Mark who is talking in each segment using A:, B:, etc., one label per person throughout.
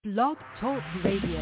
A: Blog Talk Radio.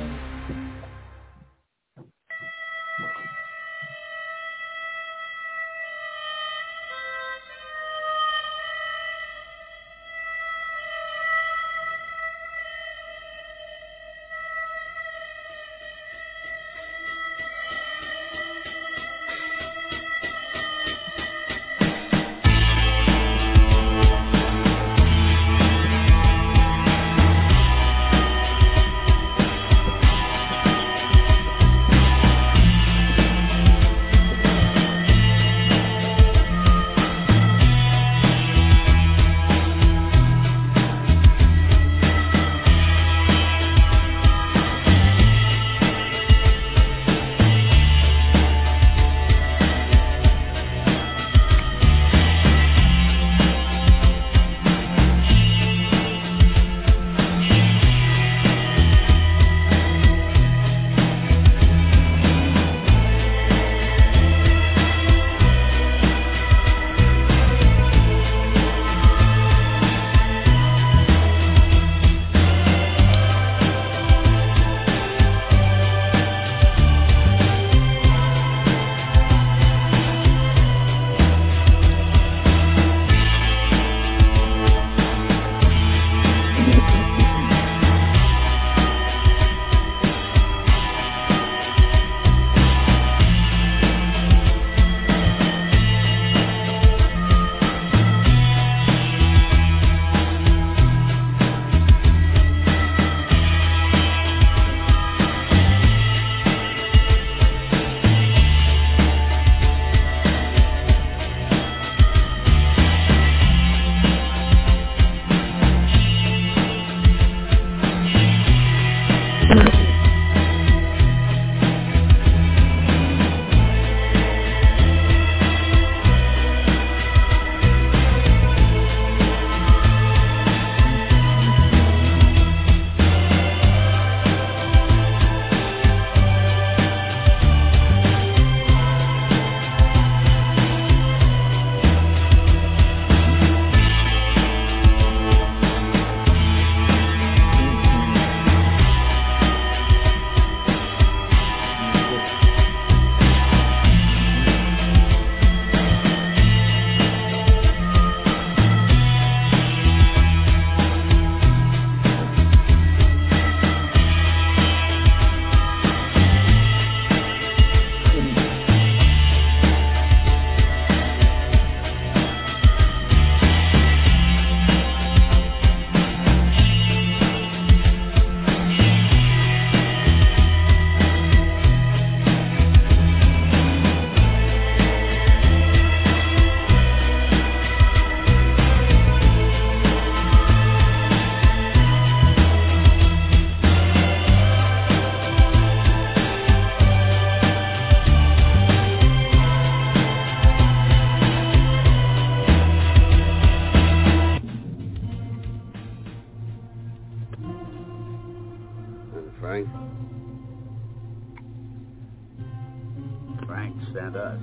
B: Frank sent us.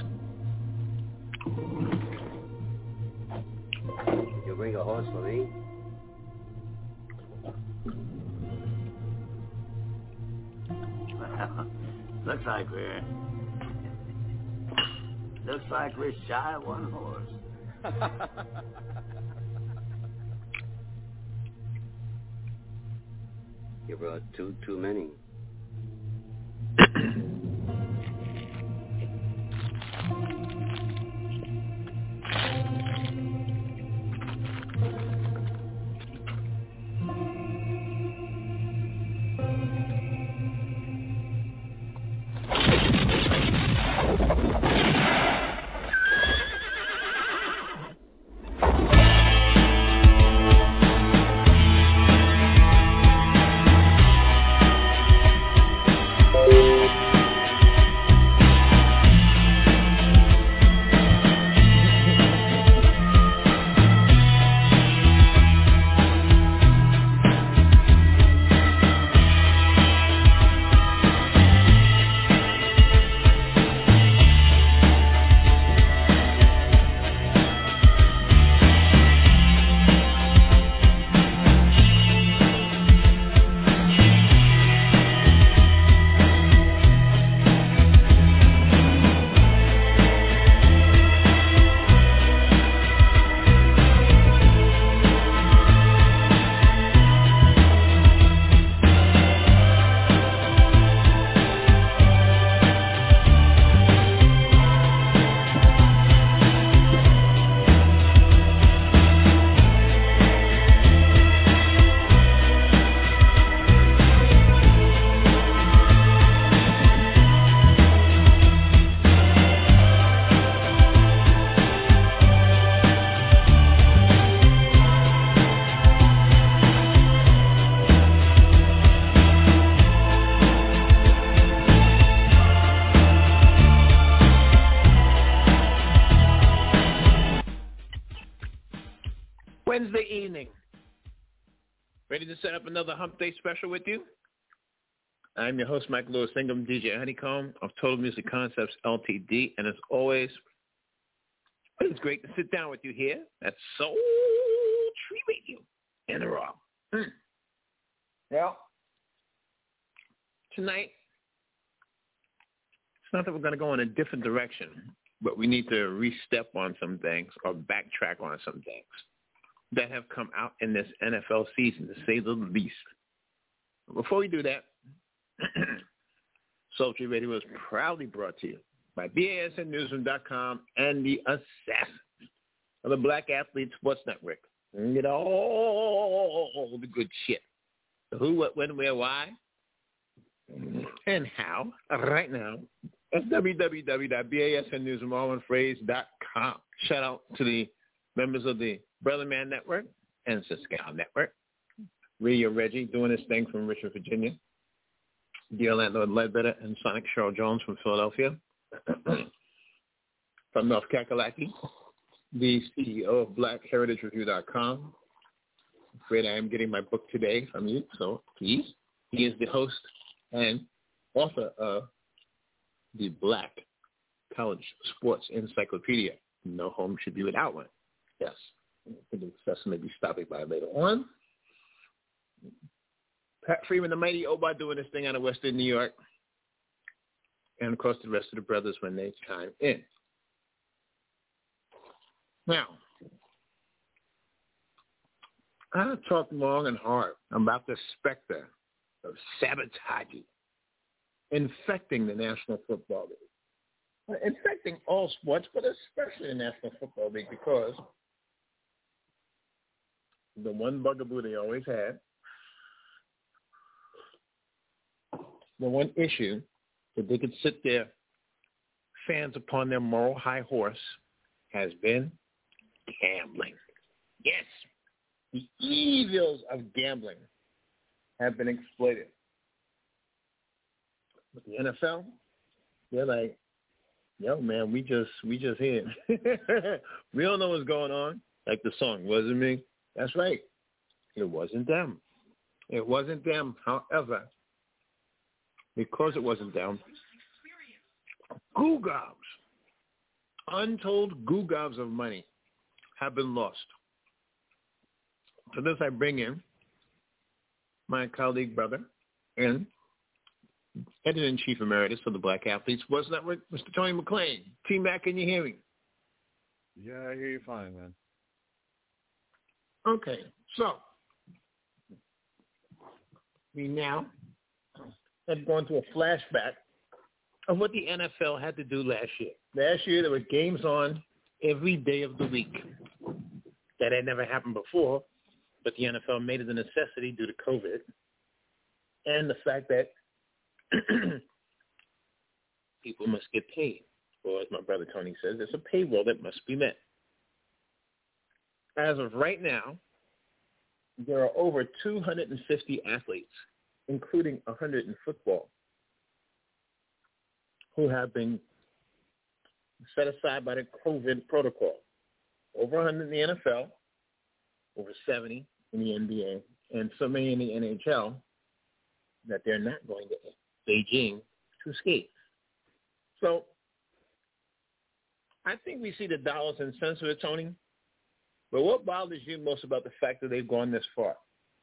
C: You bring a horse for me?
B: Looks like we're shy of one horse.
C: You brought too many.
A: Ready to set up another Hump Day special with you? I'm your host, Mike Lewis Ingham, DJ Honeycomb of Total Music Concepts Ltd. And as always, it's great to sit down with you here at Soul Tree Radio in the Raw. Well, tonight, it's not that we're going to go in a different direction, but we need to re-step on some things or backtrack on some things that have come out in this NFL season, to say the least. Before we do that, Soul Tree Radio is proudly brought to you by BASNnewsroom.com and the assassins of the Black Athlete Sports Network. And get all the good shit. The who, what, when, where, why, and how right now. That's www.basnnewsroom.com. Shout out to the members of the Brother Man Network and Cisco Network. Radio Reggie doing his thing from Richmond, Virginia. Dear Landlord Ledbetter and Sonic Cheryl Jones from Philadelphia. From North Kakalaki, the CEO of BlackHeritageReview.com. I'm afraid I am getting my book today from you, so please. He is the host and author of the Black College Sports Encyclopedia. No home should be without one. Yes. I think the professor may be stopping by later on. Pat Freeman, the mighty Oba, doing this thing out of Western New York. And, of course, the rest of the brothers when they chime in. Now, I talked long and hard about the specter of sabotage infecting the National Football League. Infecting all sports, but especially the National Football League, because the one bugaboo they always had, the one issue that they could sit their fans upon their moral high horse has been gambling. Yes, the evils of gambling have been exploited. But the NFL, they're like, yo, man, we just here. We don't know what's going on. Like the song, wasn't me? That's right. It wasn't them. It wasn't them. However, because it wasn't them, goo-gobs, untold goo-gobs of money have been lost. For this, I bring in my colleague, brother, and editor-in-chief emeritus of the Black Athlete Sports Network, Mr. Tony McClain. T-Mac, can you hear me?
D: Yeah, I hear you fine, man.
A: Okay, so we now have gone to a flashback of what the NFL had to do last year. Last year, there were games on every day of the week. That had never happened before, but the NFL made it a necessity due to COVID and the fact that people must get paid. Or as my brother Tony says, there's a payroll that must be met. As of right now, there are over 250 athletes, including 100 in football, who have been set aside by the COVID protocol. Over 100 in the NFL, over 70 in the NBA, and so many in the NHL that they're not going to Beijing to skate. So I think we see the dollars and cents of it, Tony. But what bothers you most about the fact that they've gone this far?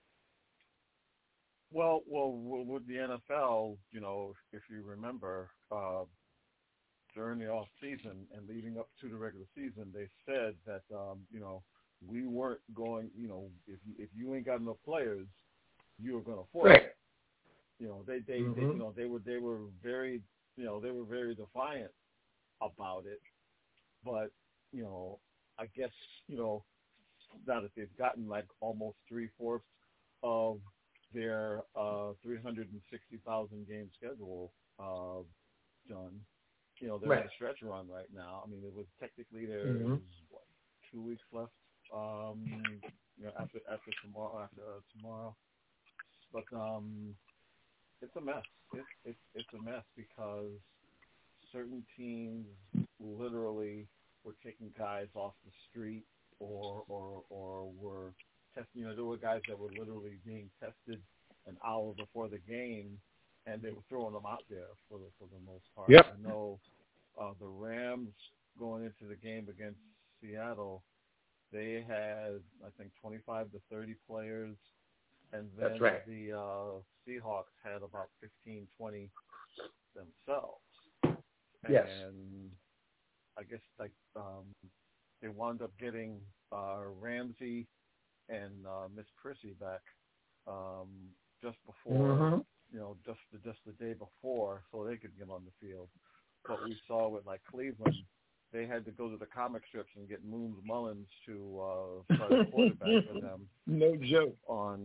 D: Well, with the NFL, you know, if you remember, during the off season and leading up to the regular season, they said that you know, we weren't going. You know, if you ain't got enough players, you were going to force it. You know, they you know, they were very, you know, they were very defiant about it. But you know, I guess, you know, now that they've gotten like almost 3/4 of their 360,000 game schedule done. You know, they're in a stretch run right now. I mean, it was technically there was 2 weeks left. You know, after tomorrow, but it's a mess. It's a mess because certain teams literally were taking guys off the street or were testing. There were guys that were literally being tested an hour before the game, and they were throwing them out there for the most part.
A: Yep.
D: I know the Rams going into the game against Seattle, they had, I think, 25 to 30 players, and then
A: That's right.
D: the Seahawks had about 15, 20 themselves.
A: Yes.
D: And I guess they wound up getting Ramsey and Miss Prissy back just before, just the day before, so they could get on the field. But we saw with Cleveland, they had to go to the comic strips and get Moons Mullins to start a quarterback for them.
A: No joke.
D: On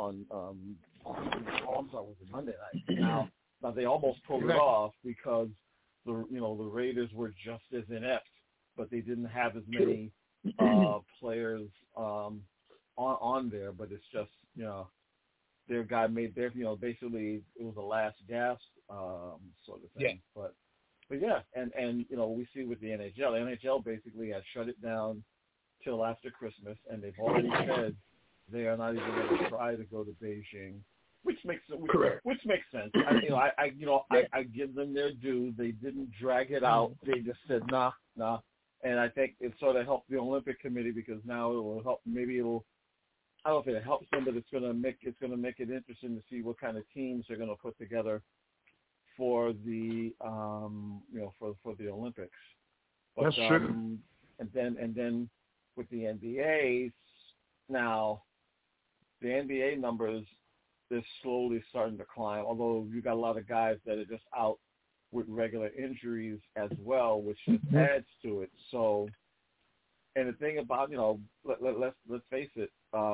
D: Monday night. Now they almost pulled it off because the Raiders were just as inept, but they didn't have as many players on there. But it's just their guy made their basically it was a last gasp sort of thing.
A: Yeah.
D: But yeah, and we see with the NHL. The NHL basically has shut it down till after Christmas, and they've already said they are not even going to try to go to Beijing, which makes sense. I give them their due. They didn't drag it out. They just said nah, and I think it sort of helped the Olympic Committee because now it will help. Maybe it'll. I don't know if it helps them, but it's going to make it interesting to see what kind of teams they're going to put together for the for the Olympics. But,
A: that's true.
D: And then with the NBA now, the NBA numbers is slowly starting to climb. Although you got a lot of guys that are just out with regular injuries as well, which just adds to it. So, and the thing about let's face it,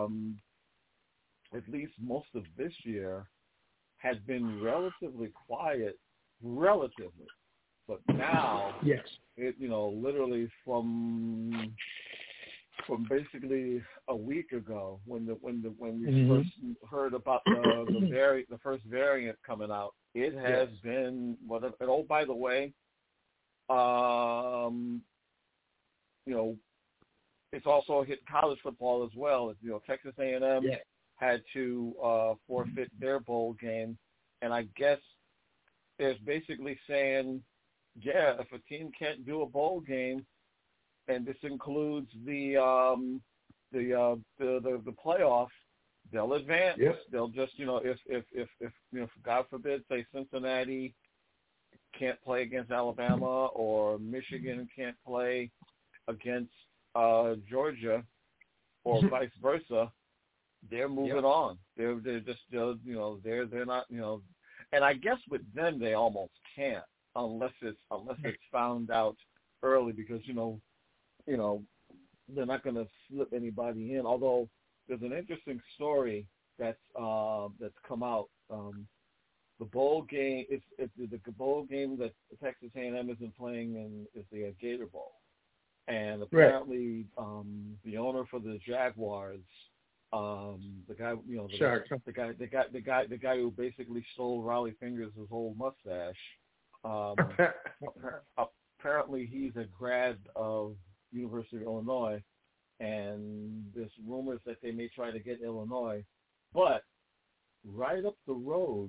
D: at least most of this year has been relatively quiet, but now
A: yes,
D: it literally from basically a week ago when we first heard about the first variant coming out, it has been whatever. And oh, by the way, it's also hit college football as well. Texas A&M had to forfeit their bowl game, and I guess there's basically saying, if a team can't do a bowl game, and this includes the playoff, they'll advance.
A: Yep.
D: They'll just if God forbid, say Cincinnati can't play against Alabama or Michigan can't play against Georgia or vice versa, they're moving on. They're not and I guess with them they almost can't unless it's found out early because they're not going to slip anybody in. Although there's an interesting story that's come out. The bowl game the bowl game that Texas A&M isn't playing in is the Gator Bowl, and apparently the owner for the Jaguars, the guy the guy who basically stole Riley Fingers' whole mustache. Apparently he's a grad of University of Illinois, and there's rumors that they may try to get Illinois, but right up the road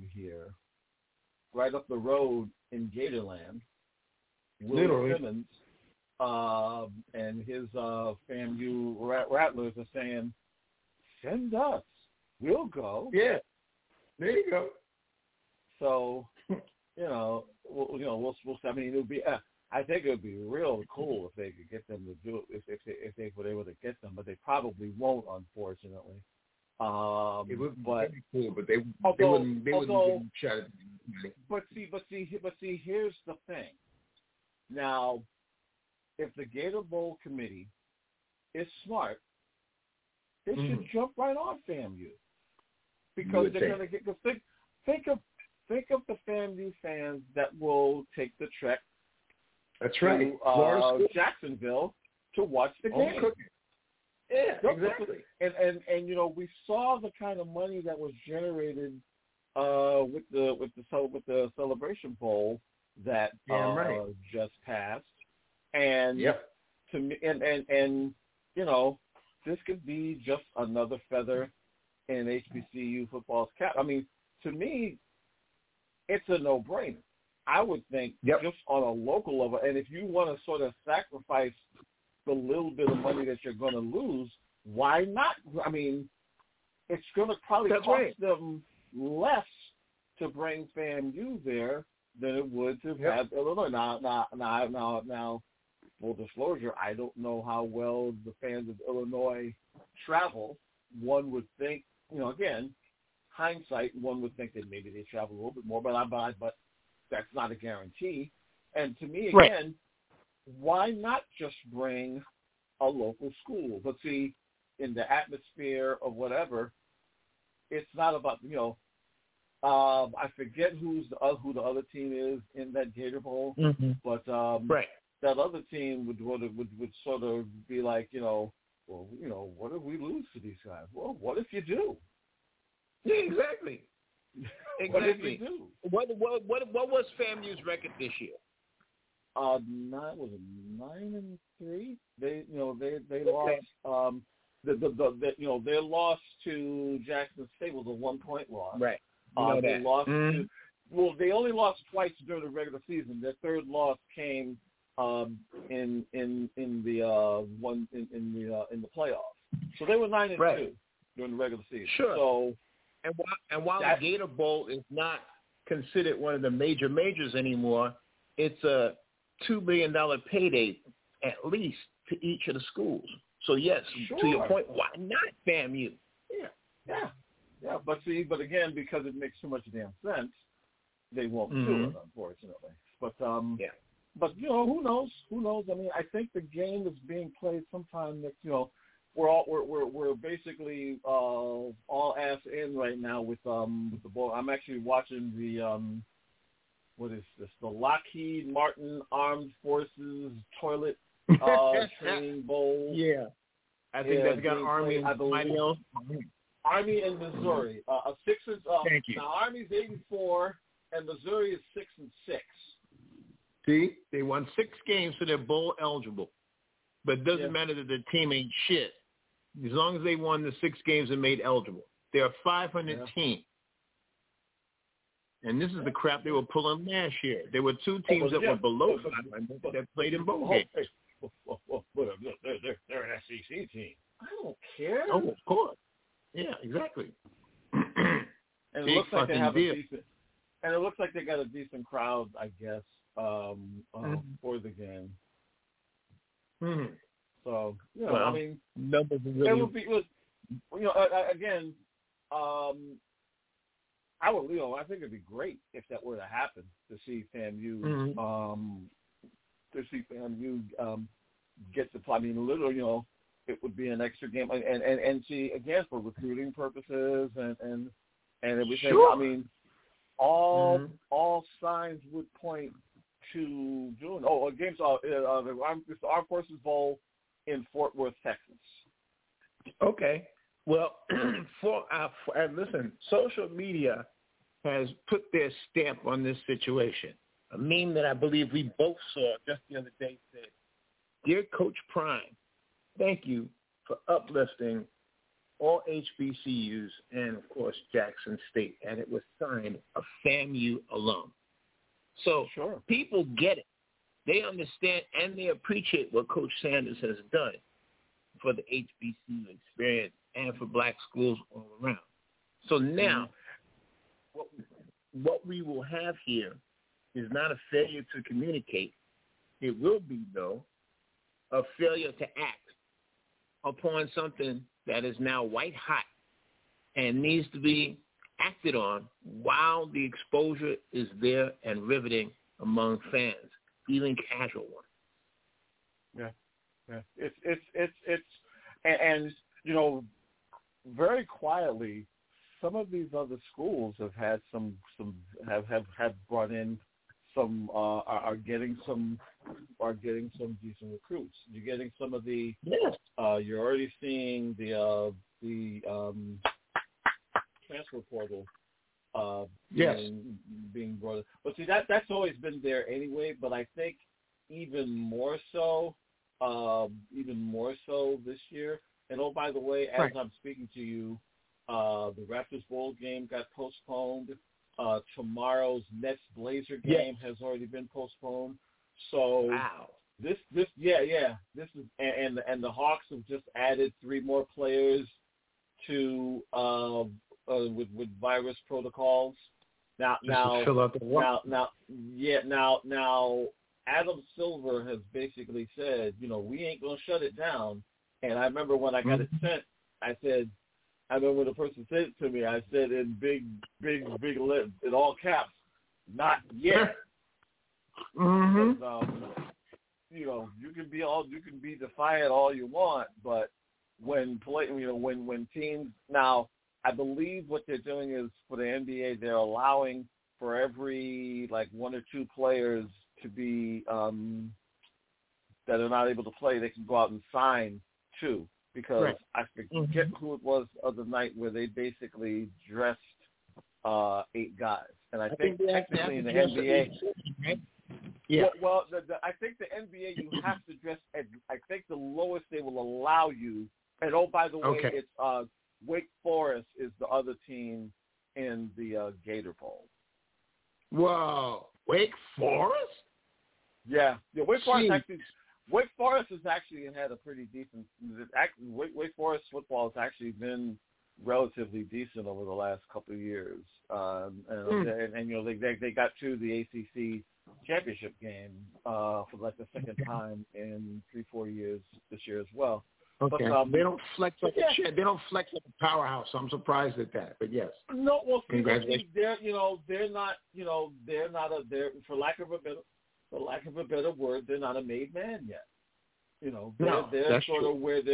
D: in Gatorland, Will Simmons and his FAMU Rattlers are saying, send us, we'll go.
A: Yeah, there you go.
D: So, we'll. I mean, it would be. I think it would be real cool if they could get them to do it. If they were able to get them, but they probably won't, unfortunately.
A: It would be pretty cool, but they wouldn't try to.
D: But see, here's the thing. Now, if the Gator Bowl committee is smart, they should jump right on FAMU because they're going to get. Think of the FAMU fans that will take the trek.
A: That's right.
D: To Jacksonville to watch the game.
A: Yeah, exactly.
D: And we saw the kind of money that was generated with the Celebration Bowl that just passed. And to me, and this could be just another feather in HBCU football's cap. I mean, to me, it's a no-brainer. I would think just on a local level, and if you want to sort of sacrifice the little bit of money that you're going to lose, why not? I mean, it's going to probably cost them less to bring FAMU there than it would to have Illinois. Now, full disclosure, I don't know how well the fans of Illinois travel. One would think, again, hindsight, one would think that maybe they travel a little bit more, but that's not a guarantee. And to me, again, why not just bring a local school? But see, in the atmosphere of whatever, it's not about, I forget who the other team is in that Gator Bowl, but that other team would sort of be like, what if we lose to these guys? Well, what if you do?
A: Yeah, exactly.
D: What if you do?
A: What was FAMU's record this year?
D: 9-3. They lost. Their loss to Jackson State was a 1-point loss.
A: Right.
D: They lost to. Well, they only lost twice during the regular season. Their third loss came in the playoffs. So they were 9-2 during the regular season.
A: Sure.
D: So.
A: And while the Gator Bowl is not considered one of the majors anymore, it's a $2 billion payday at least to each of the schools. So yes, to your point, why not FAMU?
D: Yeah. But again, because it makes too much damn sense, they won't do it, unfortunately. But But who knows? I mean, I think the game is being played sometime next. We're basically all ass in right now with the ball. I'm actually watching the what is this? The Lockheed Martin Armed Forces Toilet Training Bowl.
A: Yeah, I think that's got Army and
D: Army and Missouri.
A: Thank you.
D: Now Army's 8-4 and Missouri is 6-6.
A: See, they won 6 games, so they're bowl eligible. But it doesn't matter that the team ain't shit. As long as they won the 6 games and made eligible. They're a 500 team. And this is the crap they were pulling last year. There were 2 teams that were below 500 that played in bowl games.
D: They're an SEC team. I don't care.
A: Oh, of course. Yeah, exactly.
D: And it looks like they have a decent. And it looks like they got a decent crowd, I guess, for the game. So, I mean,
A: numbers are really...
D: again, I think it'd be great if that were to happen, to see FAMU, get the play. I mean, literally, it would be an extra game, and see, again, for recruiting purposes and everything.
A: Sure.
D: I mean, all signs would point to June. Against the Armed Forces Bowl in Fort Worth, Texas.
A: Okay. Well, listen, social media has put their stamp on this situation. A meme that I believe we both saw just the other day said, "Dear Coach Prime, thank you for uplifting all HBCUs and, of course, Jackson State." And it was signed a FAMU alum. So people get it. They understand and they appreciate what Coach Sanders has done for the HBCU experience and for black schools all around. So now, what we will have here is not a failure to communicate. It will be, though, a failure to act upon something that is now white hot and needs to be acted on while the exposure is there and riveting among fans, even casual ones.
D: Yeah. It's and very quietly, some of these other schools have had have brought in some are getting some decent recruits. You're getting some of the you're already seeing the transfer portal being brought in. But see, that's always been there anyway, but I think even more so this year And oh, by the way, as
A: Right.
D: I'm speaking to you, the Raptors Bowl game got postponed. Tomorrow's Nets Blazer game has already been postponed. So
A: Wow.
D: this is and the Hawks have just added 3 more players to with virus protocols. Now
A: fill out the
D: now Adam Silver has basically said, we ain't gonna shut it down. And I remember when I got it sent, I remember when the person said it to me, I said in big letters, in all caps, not yet. Because, you can be defiant all you want, but when teams now, I believe what they're doing is for the NBA, they're allowing for every 1 or 2 players to be that are not able to play, they can go out and sign 2. Because I forget who it was the other night where they basically dressed 8 guys, and I think technically in the NBA,
A: yeah.
D: Well, I think the NBA you have to dress. I think the lowest they will allow you. And oh, by the way, it's Wake Forest is the other team in the Gator Bowl.
A: Whoa, Wake Forest?
D: Yeah. Wake Forest has actually had a pretty decent. Wake Forest football has actually been relatively decent over the last couple of years, and they got to the ACC championship game for the second time in 3-4 years this year as well.
A: Okay.
D: But,
A: they don't flex like a they don't flex like a powerhouse. I'm surprised at that, but yes.
D: No, well,
A: congratulations.
D: They're for lack of a better word, they're not a made man yet. They're sort of where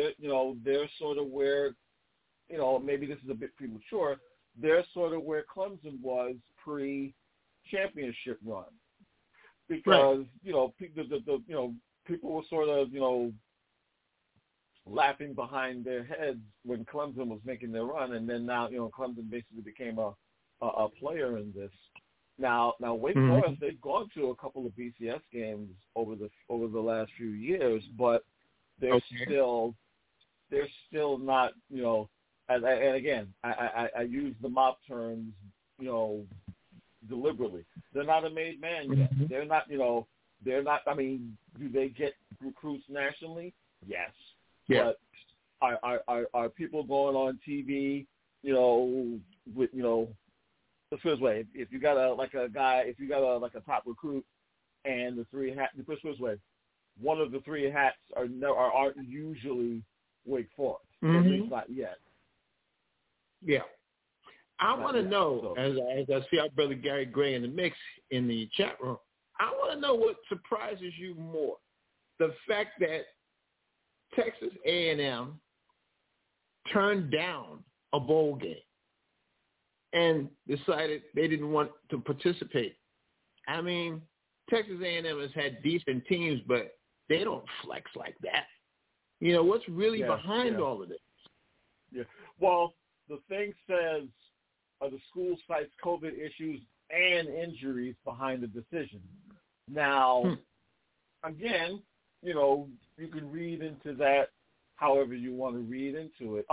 D: maybe this is a bit premature. They're sort of where Clemson was pre-championship run, because people were sort of laughing behind their heads when Clemson was making their run, and then now Clemson basically became a player in this. Now Wake Forest, they've gone to a couple of BCS games over the last few years, but they're still not, and again, I use the mob terms, deliberately. They're not a made man yet. They're not, I mean, do they get recruits nationally? Yes.
A: Yeah.
D: But are people going on TV, with, let's put it this way, if you got a top recruit and the 3 hats, let's put it this way, one of the 3 hats aren't usually Wake Forest, at least not yet.
A: Yeah. I want to know, as I see our brother Gary Gray in the mix in the chat room, I want to know what surprises you more. The fact that Texas A&M turned down a bowl game and decided they didn't want to participate. I mean, Texas A&M has had decent teams, but they don't flex like that. What's really behind all of this?
D: Yeah. Well, the thing says the school cites COVID issues and injuries behind the decision. Now, again, you can read into that however you want to read into it.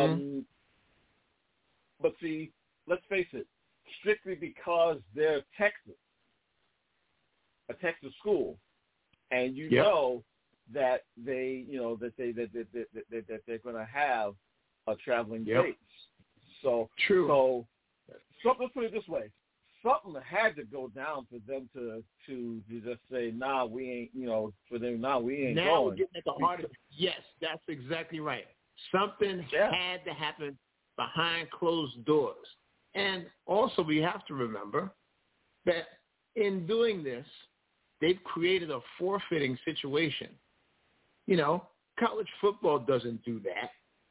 D: But see, let's face it, strictly because they're a Texas school, and know that they're going to have a traveling base. So
A: true.
D: So let's put it this way: something had to go down for them to just say, "Nah, we ain't." We ain't
A: now
D: going.
A: Now we're getting at the heart of it. Yes, that's exactly right. Something had to happen behind closed doors, and also we have to remember that in doing this, they've created a forfeiting situation. College football doesn't do that.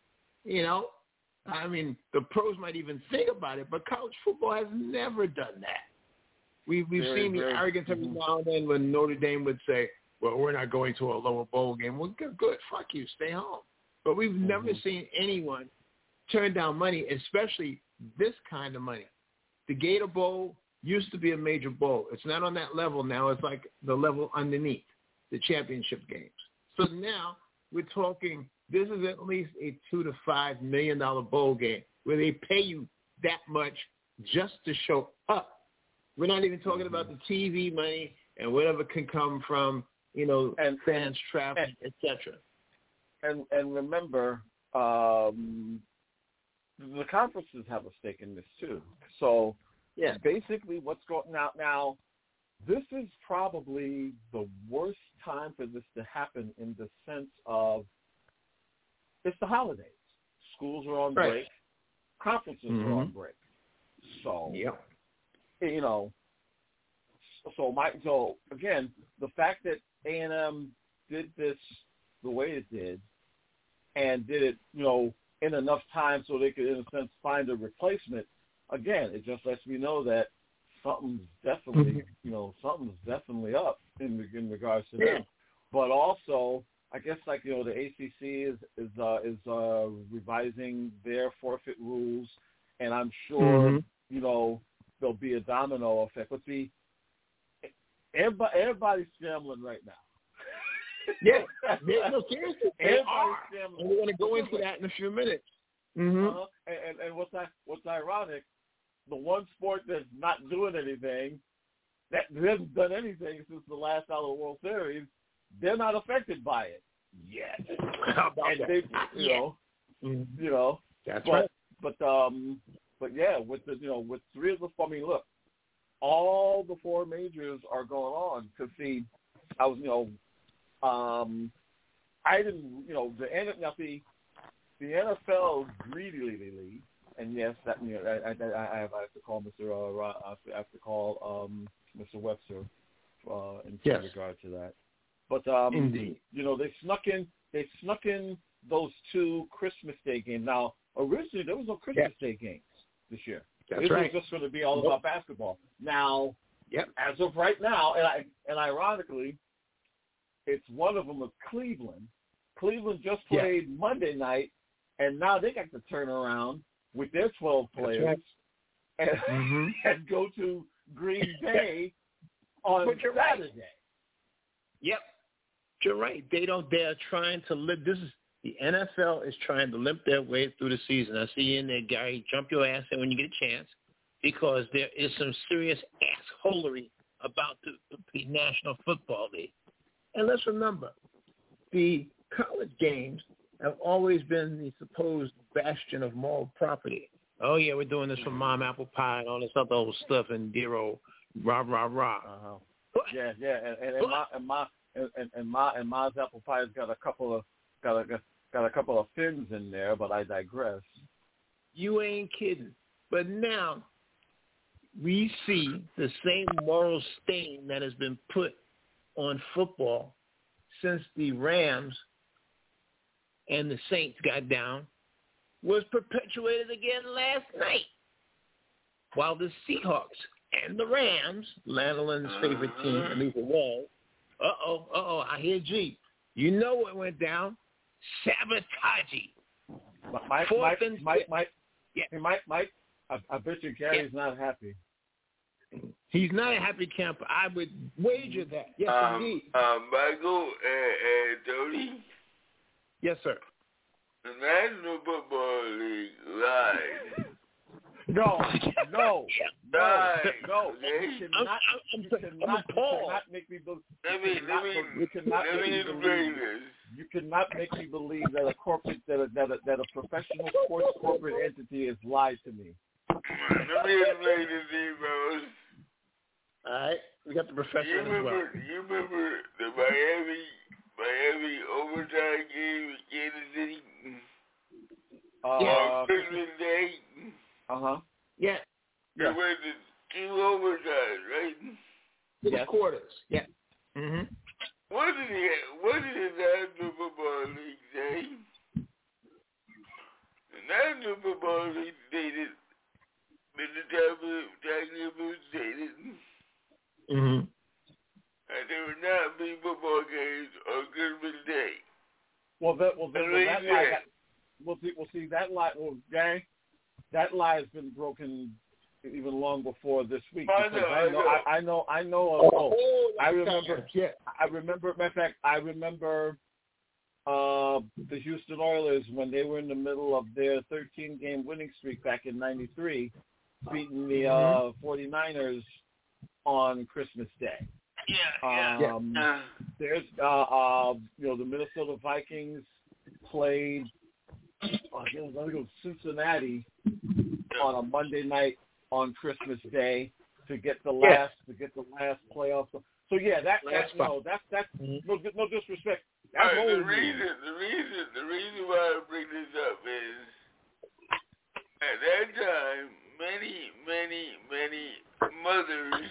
A: I mean, the pros might even think about it, but college football has never done that. We've seen the arrogance every now and then when Notre Dame would say, well, we're not going to a lower bowl game. Well, good. Fuck you. Stay home. But we've never seen anyone turn down money, especially this kind of money. The Gator Bowl used to be a major bowl. It's not on that level now. It's like the level underneath, the championship games. So now we're talking this is at least a $2 to $5 million bowl game where they pay you that much just to show up. We're not even talking about the TV money and whatever can come from, and fans traveling, etc.
D: And remember, the conferences have a stake in this too. So basically what's going now, this is probably the worst time for this to happen in the sense of it's the holidays. Schools are on break. Conferences are on break. So, so again, the fact that A&M did this the way it did and did it, in enough time so they could, in a sense, find a replacement, again, it just lets me know that something's definitely, something's definitely up in regards to them. But also, I guess, the ACC is revising their forfeit rules, and I'm sure, there'll be a domino effect. But see, everybody's scrambling right now.
A: No, seriously, everybody's scrambling. And we're going to go into that in a few minutes.
D: And what's ironic, the one sport that's not doing anything, that hasn't done anything since the last Dollar World Series, they're not affected by it yet.
A: How about
D: and
A: that?
D: They,
A: That's right.
D: But yeah, with with three of the, look, all the four majors are going on. Cause see, I was, I didn't, the NFL greedily, and yes, that I have to call I have to call Mr. Webster in regard to that. But
A: indeed,
D: they snuck in those two Christmas Day games. Now, originally there was no Christmas Day games this year.
A: That's
D: this
A: right.
D: was just going to be all about basketball. Now, as of right now, and ironically, it's one of them with Cleveland. Cleveland just played Monday night, and now they got to turn around with their 12 players and go to Green Bay on Saturday.
A: Right. Yep, you're right. They're trying to live. The NFL is trying to limp their way through the season. I see you in there, Gary. Jump your ass in when you get a chance, because there is some serious assholery about the National Football League. And let's remember, the college games have always been the supposed bastion of moral property. Oh, yeah, we're doing this for Mom Apple Pie and all this other old stuff and dear old rah, rah, rah.
D: Yeah, and Ma's Apple Pie's got a couple of fins in there, but I digress.
A: You ain't kidding. But now we see the same moral stain that has been put on football since the Rams and the Saints got down was perpetuated again last night, while the Seahawks and the Rams, Landolin's favorite team, at least it was, I hear G. You know what went down? Sabotage.
D: Mike, I bet you Gary's not happy.
A: He's not a happy camper. I would wager that. Yes, indeed.
E: Michael and Tony.
A: Yes, sir.
E: The National Football League lies.
D: No.
E: Okay?
D: You cannot make me believe. You cannot make me believe that a corporate, that a professional sports corporate entity has lied to me.
E: Let me explain this to you, bros.
A: All right, we got the professional as well.
E: You remember the Miami overtime game with Kansas City? On Christmas Day?
A: Yeah.
E: There went to 2 overtimes, right?
A: 6 quarters. Yeah.
E: What did the National Football League say? The National Football League stated, Mr. Tagliabue stated, and there would not be football games on Christmas Day.
D: That lie has been broken even long before this week.
E: I know.
D: I remember. Matter of fact, I remember the Houston Oilers, when they were in the middle of their 13-game winning streak back in '93, beating the 49ers on Christmas Day. There's, the Minnesota Vikings played, I think it was Cincinnati on a Monday night on Christmas Day to get the last playoff. So yeah, that's no disrespect. That's
E: right, the reason why I bring this up is at that time many mothers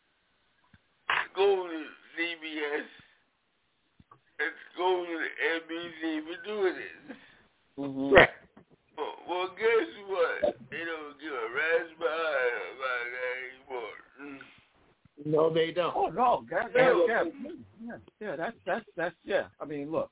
E: go to CBS and go to the NBC for doing this.
D: Mm-hmm.
A: Right.
E: Well, guess what? They don't give a rat's behind about that anymore.
A: No, they don't.
D: Oh no, that's I mean, look,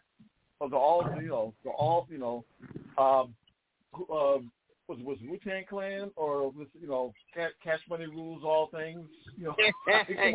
D: was Wu-Tang Clan or was Cash Money Rules All Things? Come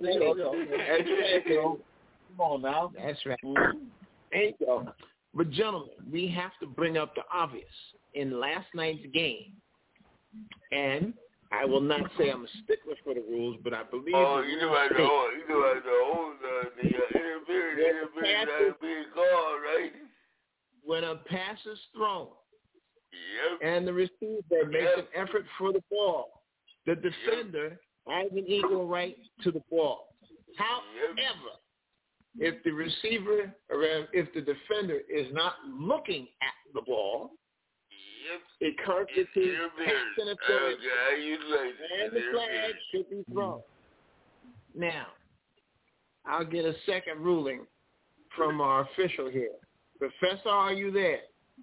D: on, come on now.
A: That's right. There you go. But gentlemen, we have to bring up the obvious. In last night's game, and I will not say I'm a stickler for the rules, but I believe.
E: Oh, you know about the interference that being called, right?
A: When a pass is thrown,
E: yep,
A: and the receiver makes an effort for the ball, the defender has an equal right to the ball. However, if the receiver or if the defender is not looking at the ball, it constitutes pass interference, and the flag should be thrown. Now, I'll get a second ruling from our official here. Professor, are you there?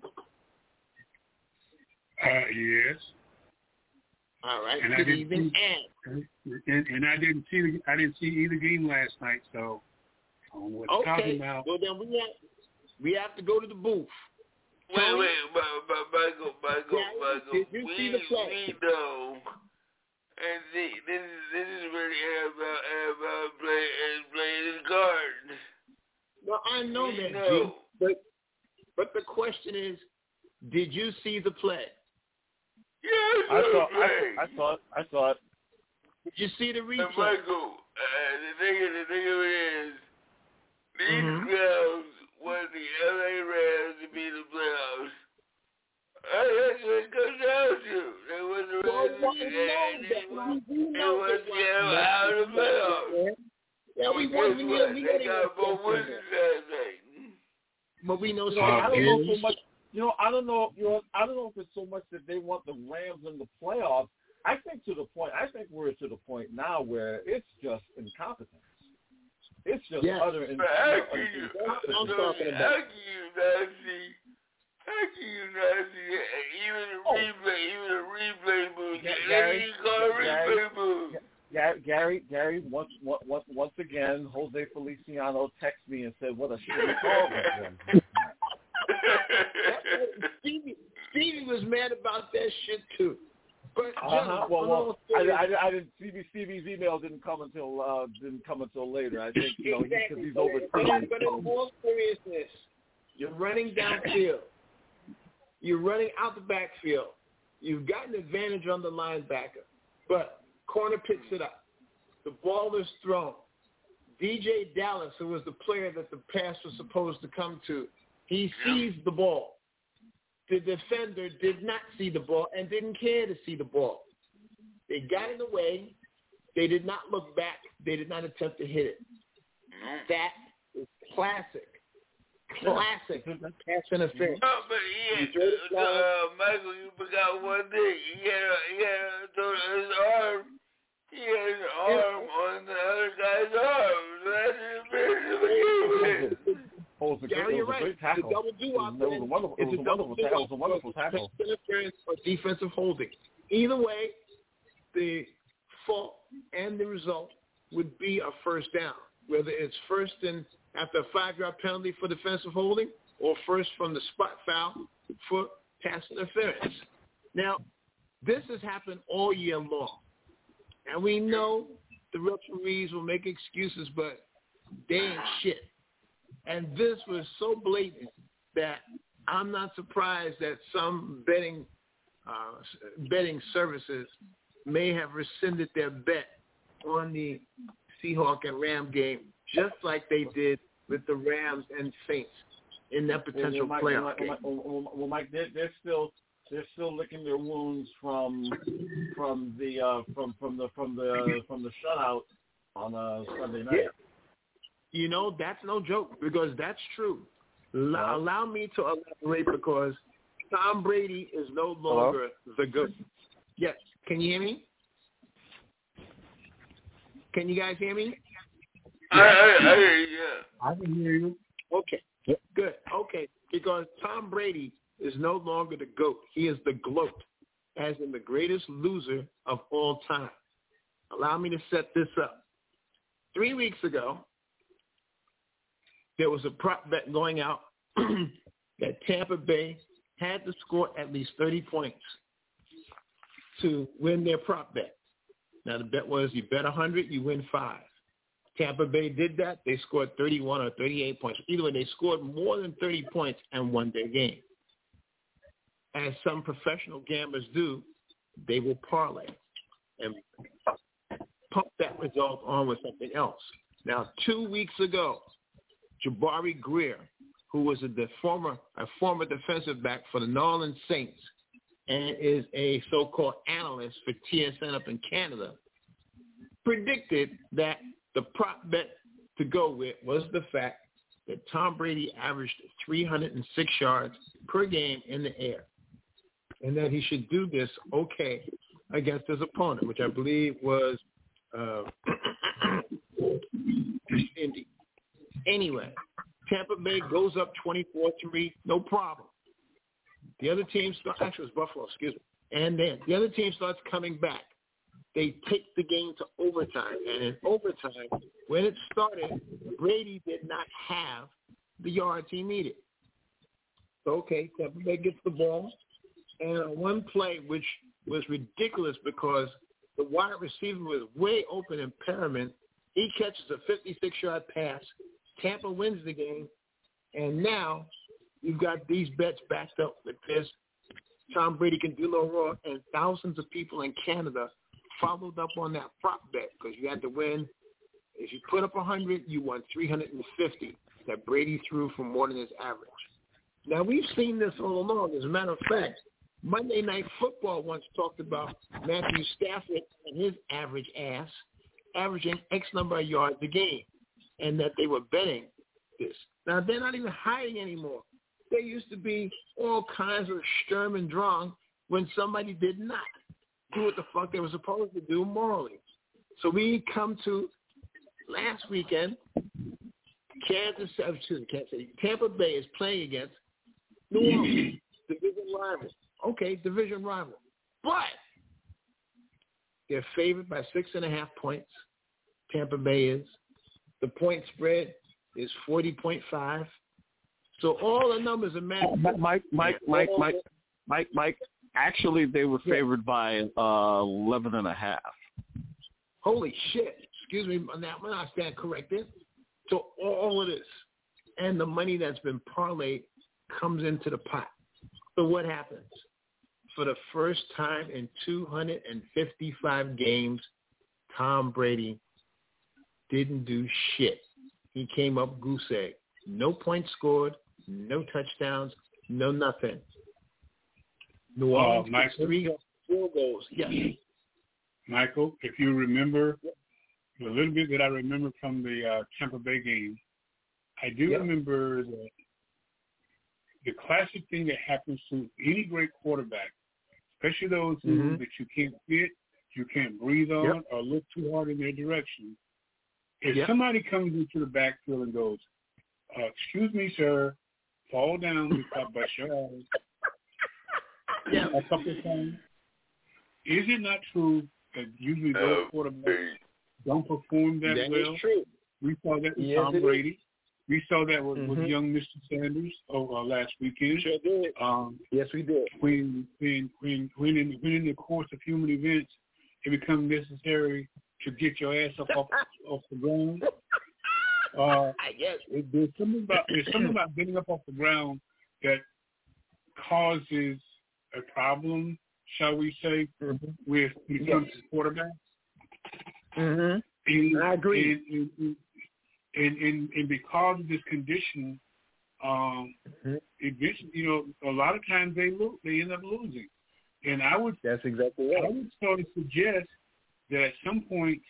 F: Yes.
A: All right.
F: And
A: good evening.
F: And I didn't see either game last night, so I don't know what you're talking about.
A: Well, then we have to go to the booth.
E: Wait, Michael.
A: Did you see the play?
E: We know, and see, this is really about playing the card.
A: Well, I know that,
E: know.
A: G. But the question is, did you see the play?
E: Yes,
D: I saw it.
A: Did you see the replay?
E: And Michael, the thing of it is, these grounds want the LA Rams to be the playoffs. That's what it comes down to. They want the Rams to get out of the playoffs.
A: Yeah, we
E: got both wins last night.
A: But we know
D: I don't know so much. I don't know if it's so much that they want the Rams in the playoffs. I think we're to the point now where it's just incompetence. It's just utter incompetence.
E: How can you not see even a replay move?
D: Gary, once again, Jose Feliciano texted me and said, "What a shitty call that was."
A: Stevie was mad about that shit too. But
D: I didn't. Stevie's email didn't come until later. I think because he's over.
A: But in all seriousness, you're running downfield. You're running out the backfield. You've got an advantage on the linebacker, but corner picks it up. The ball is thrown. DJ Dallas, who was the player that the pass was supposed to come to, he sees the ball. The defender did not see the ball and didn't care to see the ball. They got in the way. They did not look back. They did not attempt to hit it. That is classic pass interference.
E: No, but Michael, you forgot one thing. He had his arm. He had his arm on the other guy's arm. That's
A: Gary, you're right. It's a double do-off. It's a wonderful tackle. Interference or defensive holding. Either way, the fault and the result would be a first down, whether it's first and after a 5-yard penalty for defensive holding or first from the spot foul for pass interference. Now, this has happened all year long, and we know the referees will make excuses, but they ain't shit. And this was so blatant that I'm not surprised that some betting services may have rescinded their bet on the Seahawk and Ram game, just like they did with the Rams and Saints in that potential playoff game.
D: Well, Mike, they're still licking their wounds from the shutout on Sunday night.
A: Yeah. You know, that's no joke because that's true. Allow me to elaborate because Tom Brady is no longer the GOAT. Yes. Can you hear me? Can you guys hear me?
E: I hear you.
F: I can hear you.
A: Okay. Good. Okay. Because Tom Brady is no longer the GOAT. He is the GLOAT, as in the greatest loser of all time. Allow me to set this up. 3 weeks ago, there was a prop bet going out that Tampa Bay had to score at least 30 points to win their prop bet. Now, the bet was you bet 100, you win 5. Tampa Bay did that. They scored 31 or 38 points. Either way, they scored more than 30 points and won their game. As some professional gamblers do, they will parlay and pump that result on with something else. Now, 2 weeks ago, Jabari Greer, who was a former defensive back for the New Orleans Saints and is a so-called analyst for TSN up in Canada, predicted that the prop bet to go with was the fact that Tom Brady averaged 306 yards per game in the air and that he should do this against his opponent, which I believe was Indy. Anyway, Tampa Bay goes up 24-3, no problem. The other team actually it was Buffalo, excuse me. And then the other team starts coming back. They take the game to overtime. And in overtime, when it started, Brady did not have the yards he needed. So, Tampa Bay gets the ball. And on one play, which was ridiculous because the wide receiver was way open in Perriman, he catches a 56-yard pass. Tampa wins the game. And now you've got these bets backed up with this. Tom Brady can do no wrong. And thousands of people in Canada followed up on that prop bet because you had to win. If you put up 100, you won 350 that Brady threw for more than his average. Now, we've seen this all along. As a matter of fact, Monday Night Football once talked about Matthew Stafford and his average ass averaging X number of yards a game and that they were betting this. Now, they're not even hiding anymore. There used to be all kinds of Sturm and Drang when somebody did not do what the fuck they were supposed to do morally. So we come to last weekend, Tampa Bay is playing against New Orleans, division rival. Division rival. But they're favored by 6.5 points. Tampa Bay is. The point spread is 40.5. So all the numbers are matching.
D: Mike. Actually, they were favored by 11.5.
A: Holy shit! Excuse me, on that one I stand corrected. So all of this and the money that's been parlayed comes into the pot. So what happens? For the first time in 255 games, Tom Brady didn't do shit. He came up goose egg. No points scored, no touchdowns, no nothing. New Orleans gets 3 field goals. Yes.
F: Michael, if you remember, the little bit that I remember from the Tampa Bay game, I do remember that the classic thing that happens to any great quarterback, especially those who that you can't fit, you can't breathe on, or look too hard in their direction. If somebody comes into the backfield and goes, excuse me, sir, fall down before I bust your ass. A couple of times. Is it not true that usually those quarterbacks don't perform that well?
A: That is true.
F: We saw that with Tom Brady. We saw that with young Mr. Sanders last weekend.
A: Sure did. Yes, we did.
F: When in the course of human events, it becomes necessary to get your ass up off the ground,
A: I guess.
F: There's something about getting up off the ground that causes a problem, shall we say, with when it comes to quarterbacks.
A: Mm-hmm. I agree.
F: And because of this condition, eventually, a lot of times they end up losing. And
A: that's exactly right.
F: I would sort of suggest that at some point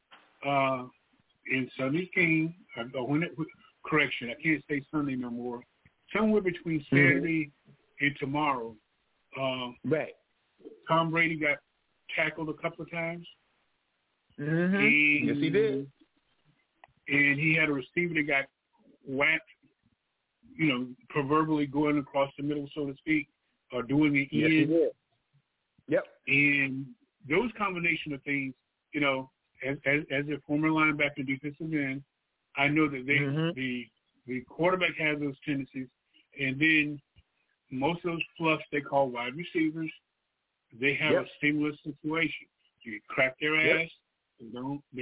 F: in Sunday's game, correction, I can't say Sunday no more, somewhere between Saturday and tomorrow,
A: right.
F: Tom Brady got tackled a couple of times.
A: Mm-hmm. Yes, he did.
F: And he had a receiver that got whacked, proverbially going across the middle, so to speak, or doing the end.
A: Yes, he did. Yep.
F: And those combination of things, as a former linebacker, defensive end, I know that the quarterback has those tendencies, and then most of those fluffs they call wide receivers, they have a similar situation. You crack their ass. They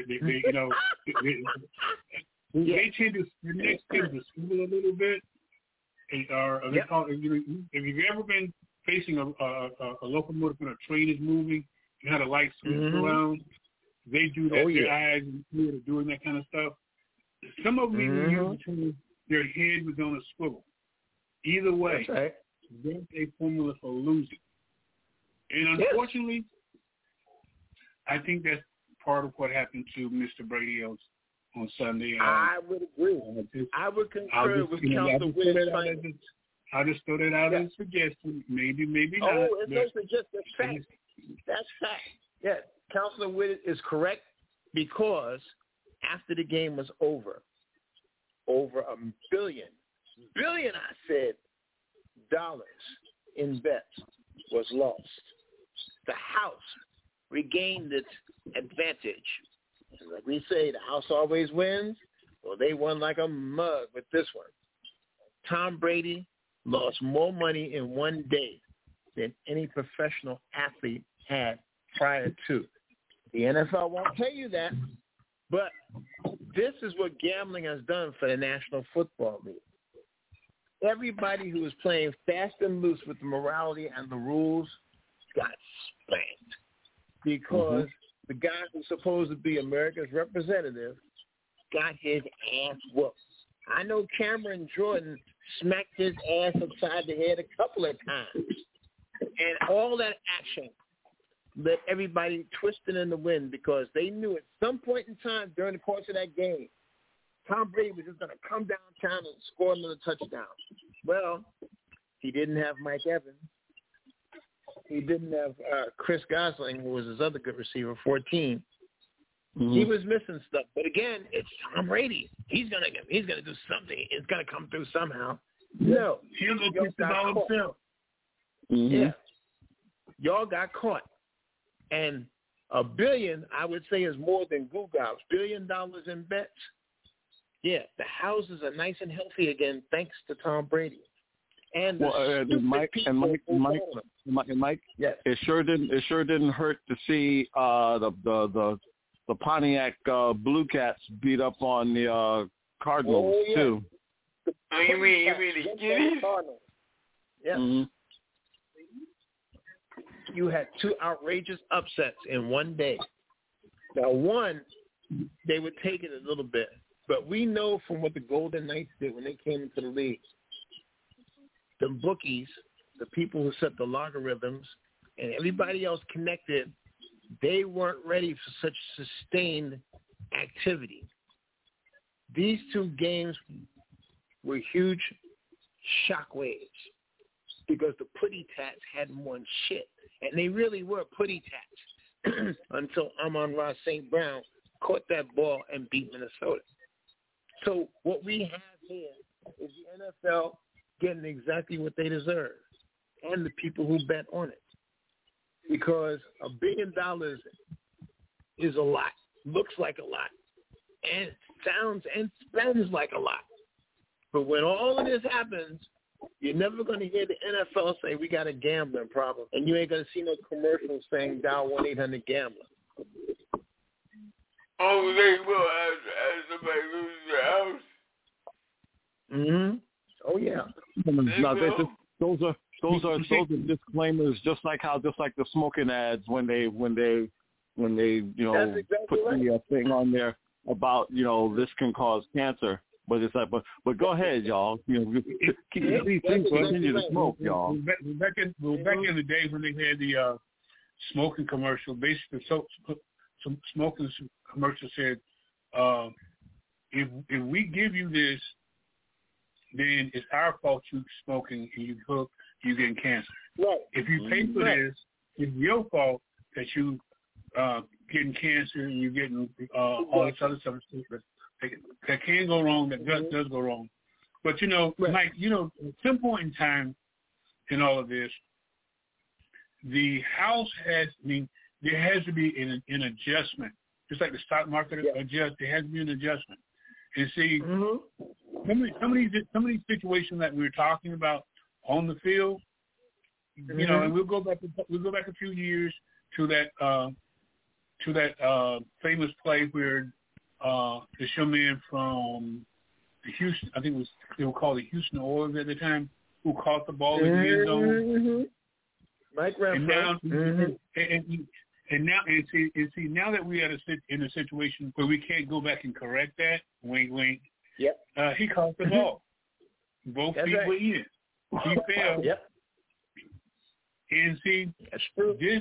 F: tend to swivel a little bit, or they call it, if you've ever been facing a locomotive when a train is moving, you had a light switch around. They do that. Their eyes and ears are doing that kind of stuff. Some of them even use between their head was on a swivel. Either way, that's a formula for losing. And unfortunately, I think that's part of what happened to Mr. Brady on Sunday.
A: I would agree. I would concur with Counselor Witt.
F: I'll just throw that out as a suggestion. Maybe not.
A: Oh, it's also just a fact. That's fact. Yes, Counselor Witt is correct, because after the game was over $1 billion, I said, dollars in bets was lost. The house regained its advantage. And like we say, the house always wins. Well, they won like a mug with this one. Tom Brady lost more money in one day than any professional athlete had prior to. The NFL won't tell you that, but this is what gambling has done for the National Football League. Everybody who was playing fast and loose with the morality and the rules got spanked, because the guy who's supposed to be America's representative got his ass whooped. I know Cameron Jordan smacked his ass upside the head a couple of times. And all that action let everybody twisting in the wind, because they knew at some point in time during the course of that game, Tom Brady was just going to come downtown and score another touchdown. Well, he didn't have Mike Evans. He didn't have Chris Gosling, who was his other good receiver, 14. He was missing stuff. But again, it's Tom Brady. He's gonna do something. It's gonna come through somehow. No,
F: y'all got caught.
A: Yeah, y'all got caught. And $1 billion, I would say, is more than Google. $1 billion in bets. Yeah, the houses are nice and healthy again, thanks to Tom Brady. And
D: Mike,
A: yes.
D: it sure didn't hurt to see the Pontiac Blue Cats beat up on the Cardinals too.
E: You mean the Guineas?
A: Yes. You had two outrageous upsets in one day. Now, one, they would take it a little bit, but we know from what the Golden Knights did when they came into the league, the bookies, the people who set the logarithms, and everybody else connected, they weren't ready for such sustained activity. These two games were huge shockwaves, because the Putty Tats hadn't won shit. And they really were Putty Tats until Amon-Ra St. Brown caught that ball and beat Minnesota. So what we have here is the NFL getting exactly what they deserve, and the people who bet on it. Because $1 billion is a lot, looks like a lot, and sounds and spends like a lot. But when all of this happens, you're never going to hear the NFL say, we got a gambling problem. And you ain't going to see no commercials saying dial 1-800-GAMBLER.
E: Oh, they will. As somebody loses their house,
A: Mm-hmm. Oh yeah.
D: No, those are disclaimers, just like the smoking ads when they you know
A: exactly
D: put
A: right.
D: the thing on there about this can cause cancer. But it's like, but go ahead, y'all. Please continue to smoke, y'all.
F: We're back in the day when they had the smoking commercial. Basically, some smoking commercial said, if we give you this, then it's our fault you smoking and you hook, you getting cancer.
A: Right.
F: If you pay for this, it's your fault that you getting cancer and you getting all this other stuff that can go wrong, that does go wrong. But Mike, at some point in time in all of this, the house there has to be an adjustment. Just like the stock market adjusts, there has to be an adjustment. And see, some of these situations that we were talking about on the field, and we'll go back a few years to that famous play where the showman from the Houston, I think they were called the Houston Oilers at the time, who caught the ball in the end zone.
A: Mike Renfro.
F: Now that we are in a situation where we can't go back and correct that, wink, wink.
A: Yep.
F: He caught the ball. Both feet were in. He fell.
A: Yep.
F: And see,
A: that's true.
F: This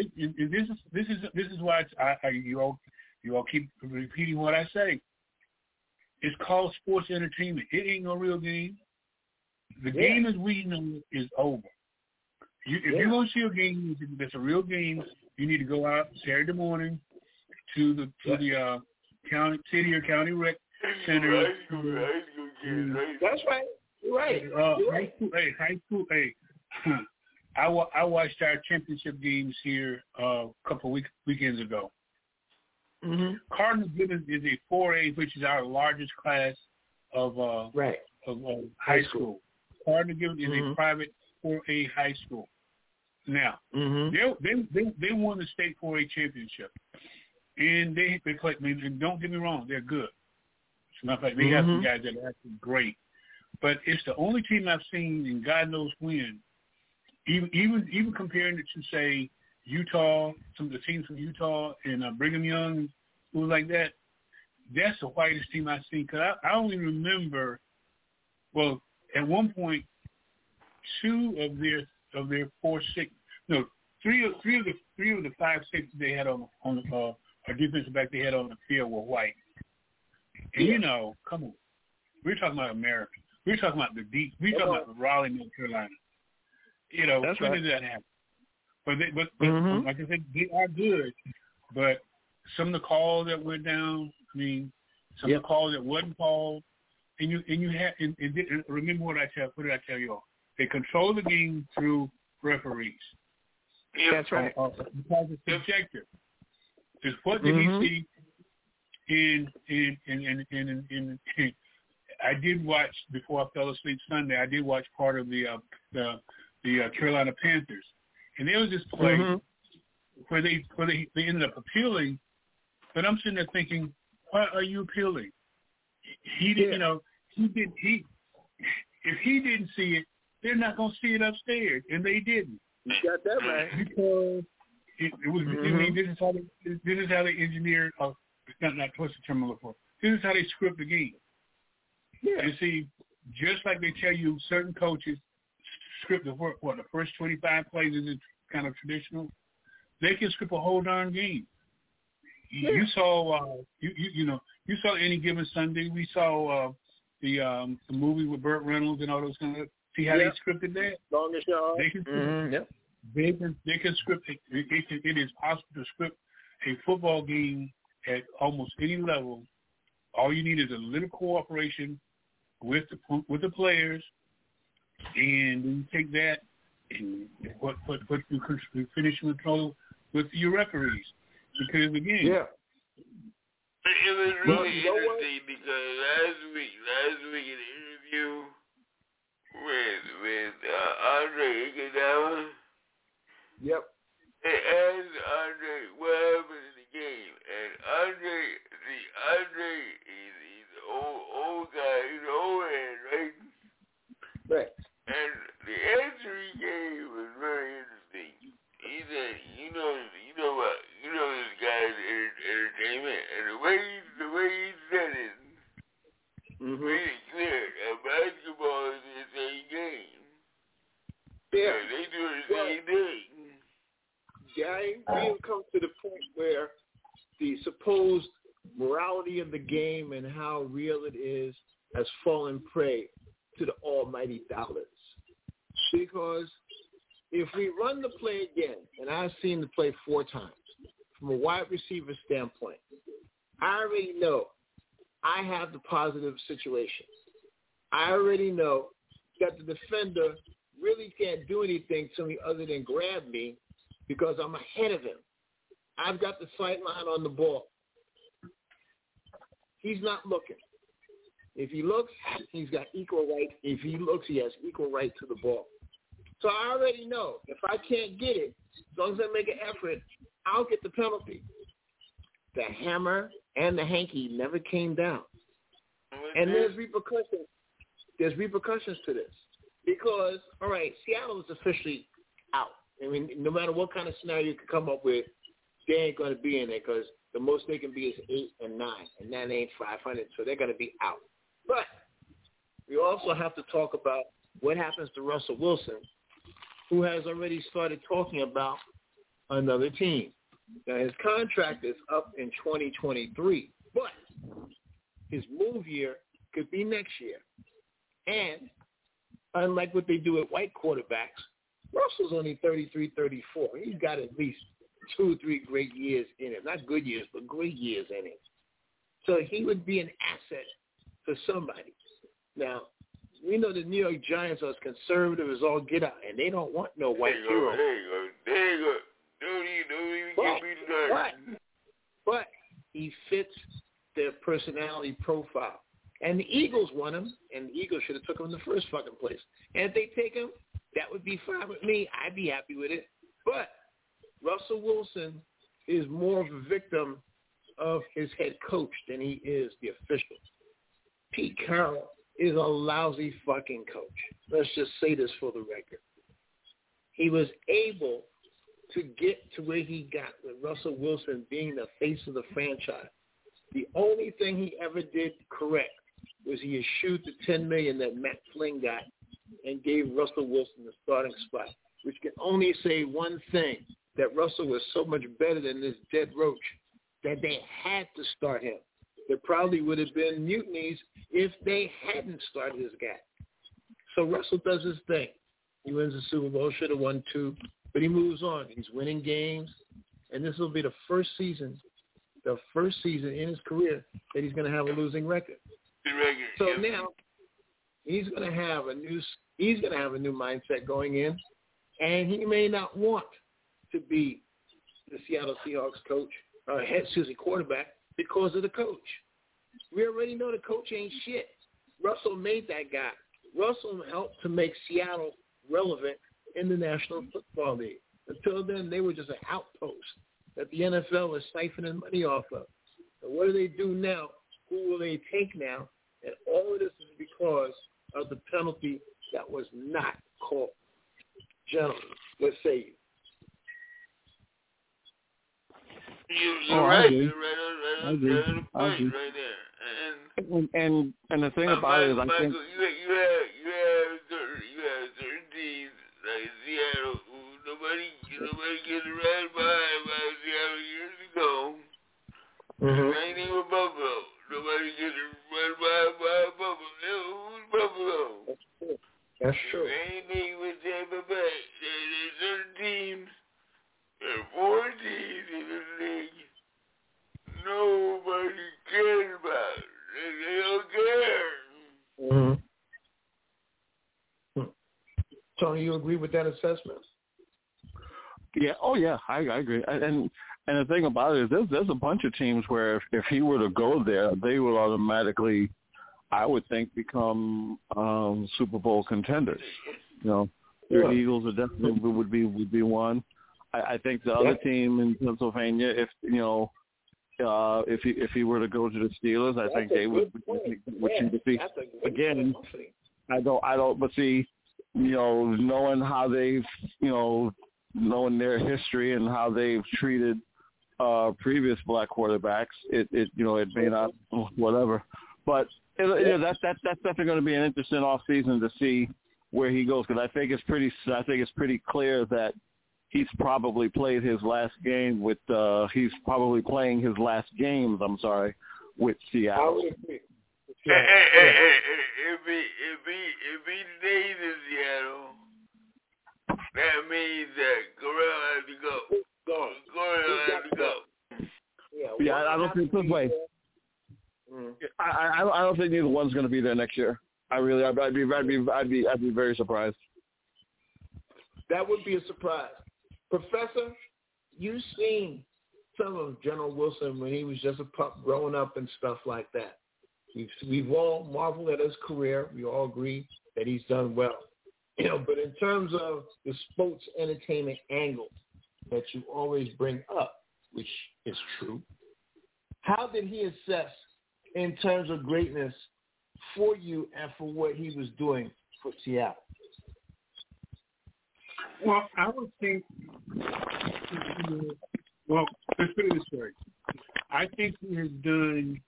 F: is why you all keep repeating what I say. It's called sports entertainment. It ain't no real game. The game as we know is over. If you're going to see a game that's a real game, you need to go out Saturday morning to the city or county rec center.
A: That's right. You're right.
F: High school. Hey, I watched our championship games here a couple of weekends ago.
A: Mm-hmm.
F: Cardinal Gibbons is a 4A, which is our largest class of high school. Cardinal Gibbons is a private 4A high school. Now, they won the state 4A championship, and they played. And don't get me wrong, they're good. As a matter of fact, they got some guys that are actually great. But it's the only team I've seen, and God knows when. Even comparing it to say Utah, some of the teams from Utah and Brigham Young, schools like that. That's the whitest team I've seen. Cause I only remember, well, at one point, three of the 5-6 they had on our defensive back they had on the field were white. And come on, we're talking about America. We're talking about we're talking about Raleigh, North Carolina.
A: That's
F: when
A: right.
F: did that happen? But like I said, they are good. But some of the calls that went down, some of the calls that wasn't called, and you have remember what did I tell you all? They control the game through referees.
A: That's right.
F: Because it's subjective. It's what did he see in I did watch before I fell asleep Sunday. I did watch part of the Carolina Panthers, and there was this play where they ended up appealing, but I'm sitting there thinking, why are you appealing? He didn't, if he didn't see it, they're not going to see it upstairs, and they didn't.
A: You got that right.
F: Because it was. This is how they engineered. Not what's the term I'm looking for. This is how they script the game. Yeah. You see, just like they tell you, certain coaches script the first 25 plays is kind of traditional. They can script a whole darn game. Yeah. You saw, you saw Any Given Sunday. We saw the movie with Burt Reynolds and all those kind of. See how they scripted that?
A: Longest yard.
F: They can. They can script. It is possible to script a football game at almost any level. All you need is a little cooperation with the players, and you take that and what you finish control with your referees. Because again,
E: it was really interesting because last week in the interview with Andre Iguodala.
A: Yep.
E: They asked Andre what happened in the game, and Andre, he's an old guy, he's an old man, right? the way he said it, made it clear that basketball is a game.
A: Yeah.
E: They do the same thing.
A: Yeah, we have come to the point where the supposed morality of the game and how real it is has fallen prey to the almighty dollars. Because if we run the play again, and I've seen the play 4 times, from a wide receiver standpoint, I already know I have the positive situation. I already know that the defender really can't do anything to me other than grab me because I'm ahead of him. I've got the sight line on the ball. He's not looking. If he looks, he's got equal right. If he looks, he has equal right to the ball. So I already know if I can't get it, as long as I make an effort, I'll get the penalty. The hammer and the hanky never came down. And there's repercussions. There's repercussions to this. Because, all right, Seattle is officially out. I mean, no matter what kind of scenario you can come up with, they ain't going to be in there because the most they can be is 8 and 9, and that ain't 500, so they're going to be out. But we also have to talk about what happens to Russell Wilson, who has already started talking about another team. Now, his contract is up in 2023, but his move year could be next year. And unlike what they do at white quarterbacks, Russell's only 33, 34. He's got at least 2 or 3 great years in him. Not good years, but great years in him. So he would be an asset for somebody. Now, we know the New York Giants are as conservative as all get out, and they don't want no white hero.
E: There you go. Don't even get me started.
A: But he fits their personality profile. And the Eagles want him, and the Eagles should have took him in the first fucking place. And if they take him, that would be fine with me. I'd be happy with it. But Russell Wilson is more of a victim of his head coach than he is the official. Pete Carroll is a lousy fucking coach. Let's just say this for the record. He was able to get to where he got with Russell Wilson being the face of the franchise. The only thing he ever did correct was he eschewed the $10 million that Matt Flynn got and gave Russell Wilson the starting spot, which can only say one thing, that Russell was so much better than this dead roach that they had to start him. There probably would have been mutinies if they hadn't started this guy. So Russell does his thing. He wins the Super Bowl, should have won 2, but he moves on. He's winning games, and this will be the first season in his career that he's going to have a losing record. So now he's going to have a new mindset going in, and he may not want to be the Seattle Seahawks quarterback because of the coach. We already know the coach ain't shit. Russell made that guy. Russell helped to make Seattle relevant in the National Football League. Until then, they were just an outpost that the NFL was siphoning money off of. And what do they do now? Who will they take now? And all of this is because of the penalty that was not called. Gentlemen, what say you?
E: You're right. You're right on the point right there.
D: And the thing about it is, I think
E: you have certain teams like Seattle who nobody gets right by Seattle years ago. Same thing with Buffalo. Nobody gets right by Buffalo. Who's Buffalo?
A: That's true.
E: Same thing with Tampa Bay. There's certain teams. There are 4 teams in the league. Nobody cares about it. They don't care.
A: Tony, you agree with that assessment?
D: Yeah. Oh, yeah. I agree. And the thing about it is, there's a bunch of teams where if he were to go there, they would automatically, I would think, become Super Bowl contenders. You know, your Eagles are definitely would be one. I think the other team in Pennsylvania, if he were to go to the Steelers, I think they would be. Again, I don't. But see, knowing how they've, knowing their history and how they've treated previous black quarterbacks. It may not, whatever, but that's definitely going to be an interesting offseason to see where he goes, because I think it's pretty clear that he's probably played his last game with he's probably playing his last games. I'm sorry, with Seattle.
E: I would agree. If he stays in Seattle, that means that Corral has to go. Corral has to go.
D: Yeah, I don't think this way. I don't think neither one's going to be there next year. I'd be very surprised.
A: That would be a surprise. Professor, you've seen some of General Wilson when he was just a pup growing up and stuff like that. We've all marveled at his career. We all agree that he's done well. But in terms of the sports entertainment angle that you always bring up, which is true, how did he assess in terms of greatness for you and for what he was doing for Seattle?
F: Well, I would think, let's put it this way. I think he has done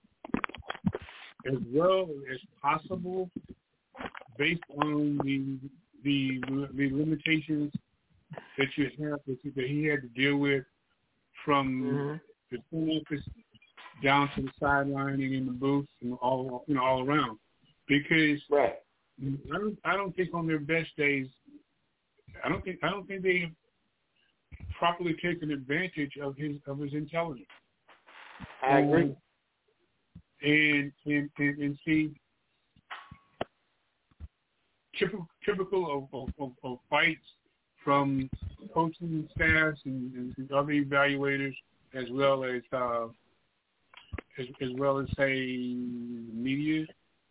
F: as well as possible based on the limitations that you have that he had to deal with from the office down to the sideline and in the booth and all around. Because I don't think on their best days, I don't think they have properly taken advantage of his intelligence.
A: I agree.
F: And see, typical of fights from coaching staffs and other evaluators, as well as say media.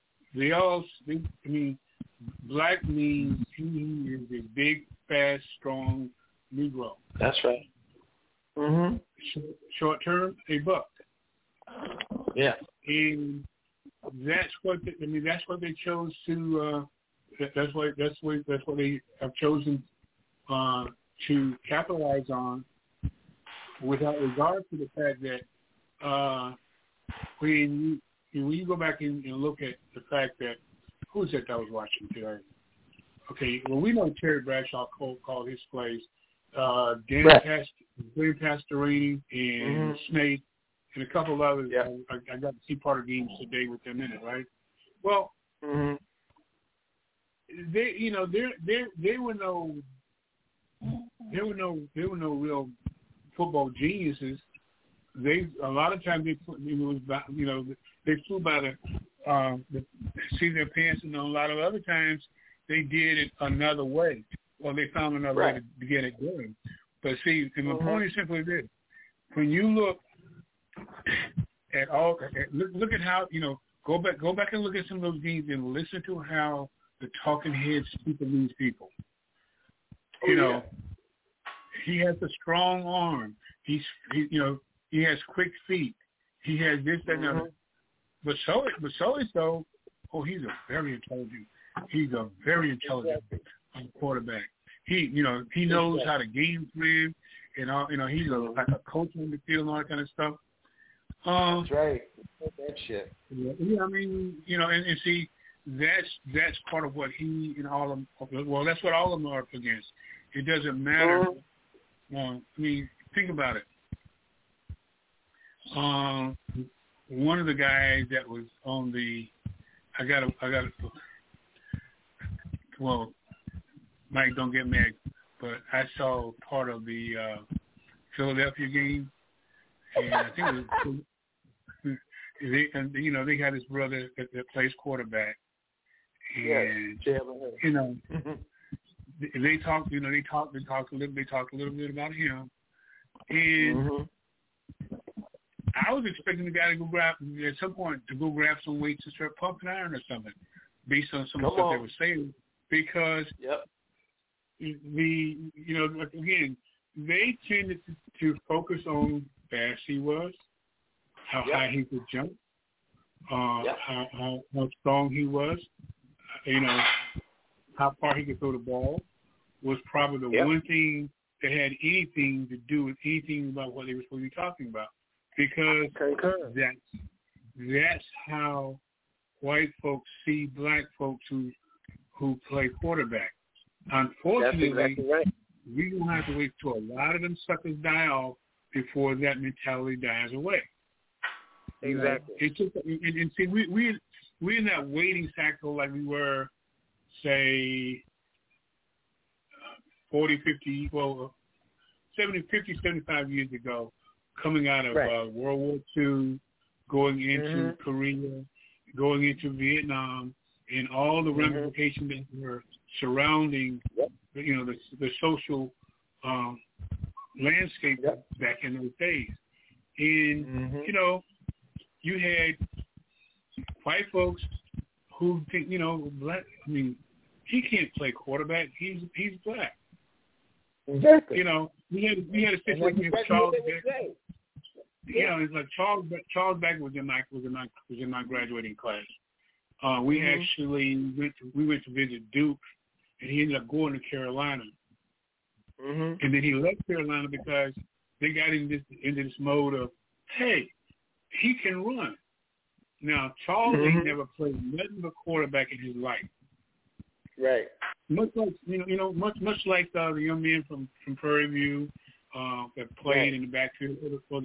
F: Black means he is a big, fast, strong Negro.
A: That's right. Mm-hmm.
F: Short term, a buck.
A: Yeah.
F: And that's what they chose to. That's what they have chosen to capitalize on, without regard to the fact that when you go back and look at the fact that who's that I was watching today? Okay, well we know Terry Bradshaw called his plays. Dan Pastorini and Snake and a couple of others. Yeah. I got to see part of games today with them in it, right? Well, they were no real football geniuses. A lot of times they flew by the seat of their pants, and a lot of other times they did it another way. Well, they found another way to get it going. But see, and my point is simply this: when you look at look at how go back and look at some of those games and listen to how the talking heads speak of these people. He has a strong arm. He has quick feet. He has this, that, and other. But so is though. Oh, he's a very intelligent quarterback. He knows how to game plan, and all. He's like a coach on the field and all that kind of stuff.
A: That's right. That shit.
F: Yeah, and see, that's part of what he and all of them. Well, that's what all of them are up against. It doesn't matter. Think about it. One of the guys that was on the, well, Mike, don't get mad, but I saw part of the Philadelphia game, and I think they got his brother that plays quarterback, and they talked a little bit about him, and I was expecting the guy to go grab at some point some weights and start pumping iron or something, based on some stuff they were saying, because again, they tended to focus on how fast he was, how high he could jump, how strong he was, how far he could throw the ball, was probably the one thing that had anything to do with anything about what they were supposed to be talking about, because that's how white folks see black folks who play quarterback. Unfortunately,
A: that's exactly right.
F: We're going to have to wait till a lot of them suckers die off before that mentality dies away.
A: Exactly.
F: And see, we're in that waiting cycle like we were, say, 40, 50, 50, 75 years ago, coming out of World War II, going into Korea, going into Vietnam, and all the ramifications that were surrounding, the social landscape back in those days. And, you had white folks who think, black, he can't play quarterback. He's black.
A: Exactly.
F: We had a situation with Charles Beck. It's like Charles Beck was in my graduating class. We actually went to visit Duke, and he ended up going to Carolina. And then he left Carolina because they got into this mode of, hey, he can run. Now, Charles ain't never played nothing but quarterback in his life.
A: Right.
F: Much like much like the young men from Prairie View that played in the backfield for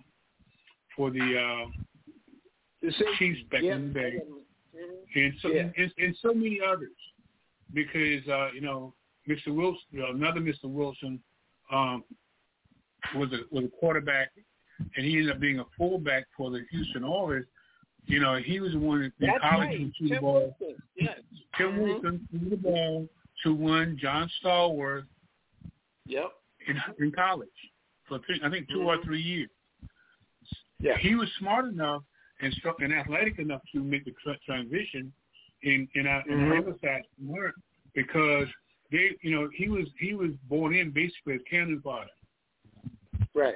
F: the Chiefs back in the day, and so many others, because Mr. Wilson, another Mr. Wilson, was a quarterback, and he ended up being a fullback for the Houston Oilers. He was the one in college who threw the ball. Tim Wilson threw the ball to one John Stallworth. In college for I think 2 or 3 years. Yeah, he was smart enough and athletic enough to make the transition in our other side work, because he was born in basically as cannon fodder.
A: Right.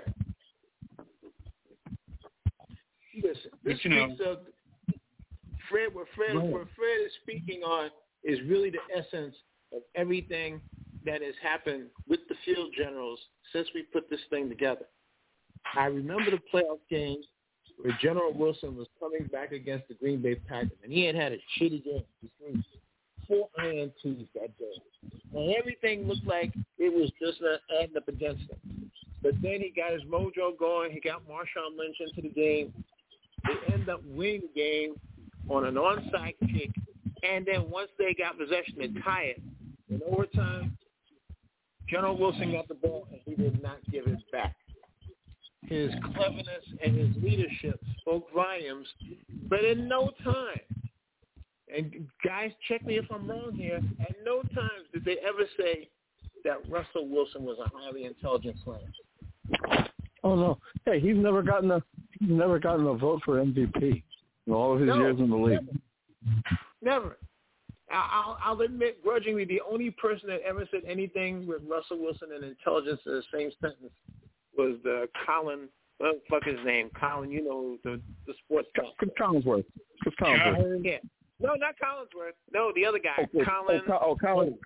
A: Listen, this speaks of Fred. What Fred is speaking on is really the essence of everything that has happened with the field generals since we put this thing together. I remember the playoff games where General Wilson was coming back against the Green Bay Packers, and he had a shitty game. He threw 4 INTs that day. And everything looked like it was just adding up against him. But then he got his mojo going. He got Marshawn Lynch into the game. They end up winning the game on an onside kick. And then once they got possession and tie it, in overtime, General Wilson got the ball, and he did not give it back. His cleverness and his leadership spoke volumes, but in no time, and guys, check me if I'm wrong here, at no time did they ever say that Russell Wilson was a highly intelligent player.
D: Oh no! Hey, he's never gotten a vote for MVP in all of his years in the league.
A: Never. I'll admit grudgingly, the only person that ever said anything with Russell Wilson and intelligence in the same sentence was the Colin. What the fuck his name? Colin, the sports guy.
D: Collinsworth.
A: Yeah. No, not Collinsworth. No, the other guy. Colin.
D: Colin.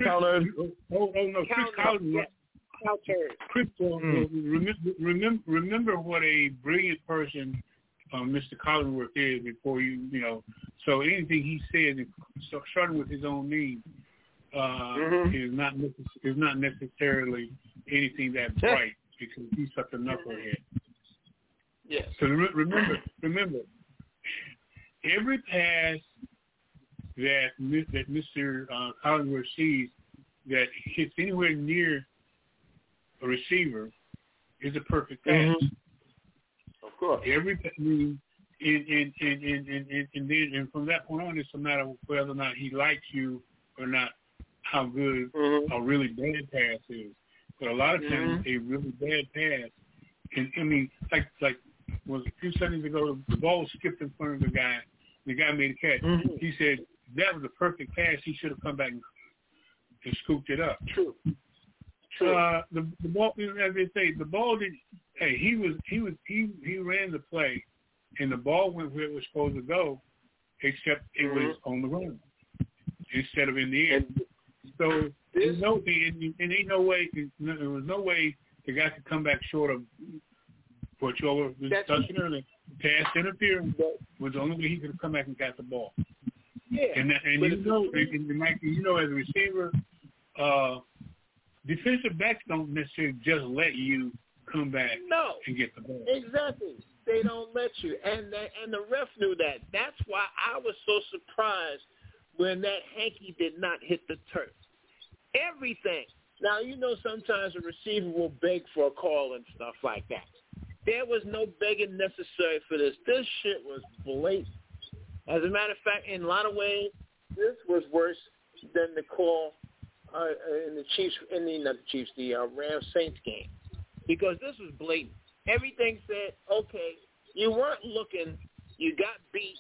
A: Cal Turd.
F: Chris, remember what a brilliant person Mr. Collinsworth is before so anything he says, starting with his own name, is not necessarily anything that bright, because he's such a knucklehead.
A: Yes.
F: So remember, every pass that Mr. Collinsworth sees that hits anywhere near a receiver is a perfect pass.
A: Of course.
F: And from that point on, it's a matter of whether or not he likes you or not, how good a really bad pass is. But a lot of times, a really bad pass, like was a few seconds ago, the ball skipped in front of the guy. The guy made a catch. He said that was a perfect pass. He should have come back and scooped it up.
A: True.
F: The ball, as they say, the ball did. Hey, he ran the play, and the ball went where it was supposed to go, except it was on the run instead of in the air. So There was no way the guy could come back short of what you were discussing earlier. Pass interference was the only way he could have come back and got the ball.
G: Yeah.
F: And Mike, as a receiver, defensive backs don't necessarily just let you come back and get the ball.
G: Exactly. They don't let you. And the ref knew that. That's why I was so surprised when that hanky did not hit the turf. Everything. Now, sometimes a receiver will beg for a call and stuff like that. There was no begging necessary for this. This shit was blatant. As a matter of fact, in a lot of ways, this was worse than the call in the Rams Saints game, because this was blatant. Everything said, okay, you weren't looking, you got beat.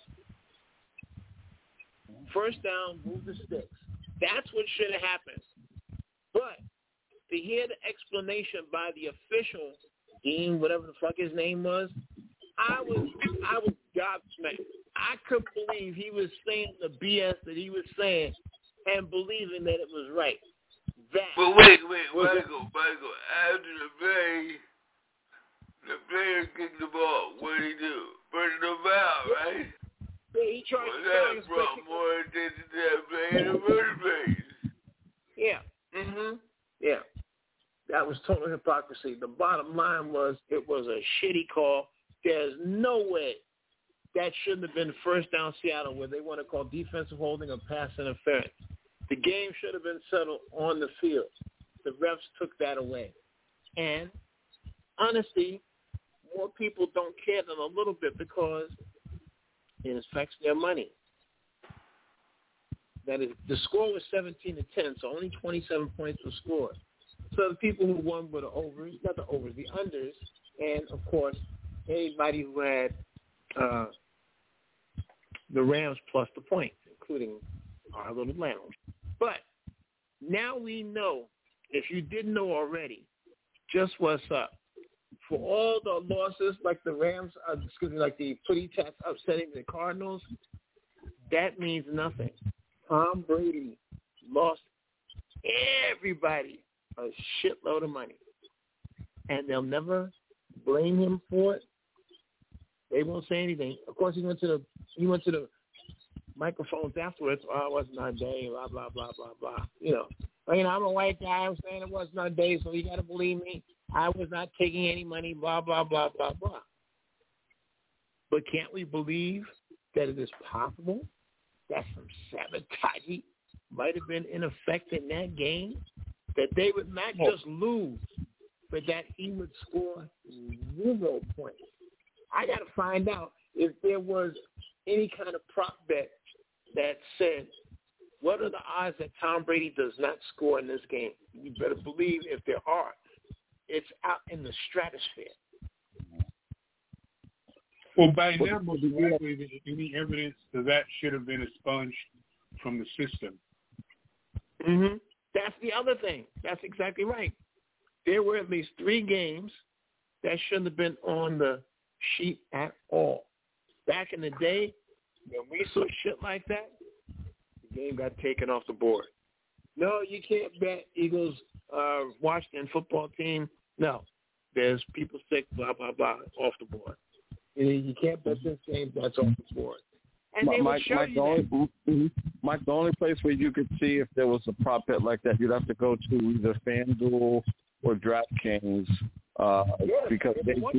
G: First down, move the sticks. That's what should have happened. But to hear the explanation by the official, Dean, whatever the fuck his name was, I was gobsmacked. I couldn't believe he was saying the BS that he was saying and believing that it was right.
E: But wait, Michael. After the player kicked the ball. What did he do? Burn the foul, right?
G: Yeah, he tried to
E: that brought more attention to that play in the first place.
G: Yeah. Yeah. That was total hypocrisy. The bottom line was it was a shitty call. There's no way that shouldn't have been first down Seattle, where they want to call defensive holding or pass interference. The game should have been settled on the field. The refs took that away. And honestly, more people don't care than a little bit because it affects their money. That is, the score was 17-10, so only 27 points were scored. So the people who won were the overs, not the overs, the unders, and of course, anybody who had the Rams plus the point, including our little lounge. But now we know, if you didn't know already, just what's up. For all the losses, like the Rams, like the Footy Tats upsetting the Cardinals, that means nothing. Tom Brady lost everybody a shitload of money, and they'll never blame him for it. They won't say anything. Of course, he went to the microphones afterwards. Oh, it wasn't our day. Blah blah blah blah blah. I'm a white guy. I'm saying it wasn't our day, so you got to believe me. I was not taking any money. Blah blah blah blah blah. But can't we believe that it is possible that some sabotage might have been in effect in that game? That they would not just lose, but that he would score 0 points. I got to find out if there was any kind of prop bet that said, what are the odds that Tom Brady does not score in this game? You better believe if there are, it's out in the stratosphere.
F: Well, by now, most likely, any evidence that should have been expunged from the system.
G: Mm-hmm. That's the other thing. That's exactly right. There were at least 3 games that shouldn't have been on the sheet at all. Back in the day, when we saw shit like that, the game got taken off the board. No, you can't bet Eagles, Washington football team. No, there's people sick, blah, blah, blah, off the board. You can't bet this game, that's off the board. And they would show you that.
D: Mike, the only place where you could see if there was a prop bet like that, you'd have to go to either FanDuel or DraftKings because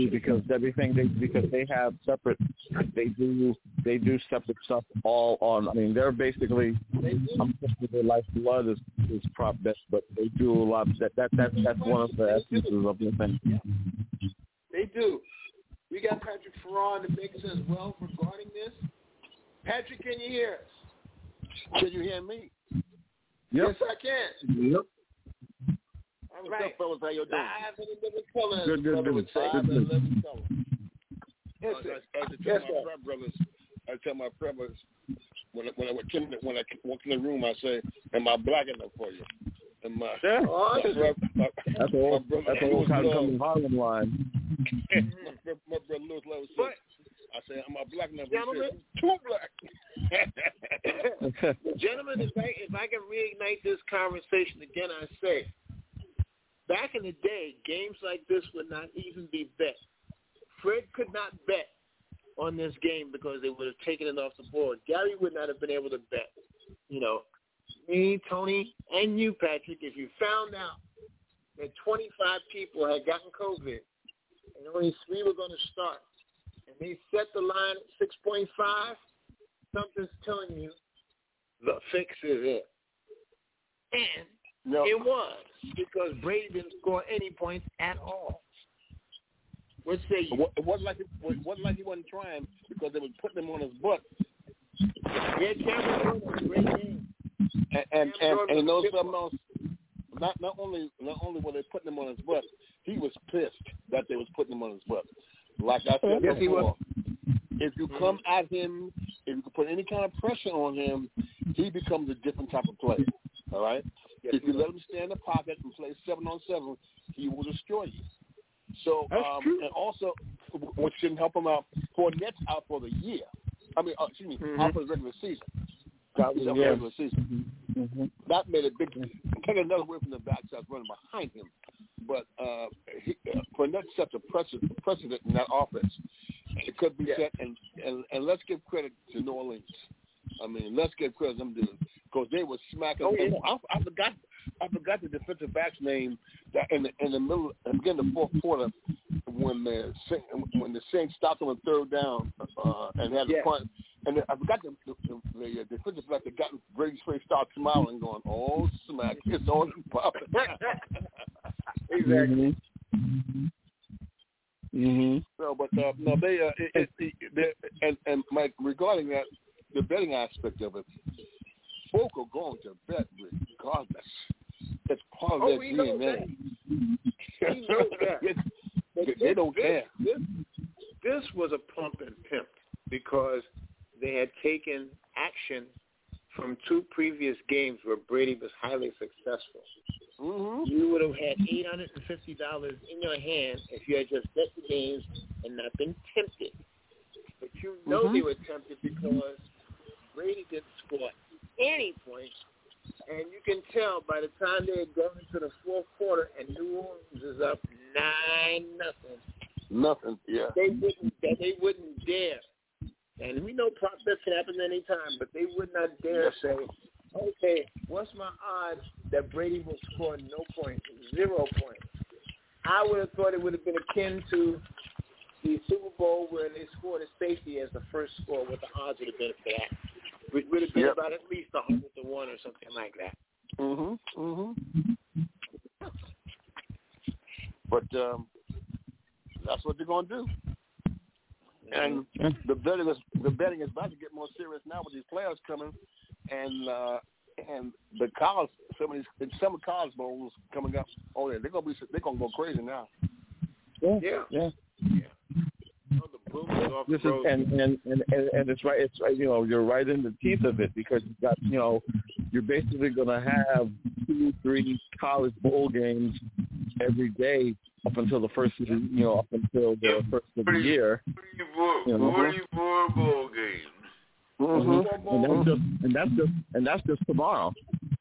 D: they have separate. They do separate stuff all on. I mean, they're basically. I'm thinking their lifeblood is prop bets, but they do a lot. That's one of the essences of the thing.
G: They do. We got Patrick Ferron to make us as well regarding this. Patrick, can you hear us?
H: Can you hear me?
F: Yep.
G: Yes, I can.
F: Yep.
G: All right.
H: Fellas, how you doing?
G: Live in the living color.
F: Good.
H: I tell my brothers when I walk in the room, I say, "Am I black enough for you?" And my
F: that's
H: the
F: old Coming Harlem line.
H: my brother Lewis Lewis said, I say, "Am I black enough?" He said, "Too black."
G: Gentlemen, if I can reignite this conversation again, I say, back in the day, games like this would not even be bet. Fred could not bet on this game because they would have taken it off the board. Gary would not have been able to bet. You know, me, Tony, and you, Patrick, if you found out that 25 people had gotten COVID and only 3 were going to start, and they set the line at 6.5, something's telling you the fix is it. And it was, because Brady didn't score any points at all. What say you?
H: It wasn't like he wasn't trying because they were putting him on his butt.
G: Yeah, Cameron Jordan was a great game.
H: And you know something else? Not only were they putting him on his butt, he was pissed that they was putting him on his butt. Like I said before, if you come at him, if you put any kind of pressure on him, he becomes a different type of player. All right? Yes, if you let him stay in the pocket and play 7-on-7, he will destroy you. So, and also, what shouldn't help him out, Fournette's out for the year. I mean, out for the regular season. That was out for the regular season. That made a big take another way from the backside running behind him. But Fournette set the precedent in that offense. It could be set, and let's give credit to New Orleans. I mean, let's give credit to them dudes because they were smacking. I forgot the defensive back's name that in the middle, again, the fourth quarter when the Saints stopped them on third down and had the punt. And I forgot the defensive back that got in Brady's face, started smiling, going, "Oh, smack! It's on and popping."
G: Exactly.
H: No, but no, they and Mike, regarding that, the betting aspect of it, folk are going to bet regardless. It's part of their DNA. They don't care.
G: This was a pump and pimp because they had taken action from 2 previous games where Brady was highly successful. You would have had $850 in your hand if you had just bet the games and not been tempted. But you know they were tempted because Brady didn't score any points, and you can tell by the time they had gone into the fourth quarter and New Orleans is up 9-0.
H: Nothing, yeah.
G: They wouldn't dare. And we know prop bets can happen any time, but they would not dare say, okay, what's my odds that Brady will score no points, 0 points? I would have thought it would have been akin to the Super Bowl where they scored a safety as the first score, what the odds would have been for that. It would have been about at least 100-1 or something like that.
H: But that's what they're going to do. And the betting is about to get more serious now with these players coming, and the college, some college bowls coming up. Oh yeah, they're gonna go crazy now.
G: Yeah.
D: This is and it's right. It's right. You know, you're right in the teeth of it because you got, you know, you're basically going to have 2-3 college bowl games every day up until the first of the, you know, up until the first of the year.
E: 44 bowl games.
D: And that's just tomorrow.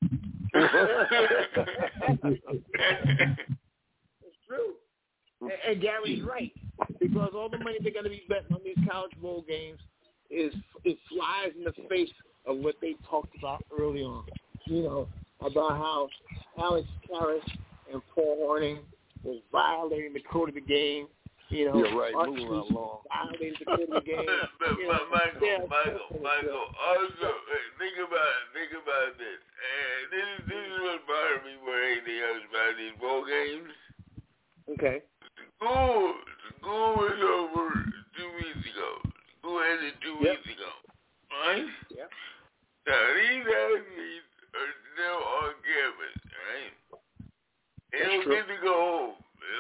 G: It's true. And Gary's right, because all the money they're going to be betting on these college bowl games it flies in the face of what they talked about early on. You know, about how Alex Karras and Paul Hornung was violating the code of the game. You know,
H: you're right. Moving along.
G: Violating the code of the game.
E: Michael. Also, think about this. And this is what bothered me more than anything else about these bowl games.
G: Okay.
E: School was over 2 weeks ago. School ended 2 weeks ago. Right?
G: Yeah.
E: Now, these athletes are still on campus, right? They don't get to go home.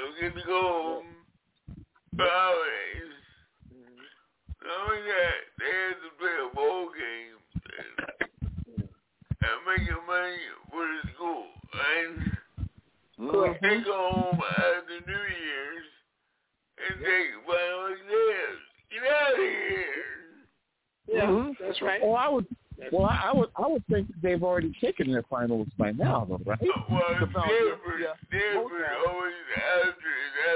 E: For holidays. Not only that, they had to play a bowl game and making money for the school, right? They go home after New Year's and take final exams. Get out of here.
G: Yeah. That's right.
H: I would think they've already taken their finals by now, though, right?
E: Well, Denver always after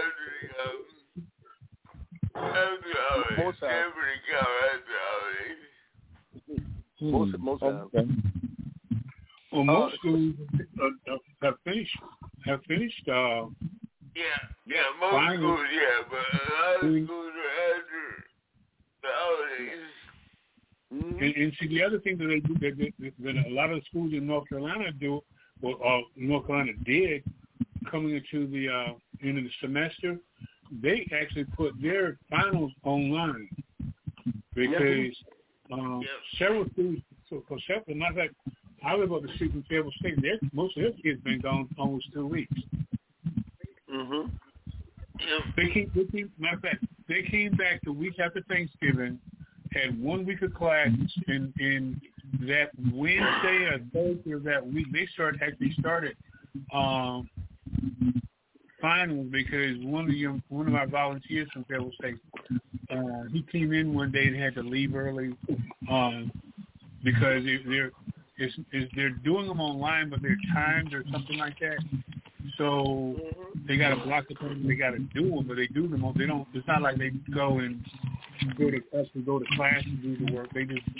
H: Most
F: Well, most schools have finished. Most schools,
E: but a lot of schools are after the holidays.
F: And see, the other thing that they do, that a lot of the schools in North Carolina do, or North Carolina did, coming into the end of the semester, they actually put their finals online because several schools. For several, matter of fact, I live up the street from Fayetteville State. Most of their kids been gone almost 2 weeks.
G: Mhm.
F: Matter of fact, they came back the week after Thanksgiving, had 1 week of classes, and that Wednesday or Thursday of that week, they started finals because one of our volunteers from Fayetteville State, he came in one day and had to leave early because they're doing them online, but they're timed or something like that. So they got to block the time. They got to do them, but they do them. They don't. It's not like they go to class and do the work. They just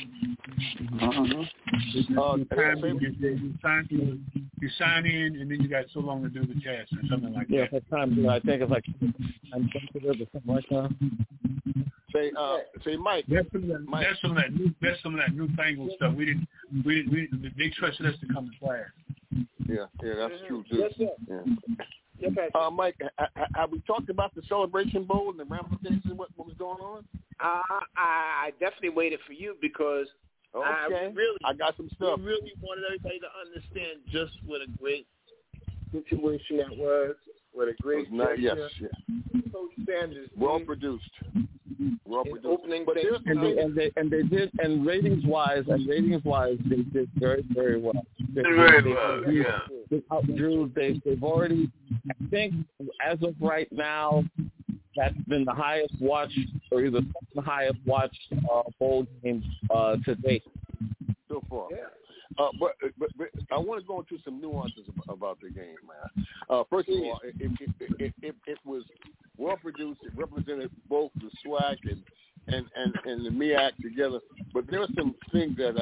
F: you sign in, and then you got so long to do the test or something like that.
H: Yeah, time. I think it's like I'm sensitive or something like that. Say, Mike.
F: That's some of that newfangled stuff. They trusted us to come to class.
H: Yeah, that's true too. Yeah. Mike, have we talked about the Celebration Bowl and the ramifications of what was going on?
G: I definitely waited for you because I
H: got some stuff.
G: We really wanted everybody to understand just what a great situation that was. What a great
H: Coach
G: Sanders.
H: Well produced.
G: Opening
H: but they did, and ratings wise, they did very, very well. They outdrew. They've already, I think, as of right now, that's been the highest watched, or either the highest watched bowl game to date so far. Yeah. But I want to go into some nuances about the game, man. First of all, it was well produced. It represented both the SWAC and the MEAC together. But there were some things that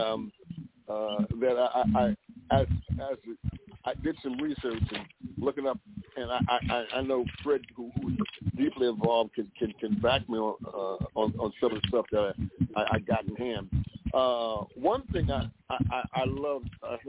H: I did some research and looking up, and I know Fred, who is deeply involved, can back me on some of the stuff that I got in hand. One thing I loved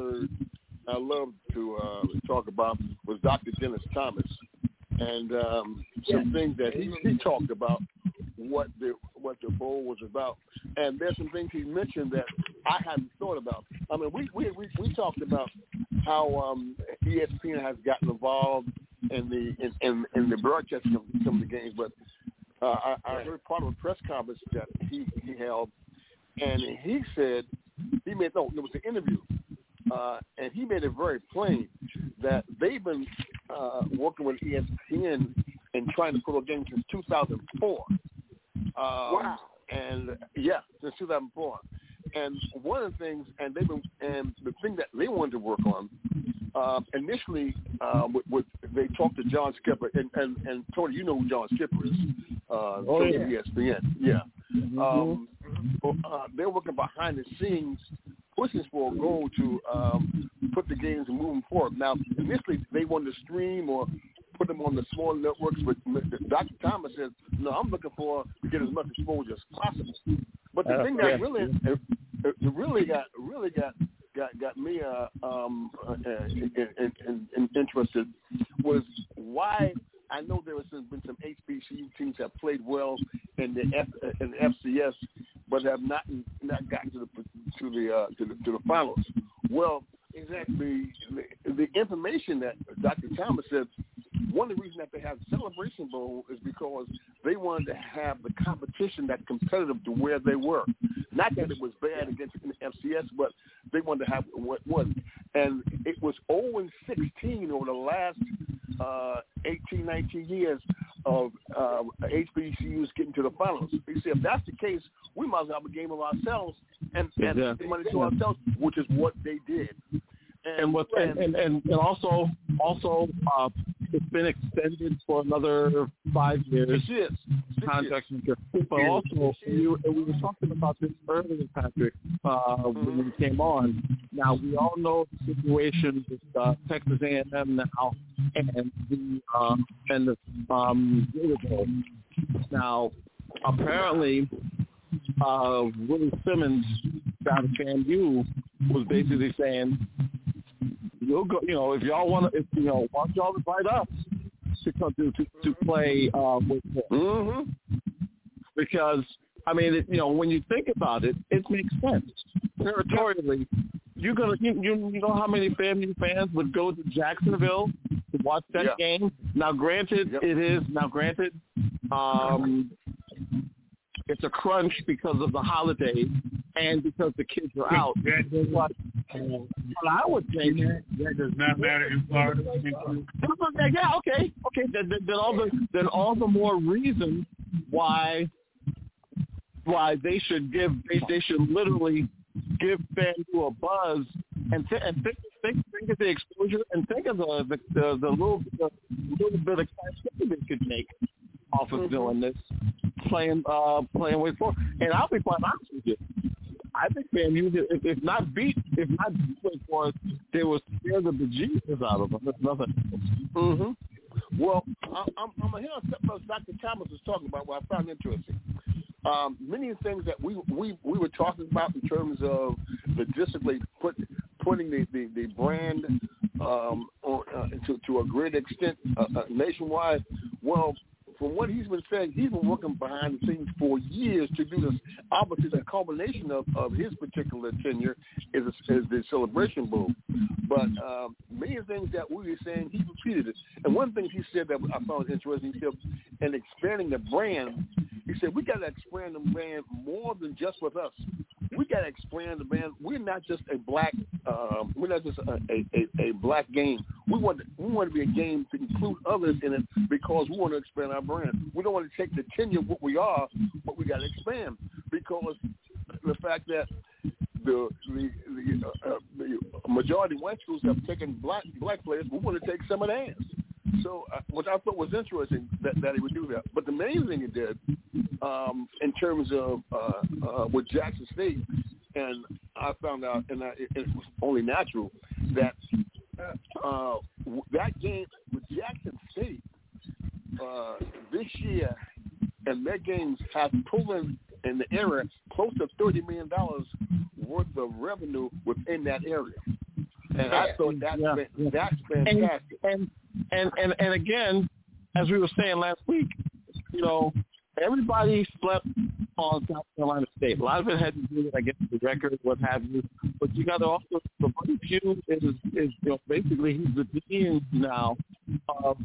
H: to talk about was Dr. Dennis Thomas, and some things that he talked about what the bowl was about, and there's some things he mentioned that I hadn't thought about. I mean, we talked about how ESPN has gotten involved in the broadcasting of some of the games, but I heard part of a press conference that he held. And he said, it was an interview, and he made it very plain that they've been working with ESPN and trying to put a game since 2004.
G: Wow.
H: And since 2004. And one of the things, and the thing that they wanted to work on, initially, they talked to John Skipper, and Tony, you know who John Skipper is, ESPN, yeah. They're working behind the scenes, pushing for a goal to put the games and move them forward. Now, initially, they wanted to stream or put them on the small networks, but Dr. Thomas says, no, I'm looking to get as much exposure as possible. But the thing that really got me interested was why. I know there has been some HBCU teams that have played well in the FCS, but have not gotten to the finals. Well, exactly. The information that Dr. Thomas said, one of the reasons that they have the Celebration Bowl is because they wanted to have the competition that's competitive to where they were. Not that it was bad against the FCS, but they wanted to have what was. And it was 0-16 over the last 18, 19 years of HBCUs getting to the finals. He said, if that's the case, we might as well have a game of ourselves and the money to ourselves, which is what they did. And
D: also it's been extended for another 5 years. Contract. But also, we were talking about this earlier, Patrick, when we came on. Now, we all know the situation with Texas A&M now and the Gator Bowl. Now, apparently, Willie Simmons down at FAMU was basically saying, "We'll go. If y'all want to, why don't y'all invite us to play with them?" Because when you think about it, it makes sense. Territorially, you know how many FAMU fans would go to Jacksonville to watch that game? Now, granted, it's a crunch because of the holidays and because the kids are out. But I would think
F: that does not matter in Florida.
D: Yeah, okay. Then all the more reason why they should literally give FAMU a buzz and think of the exposure and think of the little bit of cash they could make off of doing this, playing Wake Forest. And I'll be quite honest with you, I think FAMU, if not beat Wake Forest, they will scare the bejesus out of them. That's nothing.
H: Well, I'm going to hear something else Dr. Thomas was talking about what I found interesting. Many of the things that we were talking about in terms of logistically putting the brand to a great extent nationwide. Well, from what he's been saying, he's been working behind the scenes for years to do this. Obviously, the culmination of his particular tenure is the Celebration Bowl. But many of the things that we were saying, he repeated it. And one thing he said that I found interesting, he said, in expanding the brand, he said, we got to expand the brand more than just with us. We got to expand the brand. We're not just a black black game. We want to be a game to include others in it because we want to expand our brand. We don't want to take the tenure of what we are, but we got to expand because the fact that the majority white schools have taken black players, we want to take some of theirs. So, which I thought was interesting that he would do that. But the main thing he did, in terms of with Jackson State, and I found out, and it was only natural that that game with Jackson State this year, and their games have pulled in the area close to $30 million worth of revenue within that area. And I thought that's fantastic.
D: And again, as we were saying last week, everybody slept on South Carolina State. A lot of it had to do with, I guess, the record, what have you. But you got to also, the Buddy Pugh is basically he's the dean now of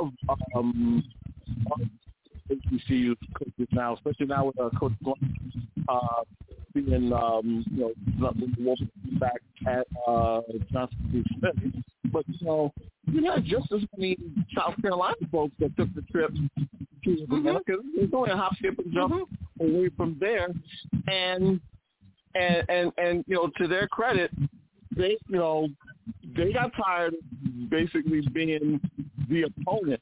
D: HBCU coaches now, especially now with Coach Blunt being back at Johnson C. Smith. But you had just as many South Carolina folks that took the trip to America. There's only a hop, skip, and jump away from there, and to their credit, they got tired of basically being the opponent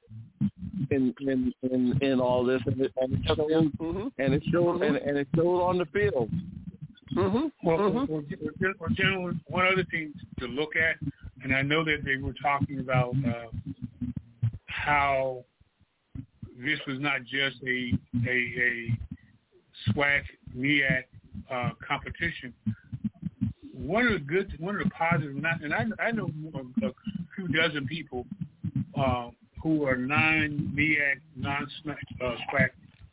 D: in all this, and it showed on the field.
F: Well, gentlemen, one other thing to look at, and I know that they were talking about how this was not just a SWAC MEAC competition. One of the positives, and I know a few dozen people who are non-MEAC, non-SWAC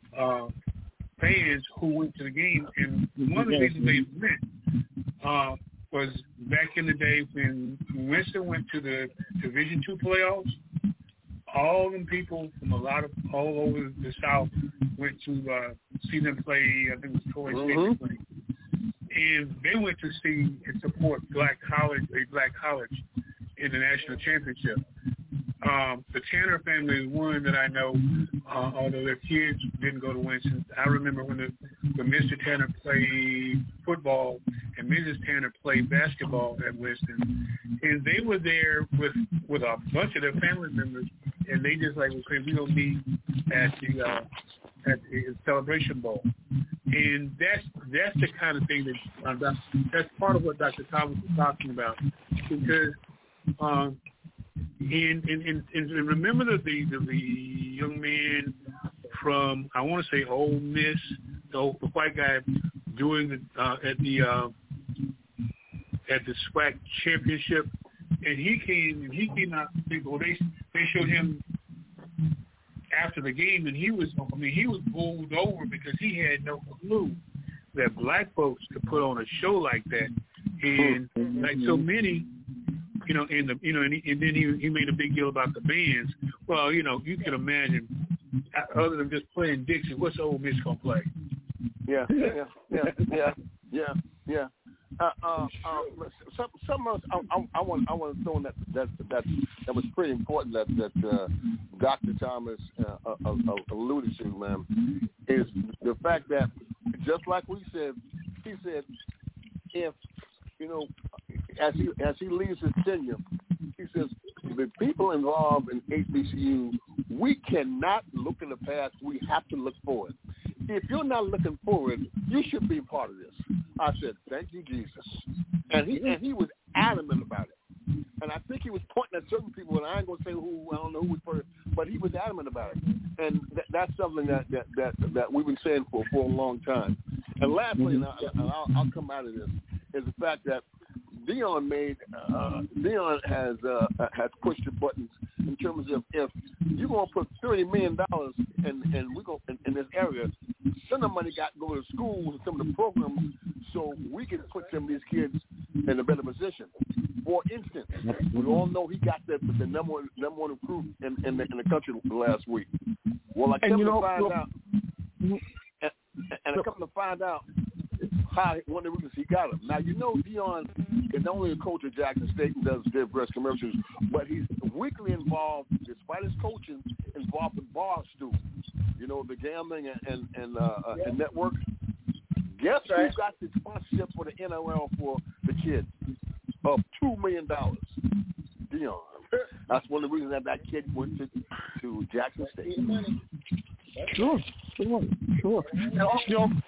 F: fans who went to the game, and one of the reasons they went was back in the day when Winston went to the Division II playoffs. All them people from all over the South went to see them play. I think it was Troy State play, and they went to see and support a black college in the national championship. The Tanner family is one that I know, although their kids didn't go to Winston. I remember when Mr. Tanner played football and Mrs. Tanner played basketball at Winston, and they were there with a bunch of their family members, and they just like, okay, we don't meet at the Celebration Bowl. And that's the kind of thing that's part of what Dr. Thomas was talking about, because and remember the young man from, I want to say, Ole Miss, the white guy doing at the SWAC championship, and he came out. Well, they showed him after the game, and he was bowled over because he had no clue that black folks could put on a show like that, and like so many. And then he made a big deal about the bands. Well, you can imagine, other than just playing Dixie, what's Ole Miss gonna play?
H: Yeah. Something else I want to throw in that was pretty important that Dr. Thomas alluded to, man, is the fact that just like we said, he said if as he leaves his tenure, he says the people involved in HBCU, we cannot look in the past. We have to look forward. If you're not looking forward, you should be part of this. I said, thank you, Jesus. And he was adamant about it. And I think he was pointing at certain people, and I ain't gonna say who. I don't know who was first, but he was adamant about it. And that's something that we've been saying for a long time. And lastly, and I'll come out of this, is the fact that Dion has pushed the buttons in terms of if you're gonna put $30 million and we go in this area, some of the money got to go to schools and some of the programs so we can put some of these kids in a better position. For instance, we all know he got the number one recruit in the country last week. Well, I come to find out how one of the reasons he got him. Now, Dion is not only a coach at Jackson State and does Dave Breast commercials, but he's weekly involved, despite his coaching, involved with Barstool, the gambling and network. Guess who got the sponsorship for the NRL for the kids of $2 million? Dion. That's one of the reasons that kid went to Jackson State.
D: Sure. And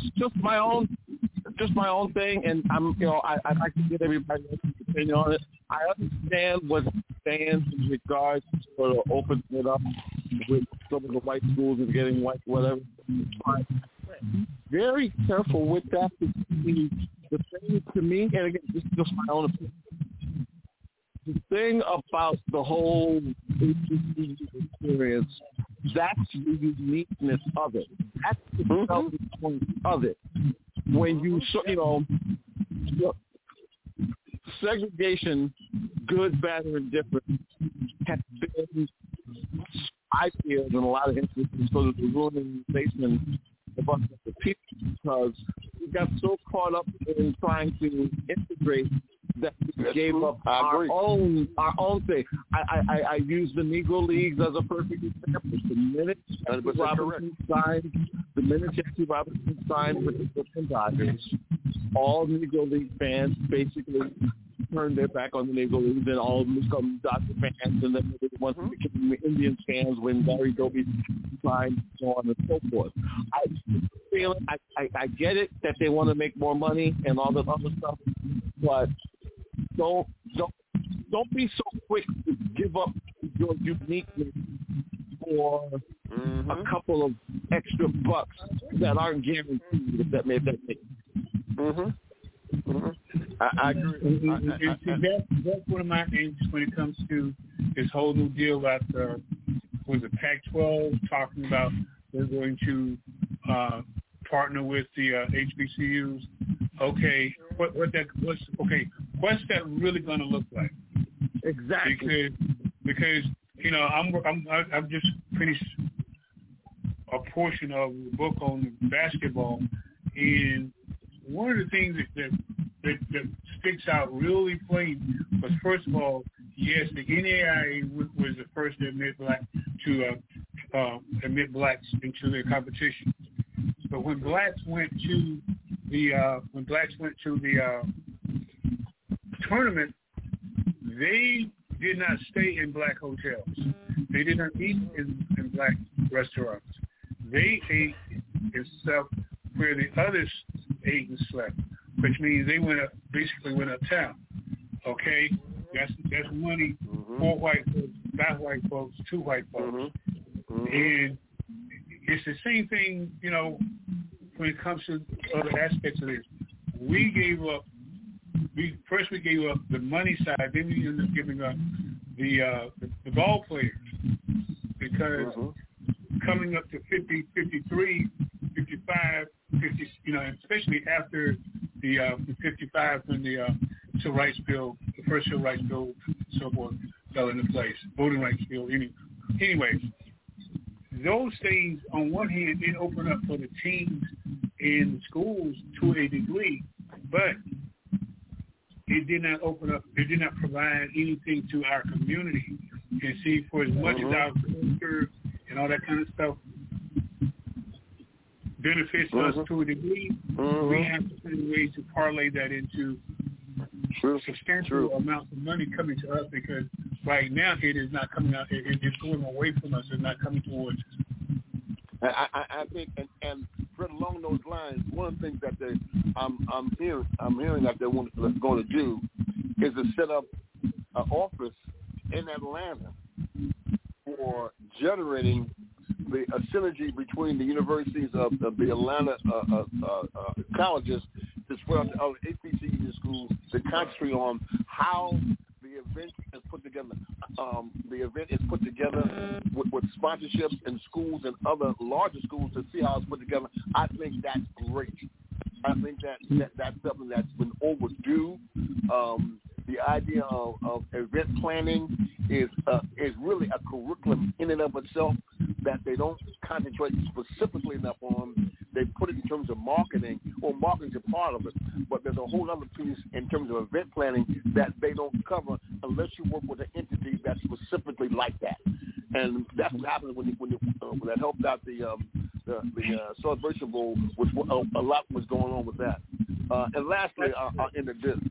D: just my own thing, and I'd like to get everybody's opinion on it. I understand what stands in regards to opening it up with some of the white schools and getting white whatever. But very careful with that. The thing to me, and again, this is just my own opinion. The thing about the whole HBCU experience, that's the uniqueness of it. That's the selling point of it. When you segregation, good, bad, or indifferent, has been, I feel, in a lot of instances, sort of the ruination of us as a people, because we got so caught up in trying to integrate that we gave up our own thing. I use the Negro Leagues as a perfect example. The minute Jackie Robinson signed with the Brooklyn Dodgers, all Negro League fans basically turned their back on the Negro Leagues, and all of them become Dodger fans, and then they went to become Indians fans when Larry Doby signed, so on and so forth. I get it that they want to make more money and all that other stuff, but don't be so quick to give up your uniqueness for a couple of extra bucks that aren't guaranteed, if that makes sense.
H: I agree.
F: That's one of my angles when it comes to this whole new deal about was it Pac-12 talking about they're going to partner with the HBCUs. Okay, what's that really going to look like?
G: Exactly.
F: Because I've just finished a portion of the book on basketball, and one of the things that sticks out really plain was, first of all, yes, the NAIA was the first to admit blacks into their competition. But when blacks went to the tournament, they did not stay in black hotels. They did not eat in black restaurants. They ate and slept where the others ate and slept, which means they basically went uptown. Okay, that's money for white folks, by white folks, to white folks, and it's the same thing. When it comes to other aspects of this, we gave up the money side, then we ended up giving up the ball players, because coming up to 50, 53, 55, 50, especially after the 55 when the civil rights bill, the first civil rights bill, so forth, fell into place, voting rights bill. Anyways, those things on one hand did open up for the teams and the schools to a degree, but it did not open up. It did not provide anything to our community. And see, for as much as our culture and all that kind of stuff benefits us to a degree, we have to find ways to parlay that into substantial amounts of money coming to us, because right now it is not coming out. It's going away from us. It's not coming towards us.
H: I think, and Fred, along those lines, one of the things that I'm hearing that they're going to do is to set up an office in Atlanta for generating a synergy between the universities of the Atlanta colleges to spread out the HBCU schools to concentrate on how the event is put together. The event is put together with sponsorships in schools and other larger schools to see how it's put together. I think that's great. I think that's something that's been overdue. The idea of event planning is really a curriculum in and of itself that they don't concentrate specifically enough on. They put it in terms of marketing, or marketing's a part of it, but there's a whole other piece in terms of event planning that they don't cover unless you work with an entity that's specifically like that. And that's what happened when that helped out the Celebration Bowl, which a lot was going on with that. And lastly, I'll end with this.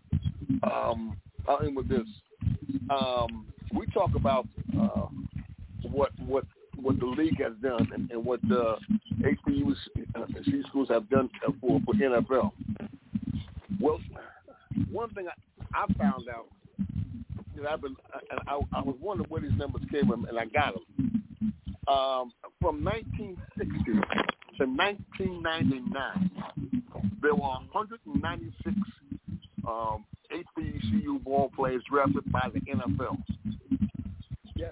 H: We talk about what the league has done and what HBCU schools have done for NFL. Well, one thing I found out that I was wondering where these numbers came from, and I got them. From 1960 to 1999, there were 196 HBCU ball players drafted by the NFL. Yes.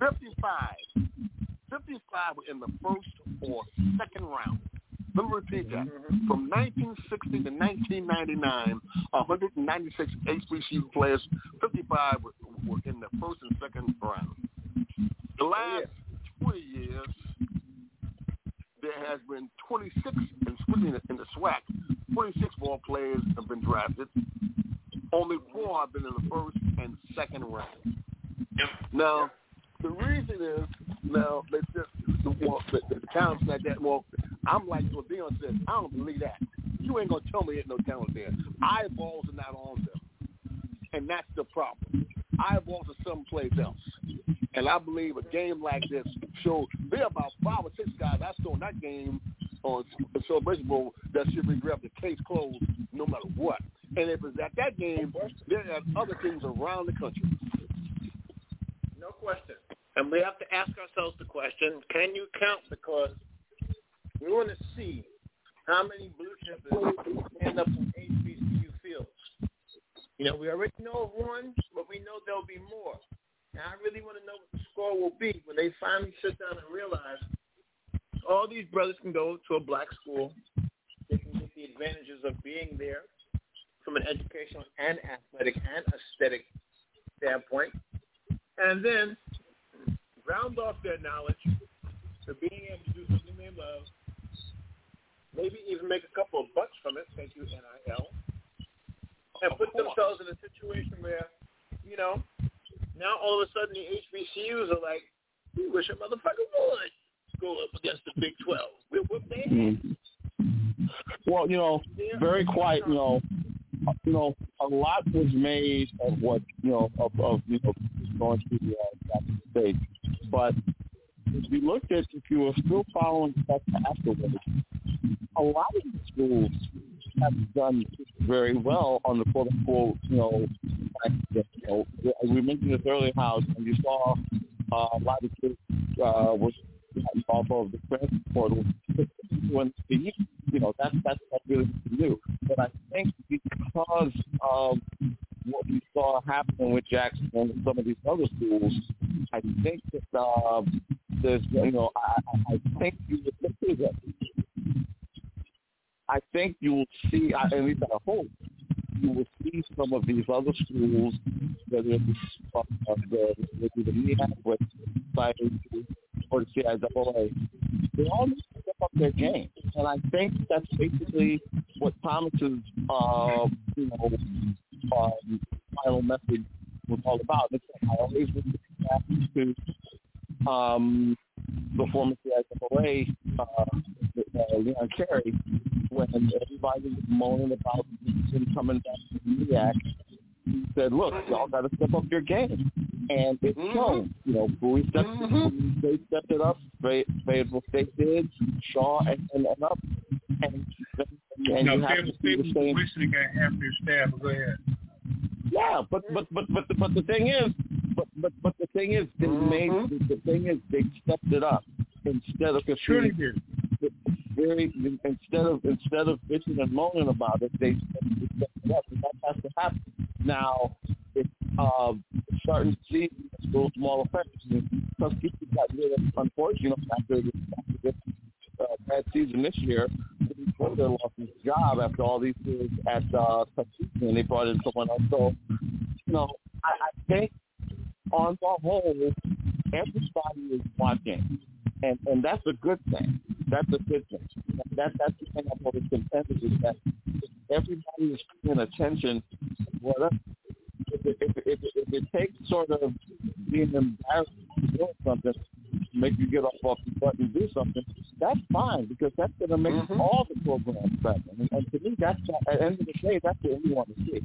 H: 55 were in the first or second round. Let me repeat that. From 1960 to 1999, 196 HBCU players, 55 were in the first and second round. The last 20 years, there has been 26, in the SWAC, 26 ball players have been drafted. Only 4 have been in the first and second round. Now, the reason is, they said the talent's like that. Well, I'm like what Dion said. I don't believe that. You ain't gonna tell me there's no talent there. Eyeballs are not on them, and that's the problem. Eyeballs are someplace else. And I believe a game like this shows there are about 5 or 6 guys I saw in that game on Celebration Bowl that should be drafted, case closed, no matter what. And if it's at that game, there are other teams around the country.
G: No question. And we have to ask ourselves the question, can you count? Because we want to see how many blue chippers end up in HBCU fields. We already know of one, but we know there'll be more. Now, I really want to know what the score will be when they finally sit down and realize all these brothers can go to a black school. They can get the advantages of being there from an educational and athletic and aesthetic standpoint, and then round off their knowledge to being able to do something they love, maybe even make a couple of bucks from it, thank you, NIL, and put themselves in a situation where, Now all of a sudden the HBCUs are like, we wish a motherfucker would go up against the Big 12. We'll whip their ass.
I: Well, very quiet. A lot was made of what of going through the state, but if you looked at, if you were still following stuff afterwards, a lot of the schools have done very well on the quote unquote, we mentioned this earlier how you saw a lot of kids was off of the transfer portal when that's really new. But I think because of what we saw happening with Jackson and some of these other schools, I think that there's I think you will see, at least I hope, you will see some of these other schools, whether it's the MEAC with or the CIAA, they all need to step up their game. And I think that's basically what Thomas's final message was all about. I always went back to the former CIAA, Leon Carey, when everybody was moaning about him coming back to the MEAC. He said, look, y'all got to step up your game. And it's shown. Bowie stepped it up. Fayetteville State did. Shaw and up. And you have to see the same.
F: Listening at half your staff. Go ahead.
I: Yeah, but the thing is, they stepped it up instead of instead of bitching and moaning about it, they stepped it up, and that has to happen. Now, it's starting to see those small effects. Tuskegee got rid of, unfortunately, after this bad season this year, they lost his job after all these years at Tuskegee, and they brought in someone else. So, I think on the whole, everybody is watching, and that's a good thing. That's a good thing. That's the thing I'm always contented is that everybody is paying attention. Whatever. If it takes sort of being embarrassed to do something, make you get off the butt and do something, that's fine, because that's going to make all the programs better. And to me, that's at the end of the day, that's what we want to see.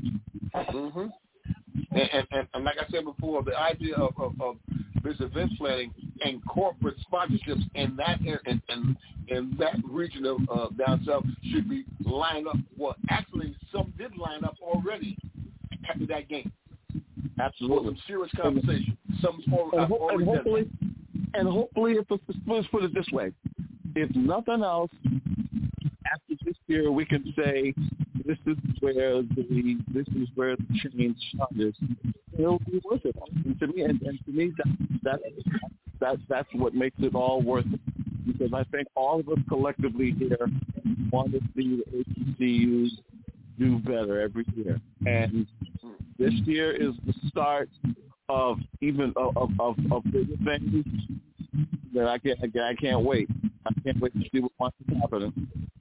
H: And like I said before, the idea of this event planning and corporate sponsorships in that in that region of down south should be lined up. Well, actually, some did line up already after that game.
I: Absolutely,
H: some serious conversation.
I: And hopefully, let's put it this way: if nothing else, after this year, we can say this is where the change started. It'll be worth it. And to me, that's what makes it all worth it. Because I think all of us collectively here want to see the HBCUs do better every year, and this year is the start of even of bigger things that I can't wait. I can't wait to see what's happening.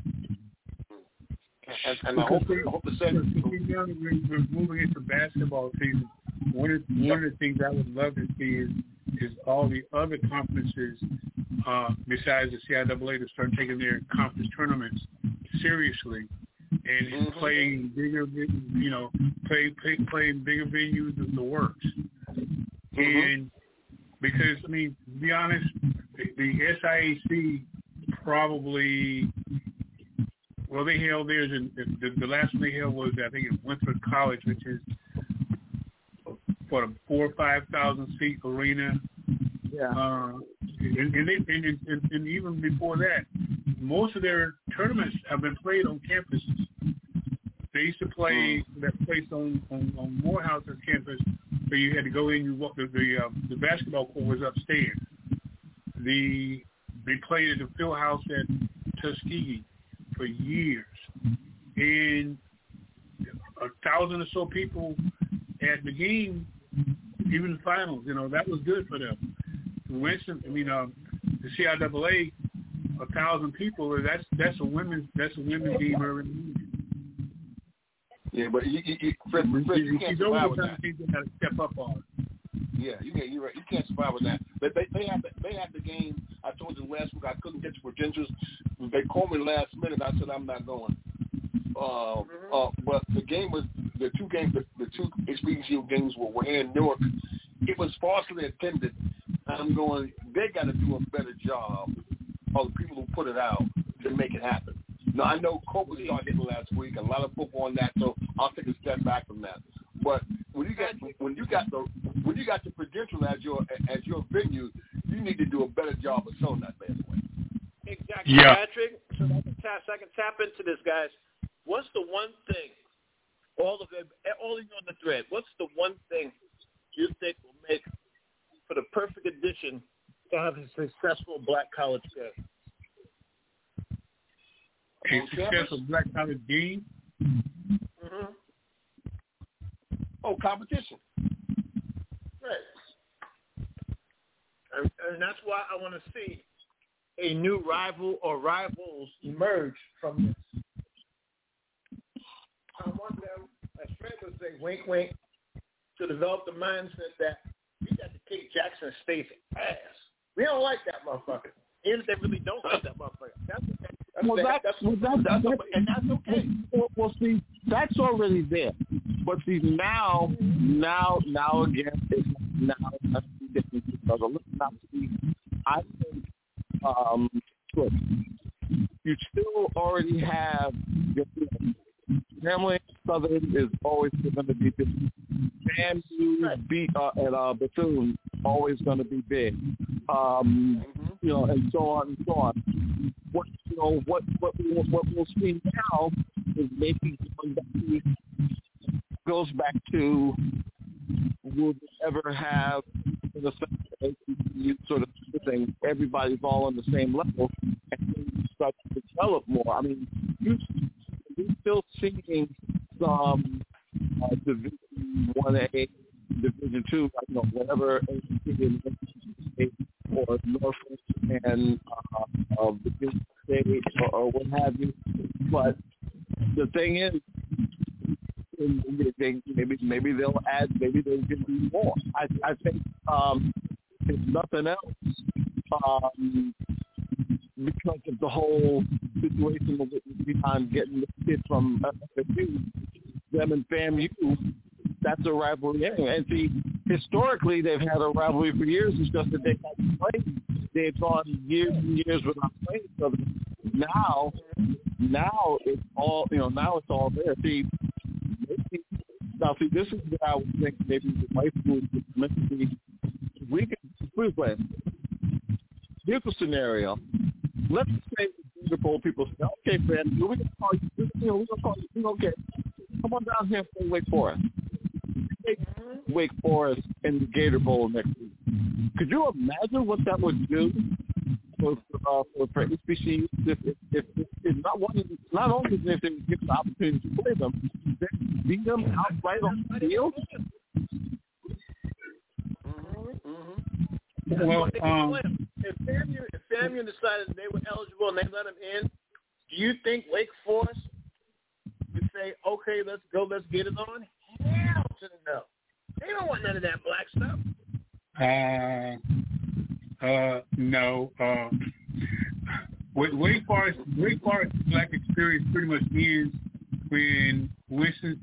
H: And I hope the second.
F: We're moving into basketball season. One of the things I would love to see is all the other conferences besides the CIAA to start taking their conference tournaments seriously and playing bigger, playing bigger venues of the works. And because to be honest, the SIAC probably. Well, they held theirs, and the last one they held was, I think, at Winthrop College, which is for a 4,000 or 5,000 seat arena.
I: Yeah.
F: And even before that, most of their tournaments have been played on campuses. They used to play that place on Morehouse's campus, where you had to go in. You walk the basketball court was upstairs. They played at the field house at Tuskegee for years, and 1,000 or so people at the game, even the finals. That was good for them. For instance, the CIAA, 1,000 people. That's a women's game already.
H: Yeah, but you can't survive with that.
F: You got to step up on.
H: Yeah, you're right. You can't survive with that. But they had the game. I told you last week I couldn't get the credentials. They called me last minute. I said I'm not going. But the game was the two HBCU games were here in Newark. It was sparsely attended. I'm going. They got to do a better job, or the people who put it out, to make it happen. Now I know Cope was started last week. A lot of football on that, so I'll take a step back from that. But when you got the credential as your venue, you need to do a better job of selling that bad boy.
G: Exactly, yeah. Patrick. So I can tap into this, guys. What's the one thing? All of you on the thread. What's the one thing you think will make for the perfect addition to have a successful black college game?
F: A successful black college game?
G: Mm-hmm.
H: Oh, competition.
G: Right. And that's why I want to see a new rival or rivals emerge from this. I want them, as Fred would say, wink, wink, to develop the mindset that we got to kick Jackson State's ass. We don't like that motherfucker. Even if they really don't like that motherfucker. That's okay.
I: Well, see, that's already there. But see, now again, it's now different. Now, see, I think, look, you still already have your family. Southern is always going to be big. FAMU and Bethune always going to be big. You know, and so on and so on. What we'll see now is maybe goes back to will we ever have in the sort of thing, everybody's all on the same level and things start to develop more. I mean, you're still seeing some Division 1A, Division 2, you know, whatever, or Norfolk and Virginia State or what have you. But the thing is, maybe they'll add, maybe they can do more. I think if nothing else, because of the whole situation with behind getting the kid from FSU, them and FAMU, that's a rivalry anyway. And see, historically, they've had a rivalry for years. It's just that they haven't played. They've gone years and years without playing each other. Now it's all, you know, now it's all there. See, this is where I would think maybe the high school is meant to be. We could play. Here's a scenario. Let's say the bowl people say, okay, Fred, we're going to call you. You know, we're going to call you. Okay, come on down here and play Wake Forest. Wake Forest in the Gator Bowl next week. Could you imagine what that would do for HBCU if not only if they get the opportunity to play them, they beat them outright on the field?
F: Well,
G: if FAMU decided they were eligible and they let them in, do you think Wake Forest would say, okay, let's go, let's get it on? Hell to no. They don't want none of that black stuff.
F: No. Wake Forest black experience pretty much ends when Winston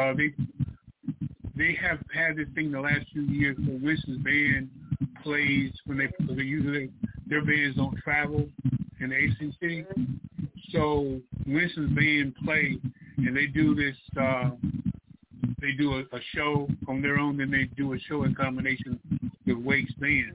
F: they have had this thing the last few years where Winston's band plays when they usually their bands don't travel in the ACC. So Winston's band play and they do this. They do a show on their own, then they do a show in combination with Wake's band.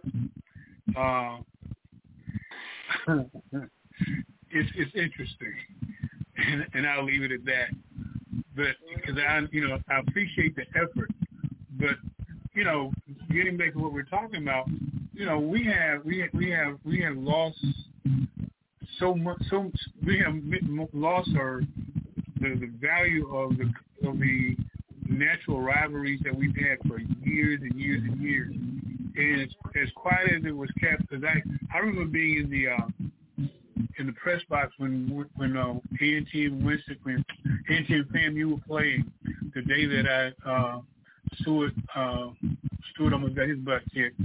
F: It's interesting, and I'll leave it at that. But because I appreciate the effort, but getting back to what we're talking about, we have lost so much. So we have lost the value of the natural rivalries that we've had for years and years and years. And as quiet as it was kept, because I remember being in the press box when A&T and Winston, when A&T and FAMU were playing, the day that Stewart Stewart almost got his butt kicked.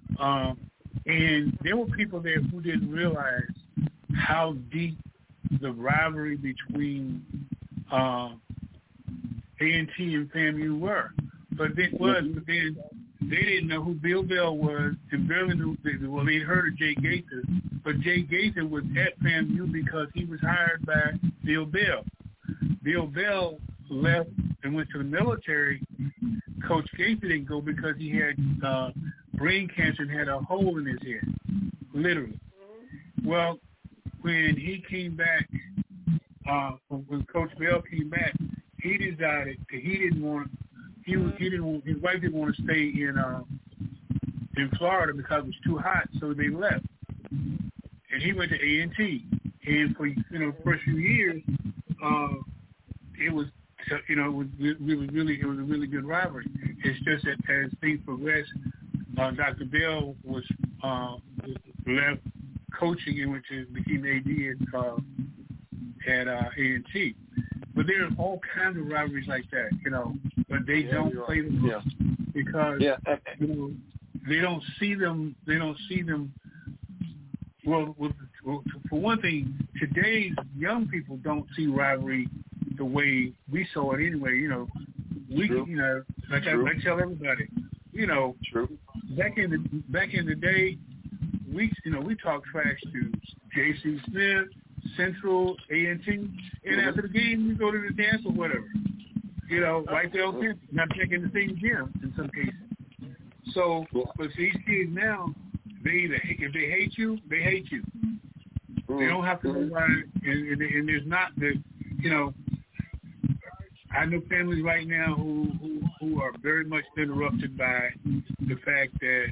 F: And there were people there who didn't realize how deep the rivalry between A&T and FAMU were. But then they didn't know who Bill Bell was, and barely knew. Well, they heard of Jay Gaither, but Jay Gaither was at FAMU because he was hired by Bill Bell. Bill Bell left and went to the military. Coach Gaither didn't go because he had brain cancer and had a hole in his head, literally. Well, when he came back, when Coach Bell came back, he decided that he didn't want his wife didn't want to stay in Florida because it was too hot, so they left. And he went to A&T. And for first few years, it was a really good rivalry. It's just that as things progressed, Dr. Bell was left coaching and became AD at A&T. But there are all kinds of rivalries like that, but they don't play them because they don't see them. They don't see them. Well, for one thing, today's young people don't see rivalry the way we saw it anyway. Like I tell everybody, back in the day, we talked trash to J.C. Smith, Central, A&T, and after the game, we go to the dance or whatever. Right there on campus, not checking the same gym in some cases. So, but these kids now, if they hate you, they hate you. They don't have to know why, and there's not the, I know families right now who are very much interrupted by the fact that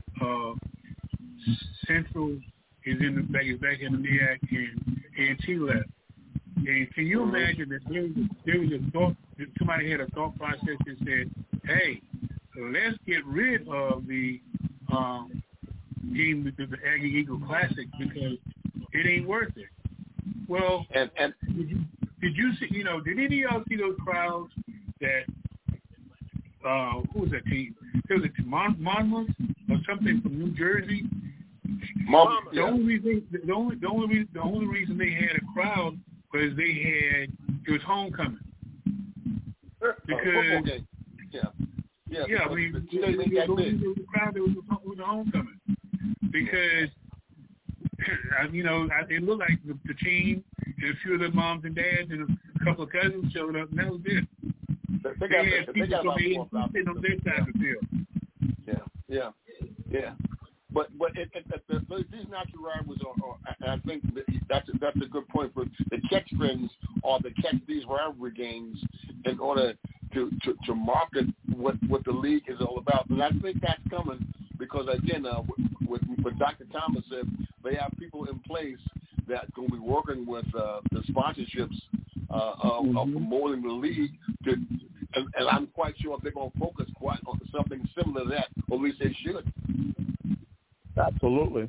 F: Central is back in the MEAC and A&T left. And can you imagine that there was a thought, somebody had a thought process that said, hey, let's get rid of the game with the Aggie Eagle Classic because it ain't worth it. Well, and did you see, did any of y'all see those crowds that, who was that team? There was a Monmouth or something from New Jersey. The only reason they had a crowd was it was homecoming. Because I mean, the crowd was the homecoming because it looked like the team and a few of the moms and dads and a couple of cousins showed up, and that was it. They had people sitting on their side of the field.
H: Yeah. But these natural rivals are I think that's a good point. But the catch friends are to catch these rivalry games in order to market what the league is all about. And I think that's coming because again, what Dr. Thomas said, they have people in place that's going to be working with the sponsorships of promoting the league. And I'm quite sure they're going to focus quite on something similar to that, or at least they should.
I: Absolutely.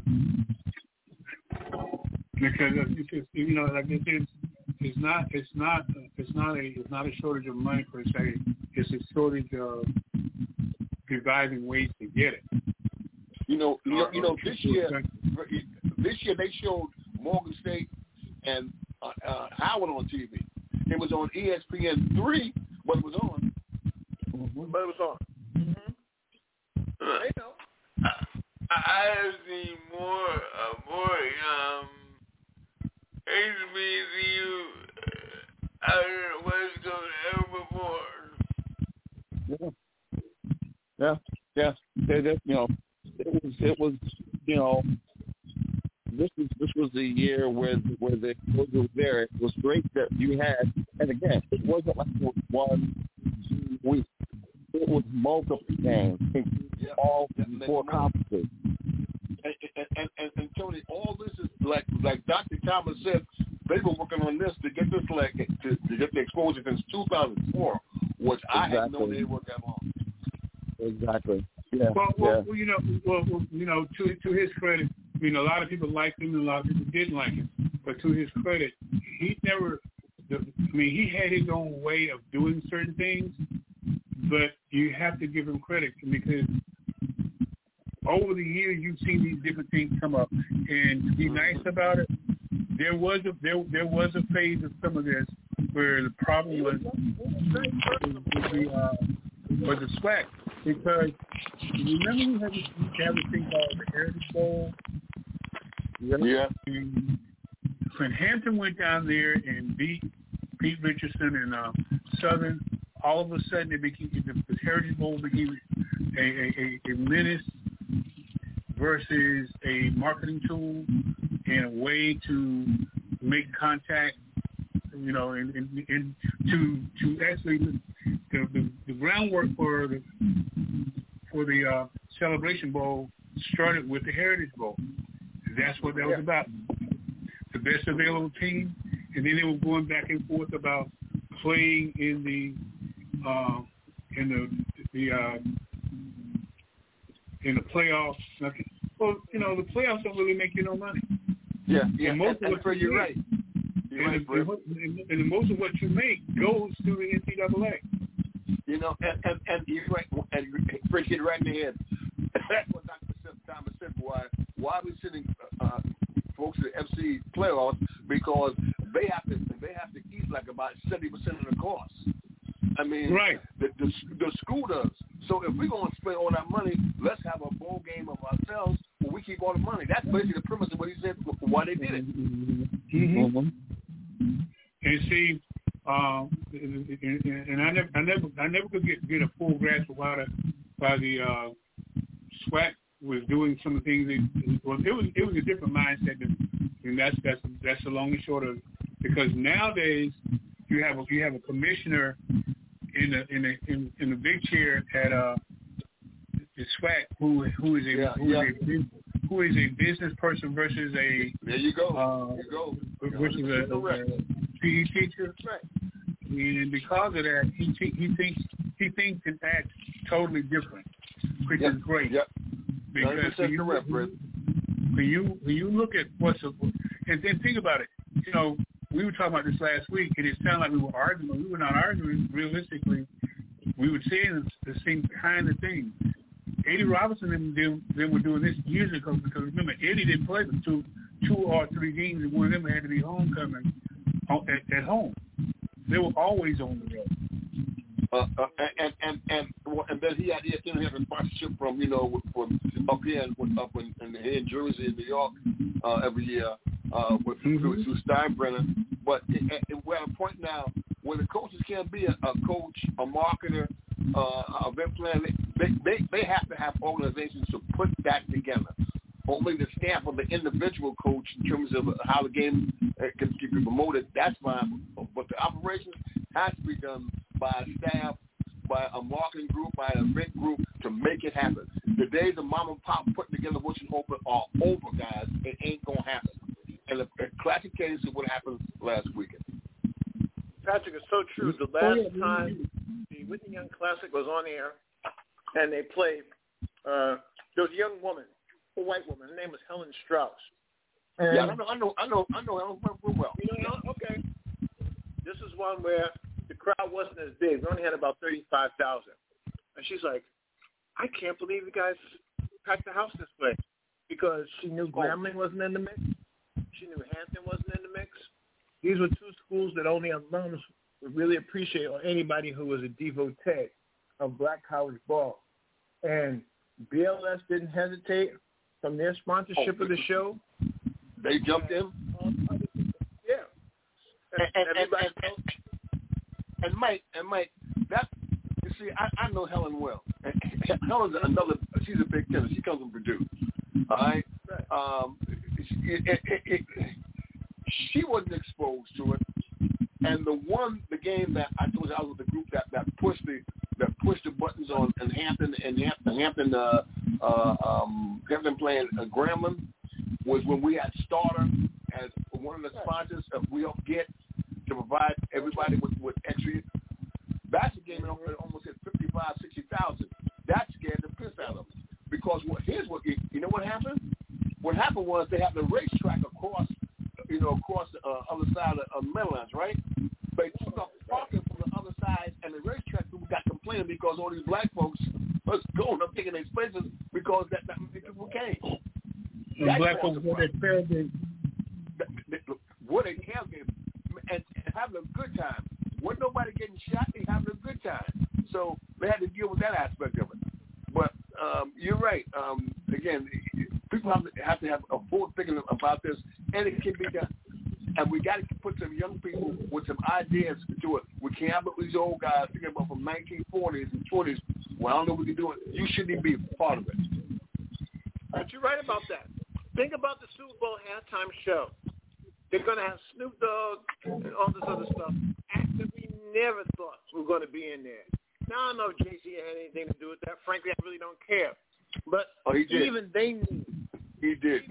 F: Because like I said, it's not a shortage of money per se. It's a shortage of devising ways to get it. This year they showed Morgan State and Howard on TV. It was on ESPN3, but it was on.
H: But it was on.
E: They know. I have seen more HBCU out in the West Coast ever before.
I: Yeah. It was this was the year where the exposure was there. It was great that you had, and again, it wasn't like it was 1 week. It was multiple games, all 4 conferences.
H: And Tony, all this is like Dr. Thomas said, they've been working on this to get this to get the exposure since 2004, which I had no idea worked that long.
I: Exactly. Yeah.
F: Well, to his credit, a lot of people liked him and a lot of people didn't like him. But to his credit, he had his own way of doing certain things. But you have to give him credit because over the years, you've seen these different things come up. And to be nice about it, there was a phase of some of this where the problem was the SWAC. Because you remember we had this thing called the Heritage Bowl?
H: Yeah.
F: And when Hampton went down there and beat Pete Richardson and Southern, all of a sudden the Heritage Bowl became a menace versus a marketing tool and a way to make contact, and to actually the groundwork for the Celebration Bowl started with the Heritage Bowl. That's what that was about. The best available team, and then they were going back and forth about playing in the playoffs. Well, the playoffs don't really make you no money.
H: Yeah.
F: And most of what
H: you're right.
F: And most of what you make goes to the NCAA.
H: And you're right. And Fred hit right in the head. That's what Dr. Thomas said. Why we sending folks to the FC playoffs, because they have to eat like about 70% of the cost. I mean,
F: right.
H: The school does. So if we're going to spend all that money, let's have a bowl game of ourselves where we keep all the money. That's basically the premise of what he said, why they did it.
F: Mm-hmm. And see, and I never could get a full grasp of why the SWAC was doing some of the things. It was a different mindset, and that's the long and short of it. Because nowadays you have a commissioner in the big chair at the SWAC who is a business person versus a versus a PE teacher.
H: Right.
F: And because of that, he thinks and acts totally different, which is great.
H: Yep.
F: Because when you look at and then think about it, we were talking about this last week, and it sounded like we were arguing. We were not arguing. Realistically, we were saying the same kind of thing. Eddie Robinson and them were doing this years ago, because remember, Eddie didn't play for two or three games, and one of them had to be homecoming at home. They were always on the road. And then he had a sponsorship from up here in Jersey and New York every year through Steinbrenner. But we're at a point now where the coaches can't be a coach, a marketer, event planner. They have to have organizations to put that together. Only the staff of the individual coach in terms of how the game can be promoted, that's fine. But the operation has to be done by staff, by a marketing group, by an event group to make it happen. The days of mom and pop putting together what you hope are over, guys. It ain't going to happen. And a classic case of what happened last weekend.
G: Patrick, it's so true. The last time the Whitney Young Classic was on air and they played, there was a young woman, a white woman. Her name was Helen Strauss. And
H: I know Helen real well.
G: Okay. This is one where the crowd wasn't as big. We only had about 35,000. And she's like, I can't believe you guys packed the house this way. Because she knew Grambling wasn't in the mix. She knew Hampton wasn't in the mix. These were two schools that only alums would really appreciate, or anybody who was a devotee of black college ball. And BLS didn't hesitate from their sponsorship of the show.
H: They jumped in.
G: Yeah.
H: And Mike, that you see, I know Helen well. And Helen's she's a big tennis. She comes from Purdue. All right. She wasn't exposed to it, and the game that I told you I was with the group that pushed the buttons on and Hampton playing Grambling was when we had Starter as one of the sponsors of We Up Get to provide everybody with extra. That's a game that almost hit 55,000-60,000. That scared the piss out of them because you know what happened? What happened was they had the racetrack across the other side of Meadowlands, right? They took up parking from the other side, and the racetrack people got complaining because all these black folks was going up taking their spaces because that okay.
F: And black folks wore their tailgate.
H: Wore their tailgate and having a good time. Wasn't nobody getting shot. They having a good time. So they had to deal with that aspect of it. But you're right. Again, people have to have a forward thinking about this, and it can be done. And we got to put some young people with some ideas to it. We can't have these old guys thinking about from 1940s and 20s. Well, I don't know if we can do it. You shouldn't even be a part of it.
G: But you're right about that. Think about the Super Bowl halftime show. They're going to have Snoop Dogg and all this other stuff. Acts that we never thought were going to be in there. Now, I don't know if Jay-Z had anything to do with that. Frankly, I really don't care. But even they knew.
H: He did.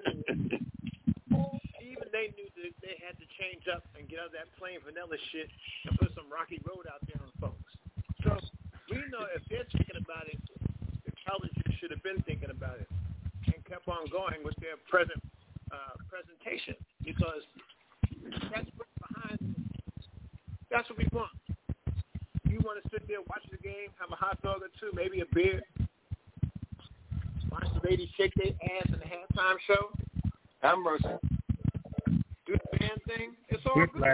G: Even they knew that they had to change up and get out of that plain vanilla shit and put some Rocky Road out there on folks. So we know if they're thinking about it, the television should have been thinking about it and kept on going with their present presentation, because that's what's behind it. That's what we want. You want to sit there, watch the game, have a hot dog or two, maybe a beer, watch the ladies shake their ass in the halftime show.
H: Have mercy.
G: Do the damn thing. It's all good.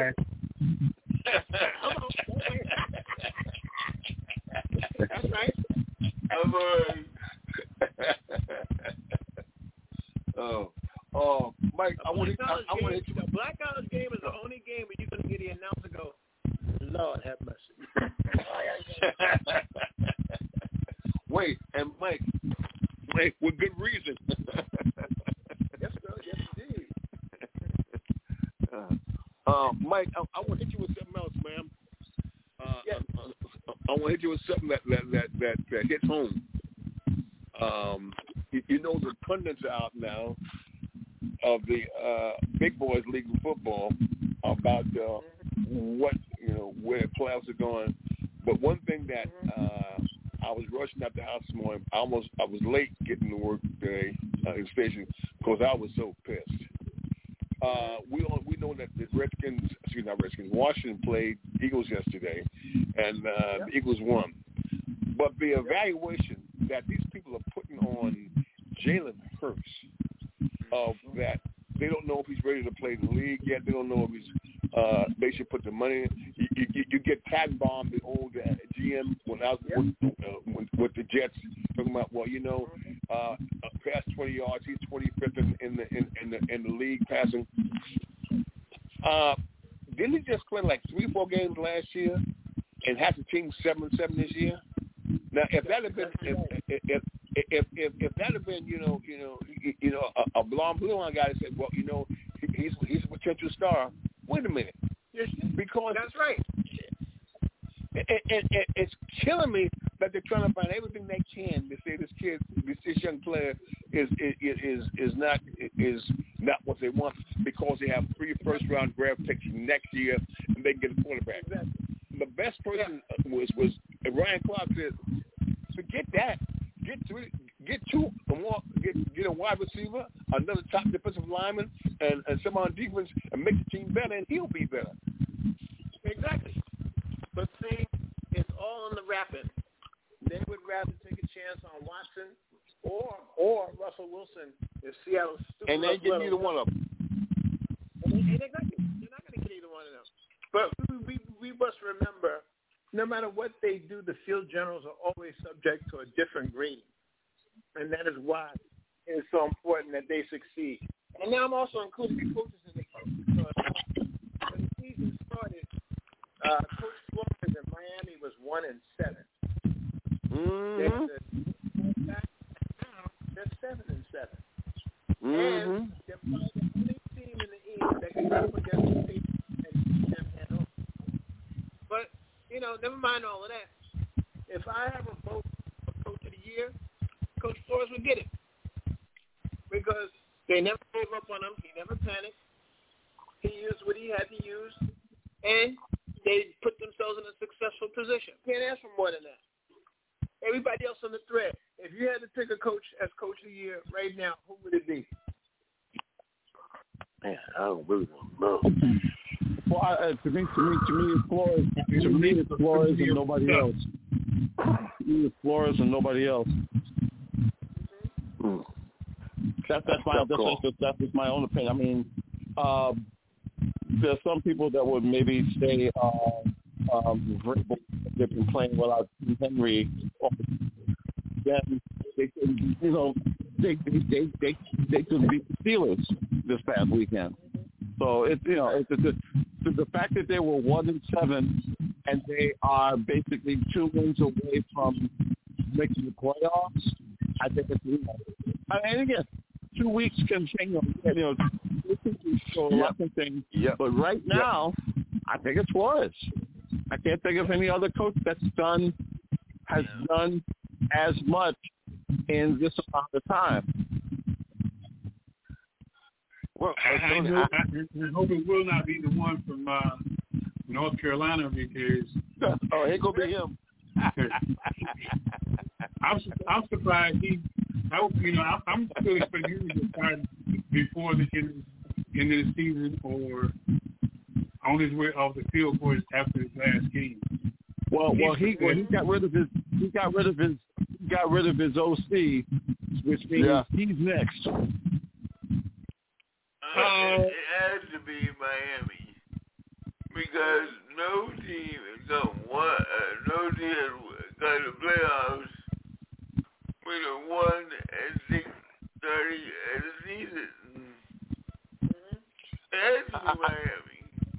G: That's right.
H: Mike, I want to hit you.
G: The Black College game is the only game where you're going to get the announcer go, Lord have mercy.
H: Wait, and Mike, with good reason.
G: Yes, sir. Yes, indeed.
H: Mike, I want to hit you with something else, ma'am.
G: Yes.
H: I want to hit you with something that hits home. You know, the pundits are out now of the Big Boys League of Football about what, where the playoffs are going. But one thing that I was rushing out the house this morning. I was late getting to work today in the station because I was so pissed. We know that the Washington played Eagles yesterday, and the Eagles won. But the evaluation that these people are putting on Jalen Hurts, that they don't know if he's ready to play the league yet. They don't know if he's. They should put the money in. You get Tannenbaum, the old GM, when I was with the Jets, talking about past 20 yards, he's 25th in the league passing. Didn't he just play like 3-4 games last year and have the team 7-7 this year? Now, if that had been if that had been a blue line guy that said, well, he's a potential star. Wait a minute, because
G: that's right.
H: It's killing me that they're trying to find everything they can to say this young player is not what they want, because they have 3 first-round draft picks next year and they can get a quarterback. The best person was Ryan Clark said, forget that. Get 2 or more. Get a wide receiver, another top defensive lineman, and someone on defense, and make the team better, and he'll be better.
G: Exactly. But see, it's all in the wrapping. They would rather take a chance on Watson or Russell Wilson if Seattle's stupid.
H: And they get neither one of them.
G: Exactly. They're not going to get either one of them. But we must remember, no matter what they do, the field generals are always subject to a different grading. And that is why it's so important that they succeed. And now I'm also including the coaches in the game. Because when the season started, Coach Flores in Miami was 1-7.
H: Mm-hmm.
G: They're 7-7. And they're probably the only team in the East that can go up against the Patriots and keep them head on. But, never mind all of that. If I have a vote for Coach of the Year, Coach Flores would get it. Because they never gave up on him. He never panicked. He used what he had to use. And they put themselves in a successful position. Can't ask for more than that. Everybody else on the thread, if you had to pick a coach as Coach of the Year right now, who would it be?
H: Man, I don't really know.
I: Well, to me, it's Flores. To me, it's Flores and nobody else. To me, it's Flores and nobody else. That's just my own opinion. I mean, there's some people that would maybe say they've been playing without Henry. Then they can, they could beat the Steelers this past weekend. So it's the fact that they were 1-7 and they are basically 2 wins away from making the playoffs. I think it's and again, 2 weeks can change. So lots of things. Yep. But right now, I think it's Flores. I can't think of any other coach has done as much in this amount of time.
F: Well, I hope it will not be the one from North Carolina because
H: it ain't gonna be him.
F: I'm surprised I'm still expecting him to start before the end of the season or on his way off the field for after his last game.
I: Well, he got rid of his OC, which means he's next.
E: It has to be Miami because no team has got the playoffs with a 1-6 starting at the season. It has to be Miami.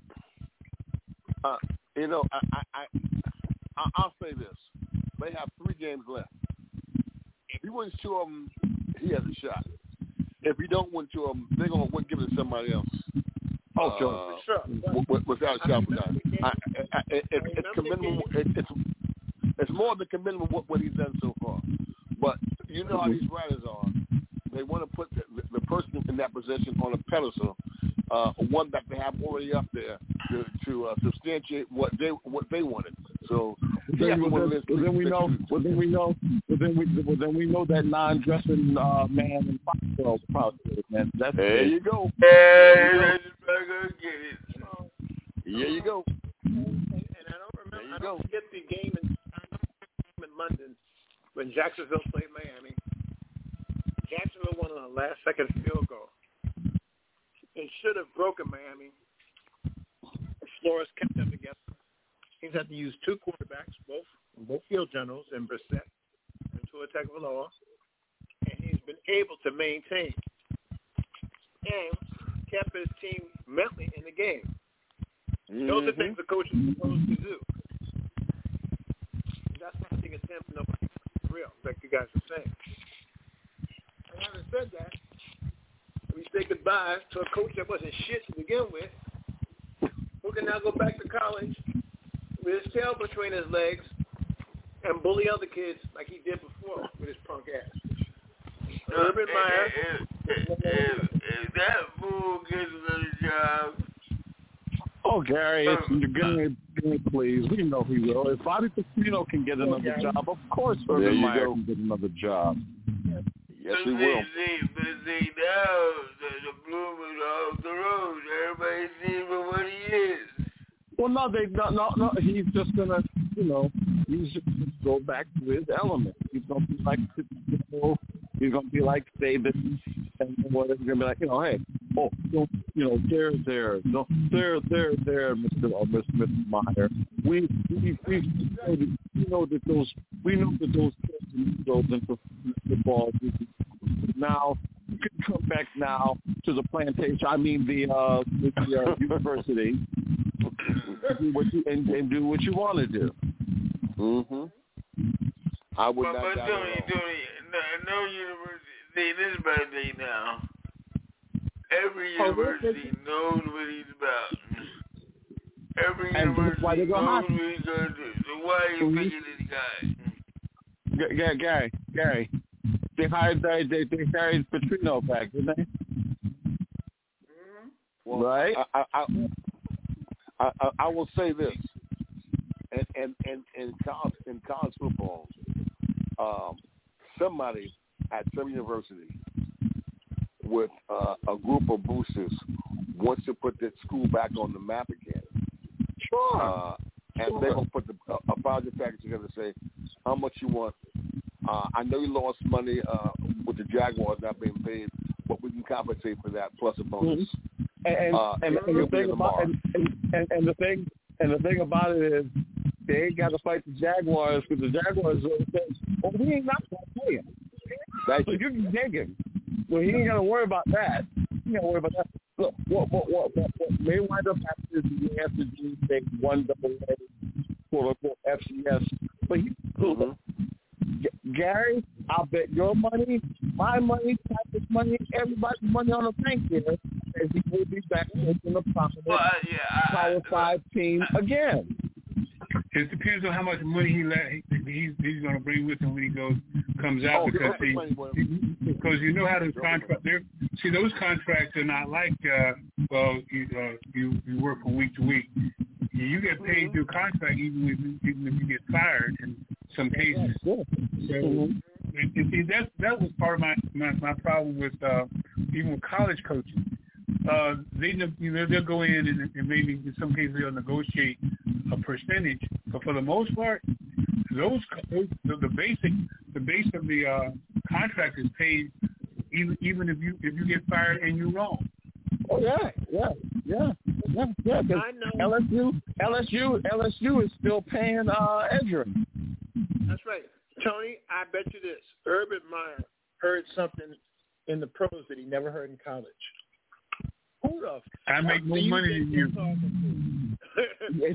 H: I'll say this: they have 3 games left. If he wins 2 of them, he has a shot. If he don't win 2 of them, they're gonna give it to somebody else.
I: Sure.
H: Without a doubt, it's commendable. It's more than commendable what he's done so far. But you know how these writers are. They want to put the person in that position on a pedestal, one that they have already up there to substantiate what they wanted. So
I: then we know that non-dressing man in Foxborough probably, man.
H: There you go.
E: There
H: you go.
G: And I don't remember. I don't forget the game in London when Jacksonville played Miami. Jacksonville won on a last-second field goal. It should have broken Miami. Flores kept them together. He's had to use 2 quarterbacks, both field generals, in Brissett and Tua Tagovailoa, and he's been able to maintain and kept his team mentally in the game. Mm-hmm. Those are things the coach is supposed to do. That's why I think it's him. Nobody real, like you guys are saying. And having said that, we say goodbye to a coach that wasn't shit to begin with, who can now go back to college with his tail between his legs and bully other kids like he did before with his punk ass. Urban Meyer.
E: If that fool gets another job.
I: Oh, Gary, give me please. We know he will. If Bobby Petrino can get another job, of course Urban Meyer can get another job.
H: Yes, he will.
E: See, now the bloom is off the road. Everybody sees him for what he is.
I: Well, no, he's just gonna, he's just gonna go back to his element. He's gonna be like, he's gonna be like Saban, and whatever. He's gonna be like, hey, there, Mr. Meyer. We know that those goes into football. Now you can come back now to the plantation. I mean the university. Do what you want to do.
H: Mm-hmm. I would not doubt
E: it. No university. See, this is my thing now. Every university knows what he's about. Every university knows what he's going to do. So why are you picking this guy?
I: Gary. They hired Petrino back, didn't they?
H: Mm-hmm. Well,
I: right.
H: I will say this, and in college football, somebody at some university with a group of boosters wants to put that school back on the map again.
I: Sure.
H: And they're going to put a budget package together and say how much you want. I know you lost money with the Jaguars not being paid, what we can compensate for that plus a bonus.
I: And the thing about it is they ain't got to fight the Jaguars because the Jaguars say, "Oh, we ain't not going to pay him." So you can take him. Well, he ain't got to worry about that. He ain't got to worry about that. Look, what may wind up happening is we have to do take one double-A, quote-unquote, FCS. But Gary, I'll bet your money, my money, Patrick's money, everybody's money on the bank here, and he will be back in the prominent Power 5 team again.
F: It depends on how much money he's going to bring with him when he comes out, because you know how those contracts. Those contracts are not like you work from week to week. You get paid through contract even if you get fired in some cases. So, and see, that was part of my problem with even with college coaches. They'll go in and maybe in some cases they'll negotiate a percentage, but for the most part, the base of the contract is paid even if you get fired and you're wrong.
I: Oh yeah. LSU is still paying Edgerrin.
G: That's right, Tony. I bet you this: Urban Meyer heard something in the pros that he never heard in college. Who the
F: I make more money than you.
G: His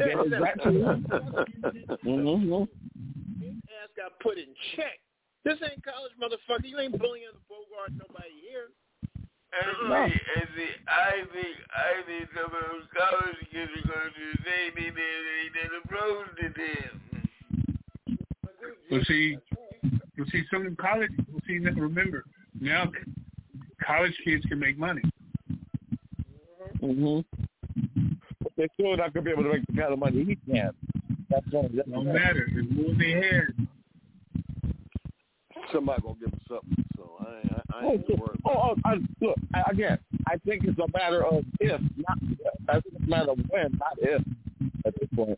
G: ass got put in check. This ain't college, motherfucker. You ain't bullying the Bogart nobody here.
E: I think some of those college kids are going to do the same thing that the pros did them.
F: Well, see, some college. Remember, now college kids can make money.
I: But they're still not going to be able to make the kind of money he can. That's all.
F: No matter. It's more they had.
H: Somebody going to give them something. So I ain't worried.
I: Look, again, I think it's a matter of if, not if. I think it's a matter of when, not if, at this point.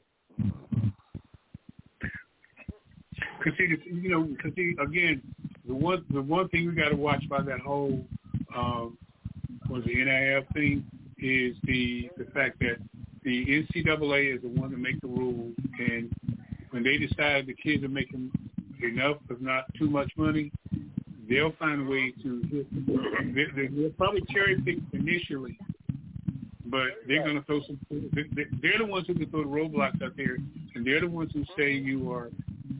I: Because again, the one thing we got to watch about that whole the NIL thing is the fact that the NCAA is the one to make the rules, and when they decide the kids are making enough, if not too much money, they'll find a way to. They'll probably cherry pick initially, but they're going to throw some. They're the ones who can throw the roadblocks out there, and they're the ones who say you're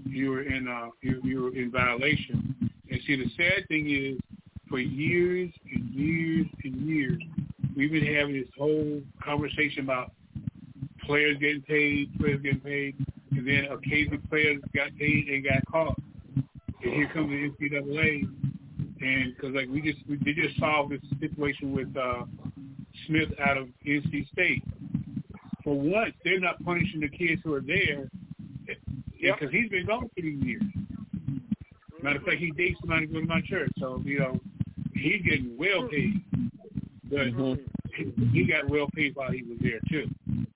I: in violation. And see, the sad thing is, for years and years and years, we've been having this whole conversation about players getting paid, and then occasionally players got paid and got caught. And here comes the NCAA, and because they just solved this situation with Smith out of NC State. For once, they're not punishing the kids who are there, because he's been gone for these years. Matter of fact, he dates somebody to go to my church, so he's getting well paid, but he got well paid while he was there too.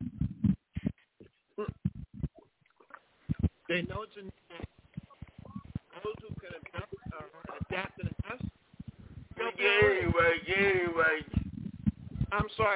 G: They know it's those who can adapt and adjust. Anyway. I'm sorry.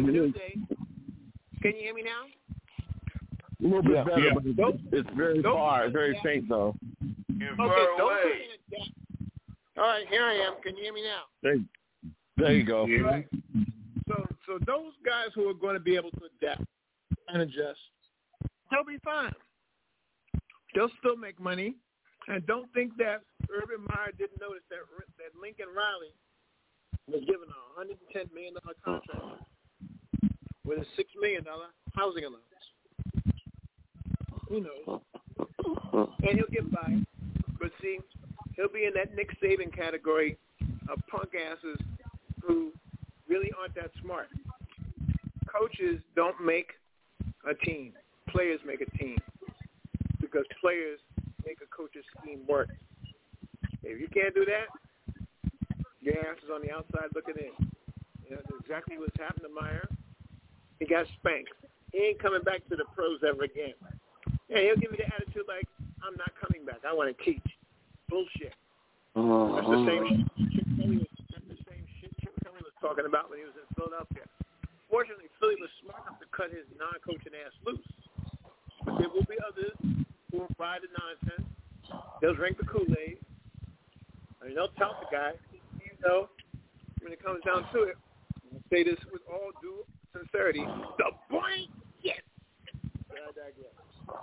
G: Can you hear me now?
I: A little bit better, but it's very far, very faint though.
G: Okay, all right, here I am. Can you hear me now?
I: There you go.
G: Right. So those guys who are going to be able to adapt and adjust, they'll be fine. They'll still make money. And don't think that Urban Meyer didn't notice that Lincoln Riley was given a $110 million contract with a $6 million housing allowance. Who knows? And he'll get by. But see, he'll be in that Nick Saban category of punk asses who really aren't that smart. Coaches don't make a team. Players make a team. Because players make a coach's scheme work. If you can't do that, your ass is on the outside looking in. That's exactly what's happened to Meyer. He got spanked. He ain't coming back to the pros ever again. Yeah, he'll give you the attitude like, I'm not coming back. I want to teach. Bullshit. That's the same shit coaching ass loose. But there will be others who will buy the nonsense. They'll drink the Kool-Aid. I mean, they'll tout the guy. You know, when it comes down to it, I'll say this with all due sincerity. The point, yes. But I digress.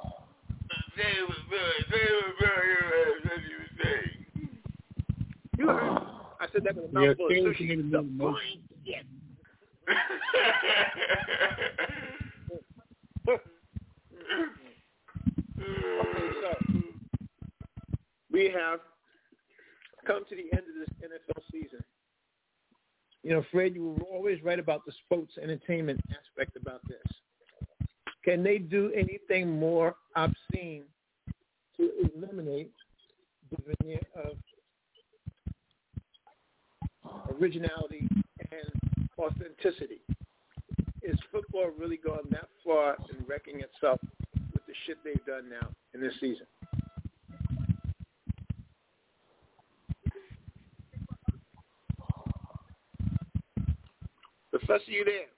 G: You heard? I said that with a mouthful of sushi. The point, yes. Okay, so we have come to the end of this NFL season. You know, Fred, you were always right about the sports entertainment aspect about this. Can they do anything more obscene to eliminate the veneer of originality and authenticity? Is football really gone that far in wrecking itself with the shit they've done now in this season? Professor, you there?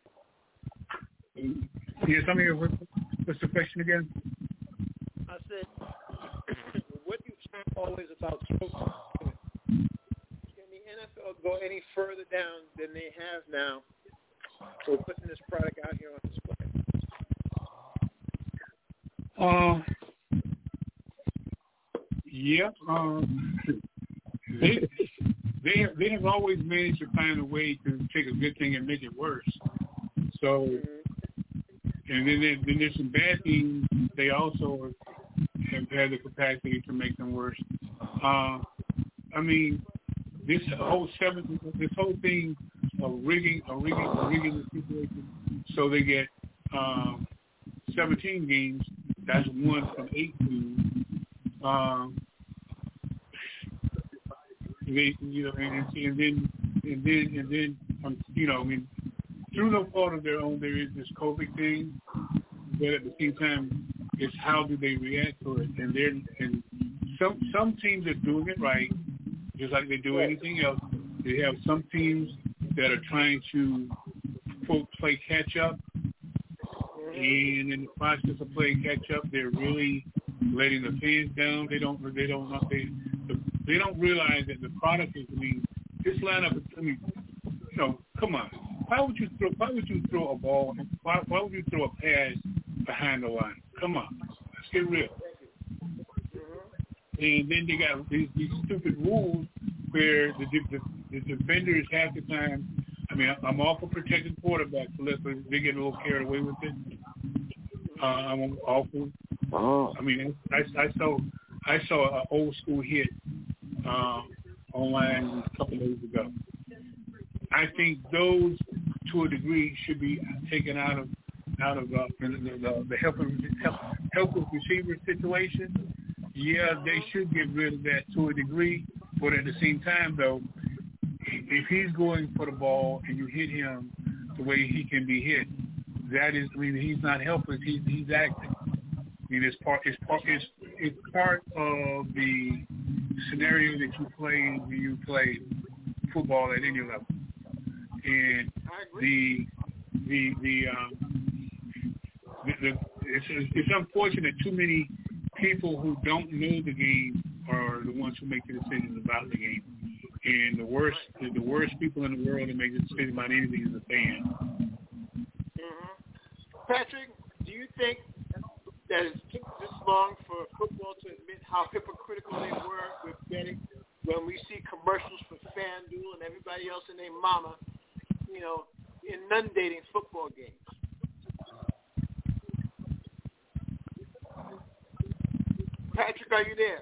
F: Yeah, tell me what's the question again?
G: I said, what do you talk always about sports? Can the NFL go any further down than they have now for putting this product out here on display?
F: Yeah. They have always managed to find a way to take a good thing and make it worse. So, and then there's some bad things. They also have had the capacity to make them worse. I mean, this whole thing of rigging the situation so they get 17 games. That's 1 from 8 teams. They, you know, and then, you know, I mean, through no fault of their own, there is this COVID thing, but at the same time, it's how do they react to it? And some teams are doing it right, just like they do anything else. They have some teams that are trying to quote play catch up, and in the process of playing catch up, they're really letting the fans down. They don't realize that the product is. I mean, this lineup is. I mean, you know, come on. Why would you throw a ball? Why would you throw a pass behind the line? Come on, let's get real. And then they got these stupid rules where the defenders half the time. I mean, I'm all for protecting quarterbacks, so they get a little carried away with it. I'm all for. I mean, I saw an old school hit online a couple of days ago. I think those, to a degree, should be taken out of the helpless receiver situation. Yeah, they should get rid of that to a degree, but at the same time, though, if he's going for the ball and you hit him the way he can be hit, that is, I mean, he's not helpless. He's acting. I mean, it's part of the scenario that you play when you play football at any level. And it's unfortunate too many people who don't know the game are the ones who make the decisions about the game. And the worst people in the world that make the decision about anything is the fan.
G: Patrick, do you think that it took this long for football to admit how hypocritical they were with betting when we see commercials for FanDuel and everybody else and their mama, you know, inundating football games? Patrick, are you there?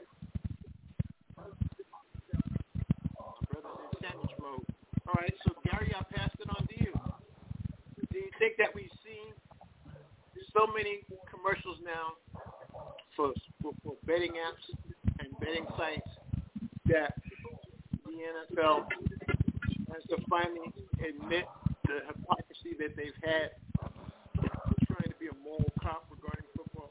G: Brother's in sandwich mode. All right, so Gary, I'll pass it on to you. Do you think that we've seen so many commercials now for betting apps and betting sites that the NFL has to finally admit the hypocrisy that they've had trying to be a moral cop regarding football?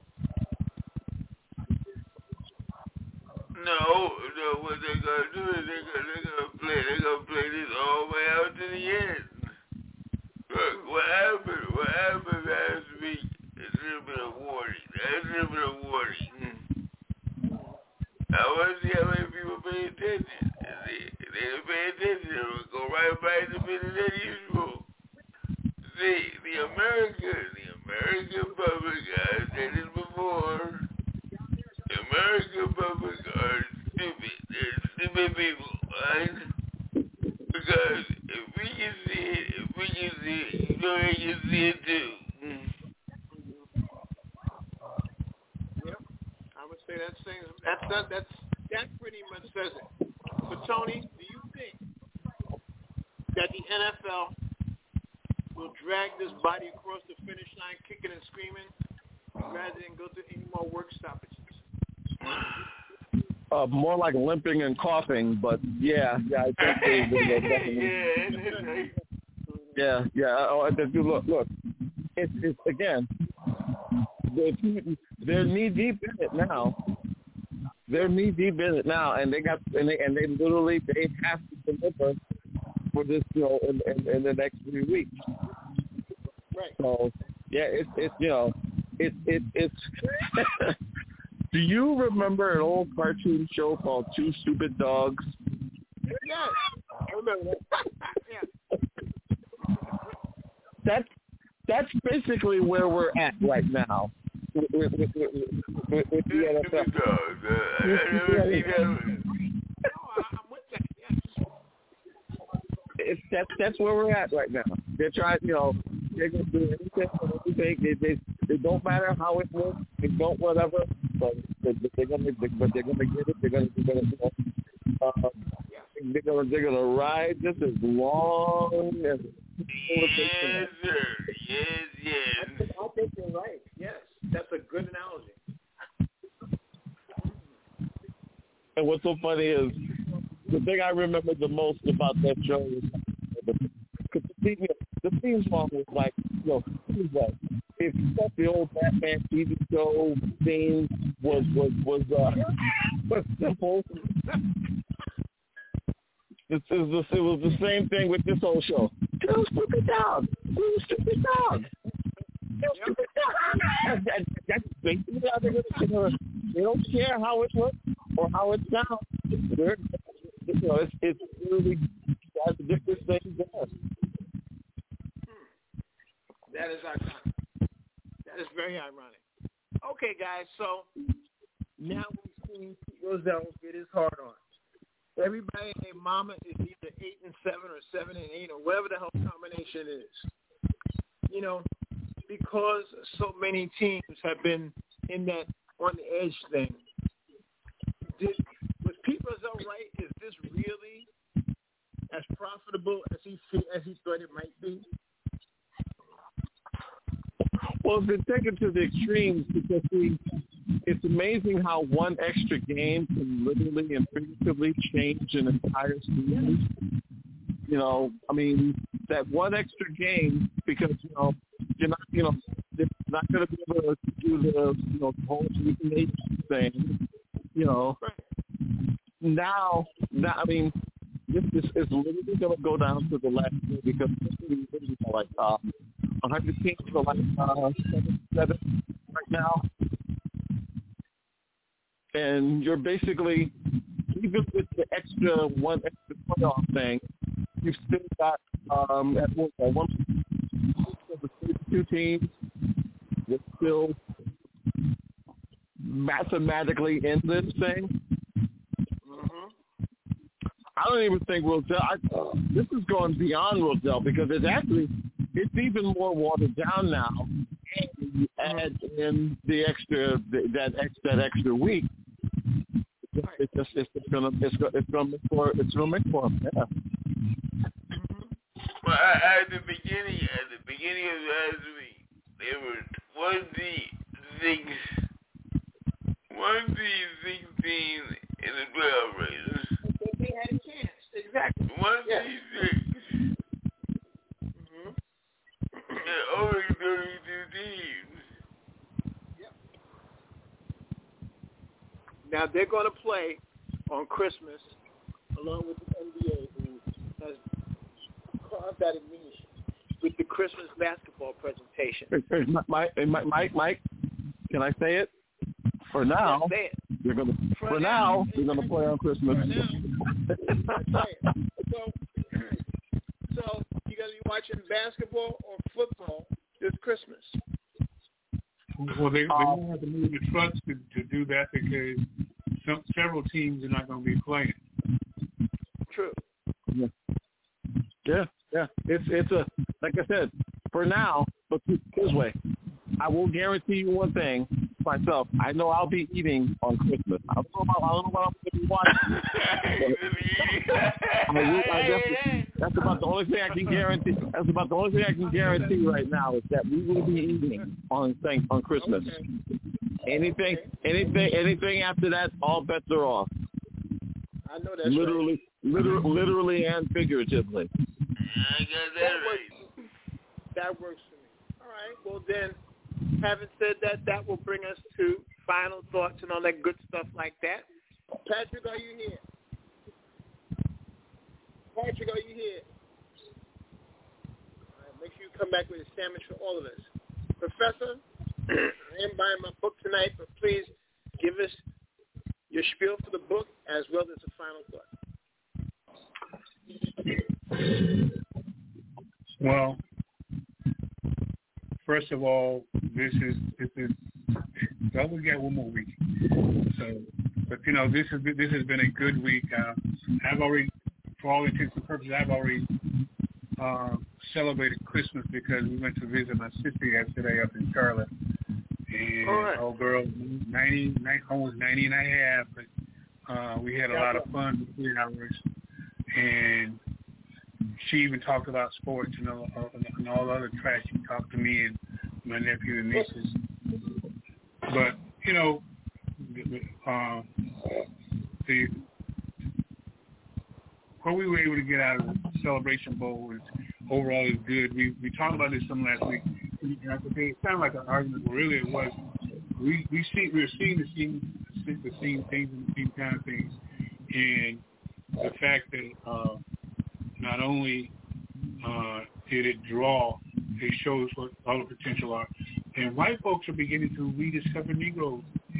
E: No, what they're gonna do is they're gonna play this all the way out to the end. Look, what happened last week is little bit of warning. I want to see how many people pay attention. If they don't pay attention, they'll go right by the minute as usual. See, the American public, I've said this before, the American public are stupid. They're stupid people, right? Because if we can see it, you know they can see it too.
G: Yep, I would say that pretty much says it. So Tony, do you think that the NFL will drag this body across the finish line, kicking and screaming, rather than go through any more work stoppages?
I: More like limping and coughing, but yeah, I think they definitely. Yeah. Look. It's again. They're knee deep in it now. and they literally have to deliver for this, in the next 3 weeks.
G: Right.
I: So yeah, it's. Do you remember an old cartoon show called Two Stupid Dogs?
G: Yes, I remember that.
I: That's basically where we're at right now with the NFL.
G: I'm with that. Yes.
I: That's where we're at right now. They're trying, they're going to do anything. They don't matter how it looks. They don't whatever. But they're going to get it. They're going to ride just as long as.
E: Yes, sir. Yes.
G: I think you're right. Yes, that's a good analogy.
I: And what's so funny is the thing I remember the most about that show is the theme song was like, if you thought the old Batman TV show theme was simple. It was the same thing with this whole show. Little stupid dog. That's basically how they're going to. They don't care how it looks or how it sounds. It's really that's the different things there.
G: That is ironic. That is very ironic. Okay, guys. So now we've seen Pete Rozelle get his heart on. Everybody and their mama is either 8-7 or 7-8 or whatever the hell combination is. Because so many teams have been in that on the edge thing. Was Pete Rozelle right? Is this really as profitable as he thought it might be?
I: Well, it's been taken to the extremes because it's amazing how one extra game can literally and figuratively change an entire season. That one extra game because you're not going to be able to do the whole week thing. Now, this is literally going to go down to the last game because it's like 100 teams for like 7 right now. And you're basically, even with the one extra playoff thing, you've still got two teams that still mathematically in this thing.
G: Mm-hmm.
I: I don't even think Rozelle. This is going beyond Rozelle because it's even more watered down now. And you add in the that extra week. It's gonna make for them. Yeah.
E: Well, at the beginning of last week, there were 1-6 in the playoff race.
G: They had a chance, exactly.
E: 1-6.
G: Mm-hmm.
E: Yeah, only 32 teams.
G: Yep. Now they're going to play on Christmas along with the NBA, who has carved out a niche with the Christmas basketball presentation.
I: Mike, can I say it? For now, you're gonna. For now, you're gonna play on Christmas.
G: That's right. So you gonna be watching basketball or football this Christmas?
F: Well, they won't have to move the trucks to do that because several teams are not going to be playing.
G: True.
I: Yeah. It's a, like I said, for now, but this way, I will guarantee you one thing myself. I know I'll be eating on Christmas. I don't know what I'm going to be watching. That's about the only thing I can guarantee. That's about the only thing I can guarantee right now is that we will be eating on Christmas. Okay. Anything after that, all bets are off.
G: I know that's
I: literally and figuratively.
E: I got that right.
G: That works for me. All right. Well, then, having said that, that will bring us to final thoughts and all that good stuff like that. Patrick, are you here? Patrick, are you here? All right, make sure you come back with a sandwich for all of us. Professor, I am buying my book tonight, but please give us your spiel for the book as well as a final thought.
F: Well, first of all, this is well, we got one more week. So, but this has been a good week. I've already, for all intents and purposes, I've already celebrated Christmas because we went to visit my sister yesterday up in Charlotte. And old girl, 90, almost 90 and a half, but we had a lot of fun for 3 hours. And she even talked about sports and all the other trash. She talked to me and my nephew and nieces. But, what we were able to get out of the Celebration Bowl overall is good. We talked about this some last week. It sounded like an argument, but really it was. We're seeing the same things and the same kind of things, and the fact that not only did it draw, it shows what all the potential are, and white folks are beginning to rediscover Negroes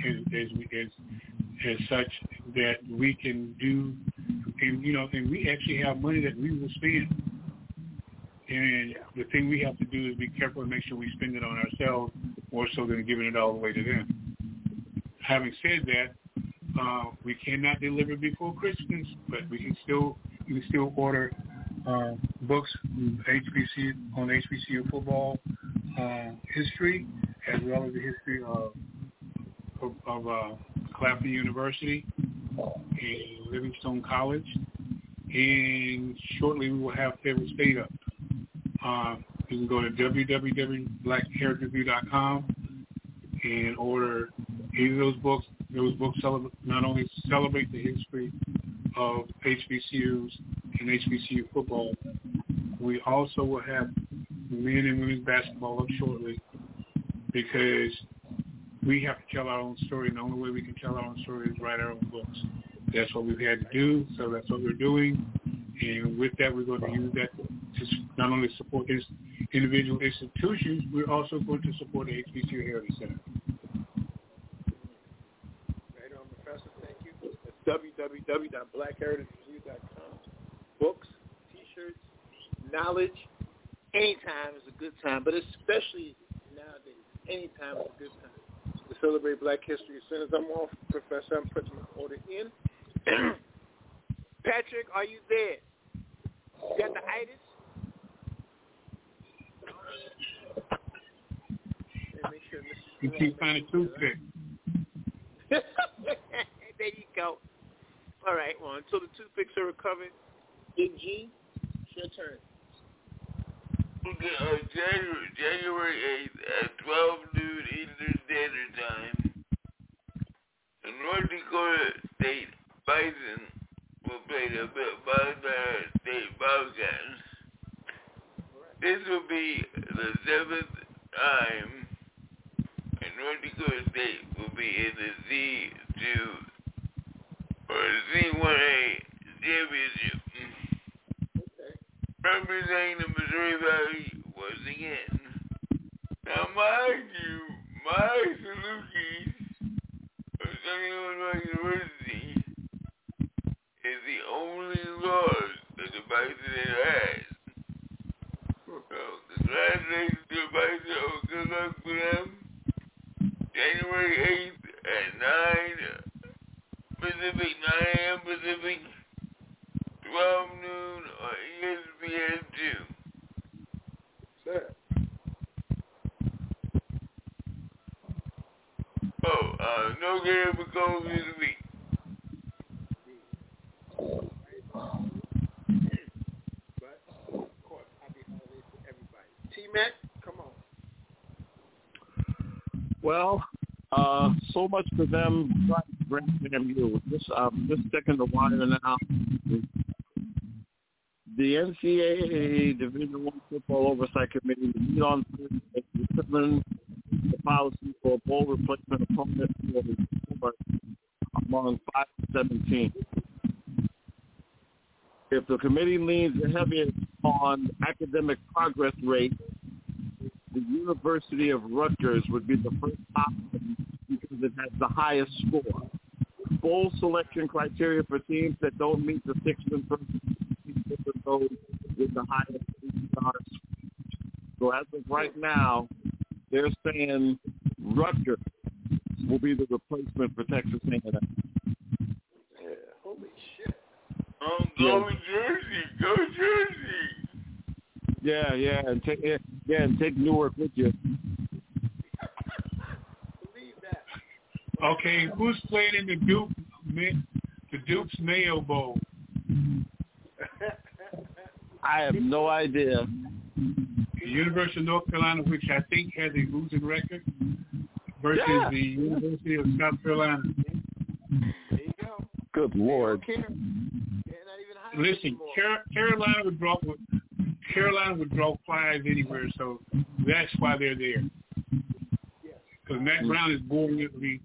F: as such that we can do, and we actually have money that we will spend. And the thing we have to do is be careful and make sure we spend it on ourselves more so than giving it all the way to them. Having said that, we cannot deliver before Christmas, but you can still order books on HBCU football history, as well as the history of Claflin University and Livingstone College. And shortly we will have favorite state up. You can go to www.blackheritagereview.com and order either of those books. Those books not only celebrate the history of HBCUs and HBCU football, we also will have men and women's basketball up shortly because we have to tell our own story, and the only way we can tell our own story is write our own books. That's what we've had to do, so that's what we're doing. And with that, we're going to use that to not only support these individual institutions, we're also going to support the HBCU Heritage Center.
G: Right on, Professor. Thank you. It's www.blackheritagereview.com. Books, T-shirts, knowledge. Anytime is a good time, but especially nowadays, anytime is a good time to celebrate Black history. As soon as I'm off, Professor, I'm putting my order in. Patrick, are you there? You got the itis? Make sure
F: you keep finding toothpick.
G: There you go. All right, well, until the toothpicks are recovered, Big G, it's your turn.
E: Okay, January 8th at 12 noon Eastern Standard Time, the North Dakota State Bison will play the Montana State Bobcats. This will be the 7th time North Dakota State will be in the Z2 or Z1A championship. Okay. Representing the Missouri Valley once again. Now, mind you, my Salukis of Southern Illinois University is the only laws that the Bison has. So, congratulations to the Bison. Good luck for them. January 8th at 9 Pacific, 9 a.m. Pacific, 12 noon on ESPN2.
G: Sir.
E: No game for goals this week.
G: But, of course, happy holidays to everybody. T-Mac, come on.
I: Well, so much for them trying to bring FAMU. Just checking the wire now. The NCAA Division I Football Oversight Committee will meet on Thursday to determine the policy for a bowl replacement opponent for the sport among 5 to 17. If the committee leans heavier on academic progress rate, the University of Rutgers would be the first option because it has the highest score. Bowl selection criteria for teams that don't meet the 6-win those with the highest stars. So as of right now, they're saying Rutgers will be the replacement for Texas A&M.
G: Yeah, holy shit.
E: Go Jersey, go Jersey.
I: Yeah, and take Newark with you.
G: Believe that.
F: Okay, who's playing in the Duke's Mayo Bowl?
I: I have no idea.
F: The University of North Carolina, which I think has a losing record, versus the University of South Carolina.
G: There you go.
I: Good Lord.
F: Listen, Carolina would draw flies anywhere, so that's why they're there. Because Matt Brown is born.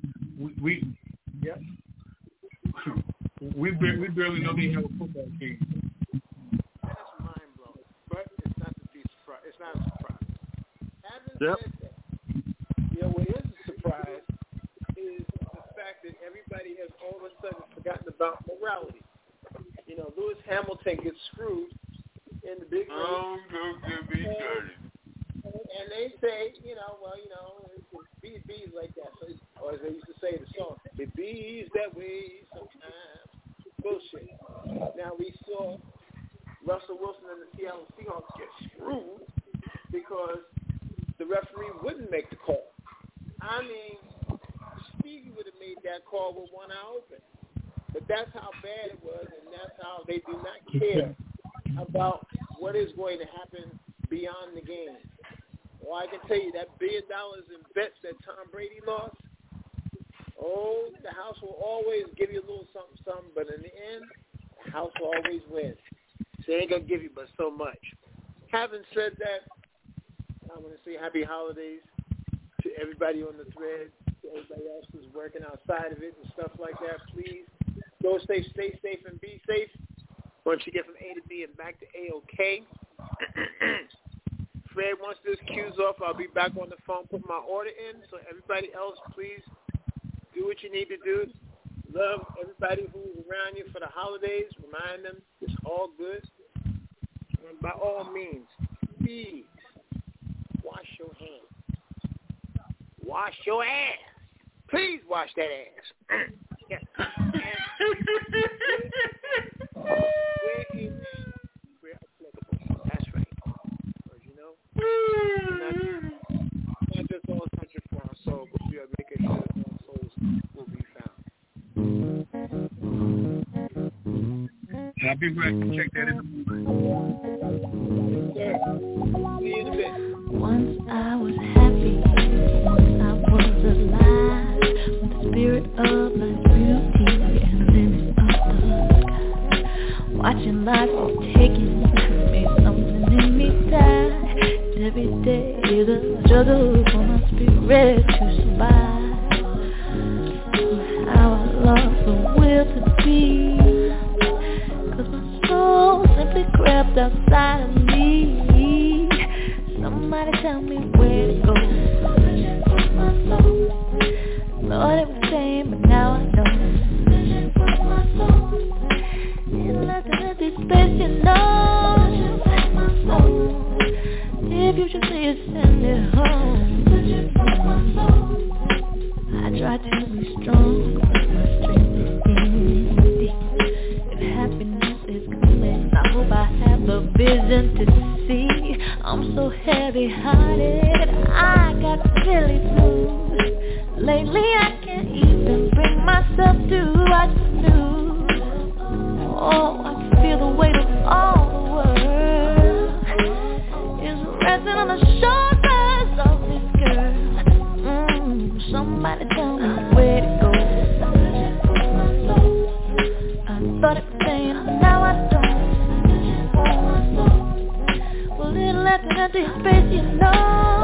F: We barely know they have a football team.
G: That's mind blowing, but it's not to be surprised. It's not a surprise. Having said that, what is a surprise is the fact that everybody has all of a sudden forgotten about morality. Lewis Hamilton gets screwed in the big race.
E: Oh, don't get me started.
G: And they say, it's bees like that. So or as they used to say in the song, the bees that way sometimes. Bullshit. Now we saw Russell Wilson and the Seattle Seahawks get screwed because the referee wouldn't make the call. I mean, Stevie would have made that call with one eye open. But that's how bad it was, and that's how they do not care about what is going to happen beyond the game. Well, I can tell you that $1 billion in bets that Tom Brady lost, the house will always give you a little something, but in the end, the house will always win. They ain't going to give you but so much. Having said that, I want to say happy holidays to everybody on the thread, to everybody else who's working outside of it and stuff like that. Please go stay safe, and be safe. Once you get from A to B and back to A-OK. Fred, once this queue's off, I'll be back on the phone, put my order in. So everybody else, please do what you need to do. Love everybody who's around you for the holidays. Remind them it's all good. And by all means, please wash your hands. Wash your ass. Please wash that ass. Yes. Where applicable. That's right. Because, not just all searching for our soul, but we are making sure that all souls will be found.
F: I'll be back to check that in the morning.
G: See you in a bit.
J: Once I was happy, once I was alive, with the spirit of my beauty and the limit of the sky. Watching life taking made something in me die. And every day is a struggle for my spirit to survive. How I lost the will to be, 'cause my soul simply crept outside of me. Somebody tell me where to go. Thought it was same, but now I know. In nothing at this space, you know. If you just see it, send it home. I try to be strong, but my strength is empty. If happiness is coming, I hope I have the vision to see. I'm so heavy-hearted, I got silly blues. Lately I can't even bring myself to watch the news. Oh, I feel the weight of all the world is resting on the shoulders of this girl. Somebody tell me where to go. I thought it was saying, now I don't. Well, it left an empty space, you know.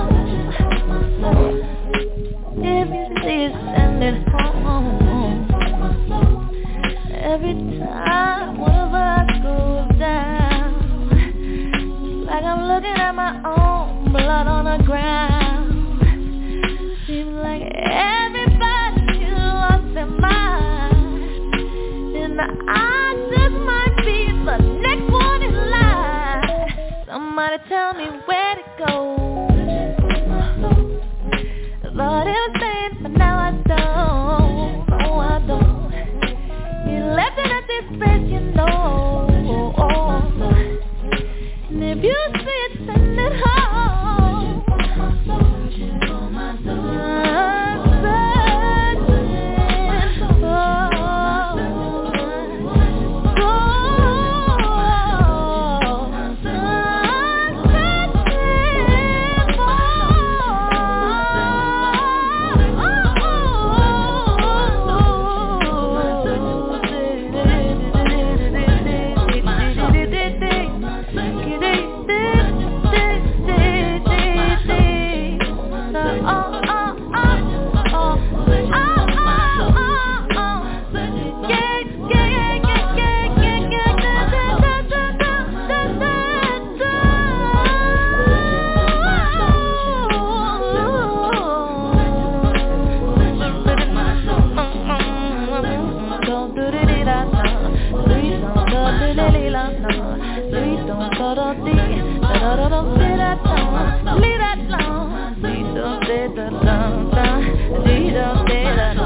J: If you see it, send it home. Every time one of us goes down, it's like I'm looking at my own blood on the ground. Seems like everybody lost their mind, and I just might be the next one in line. Somebody tell me where to go. Thought it was saying, but now I don't. No, I don't. You left it at this space, you know. And if you see it, send it home. Searching for my soul. Leave that long.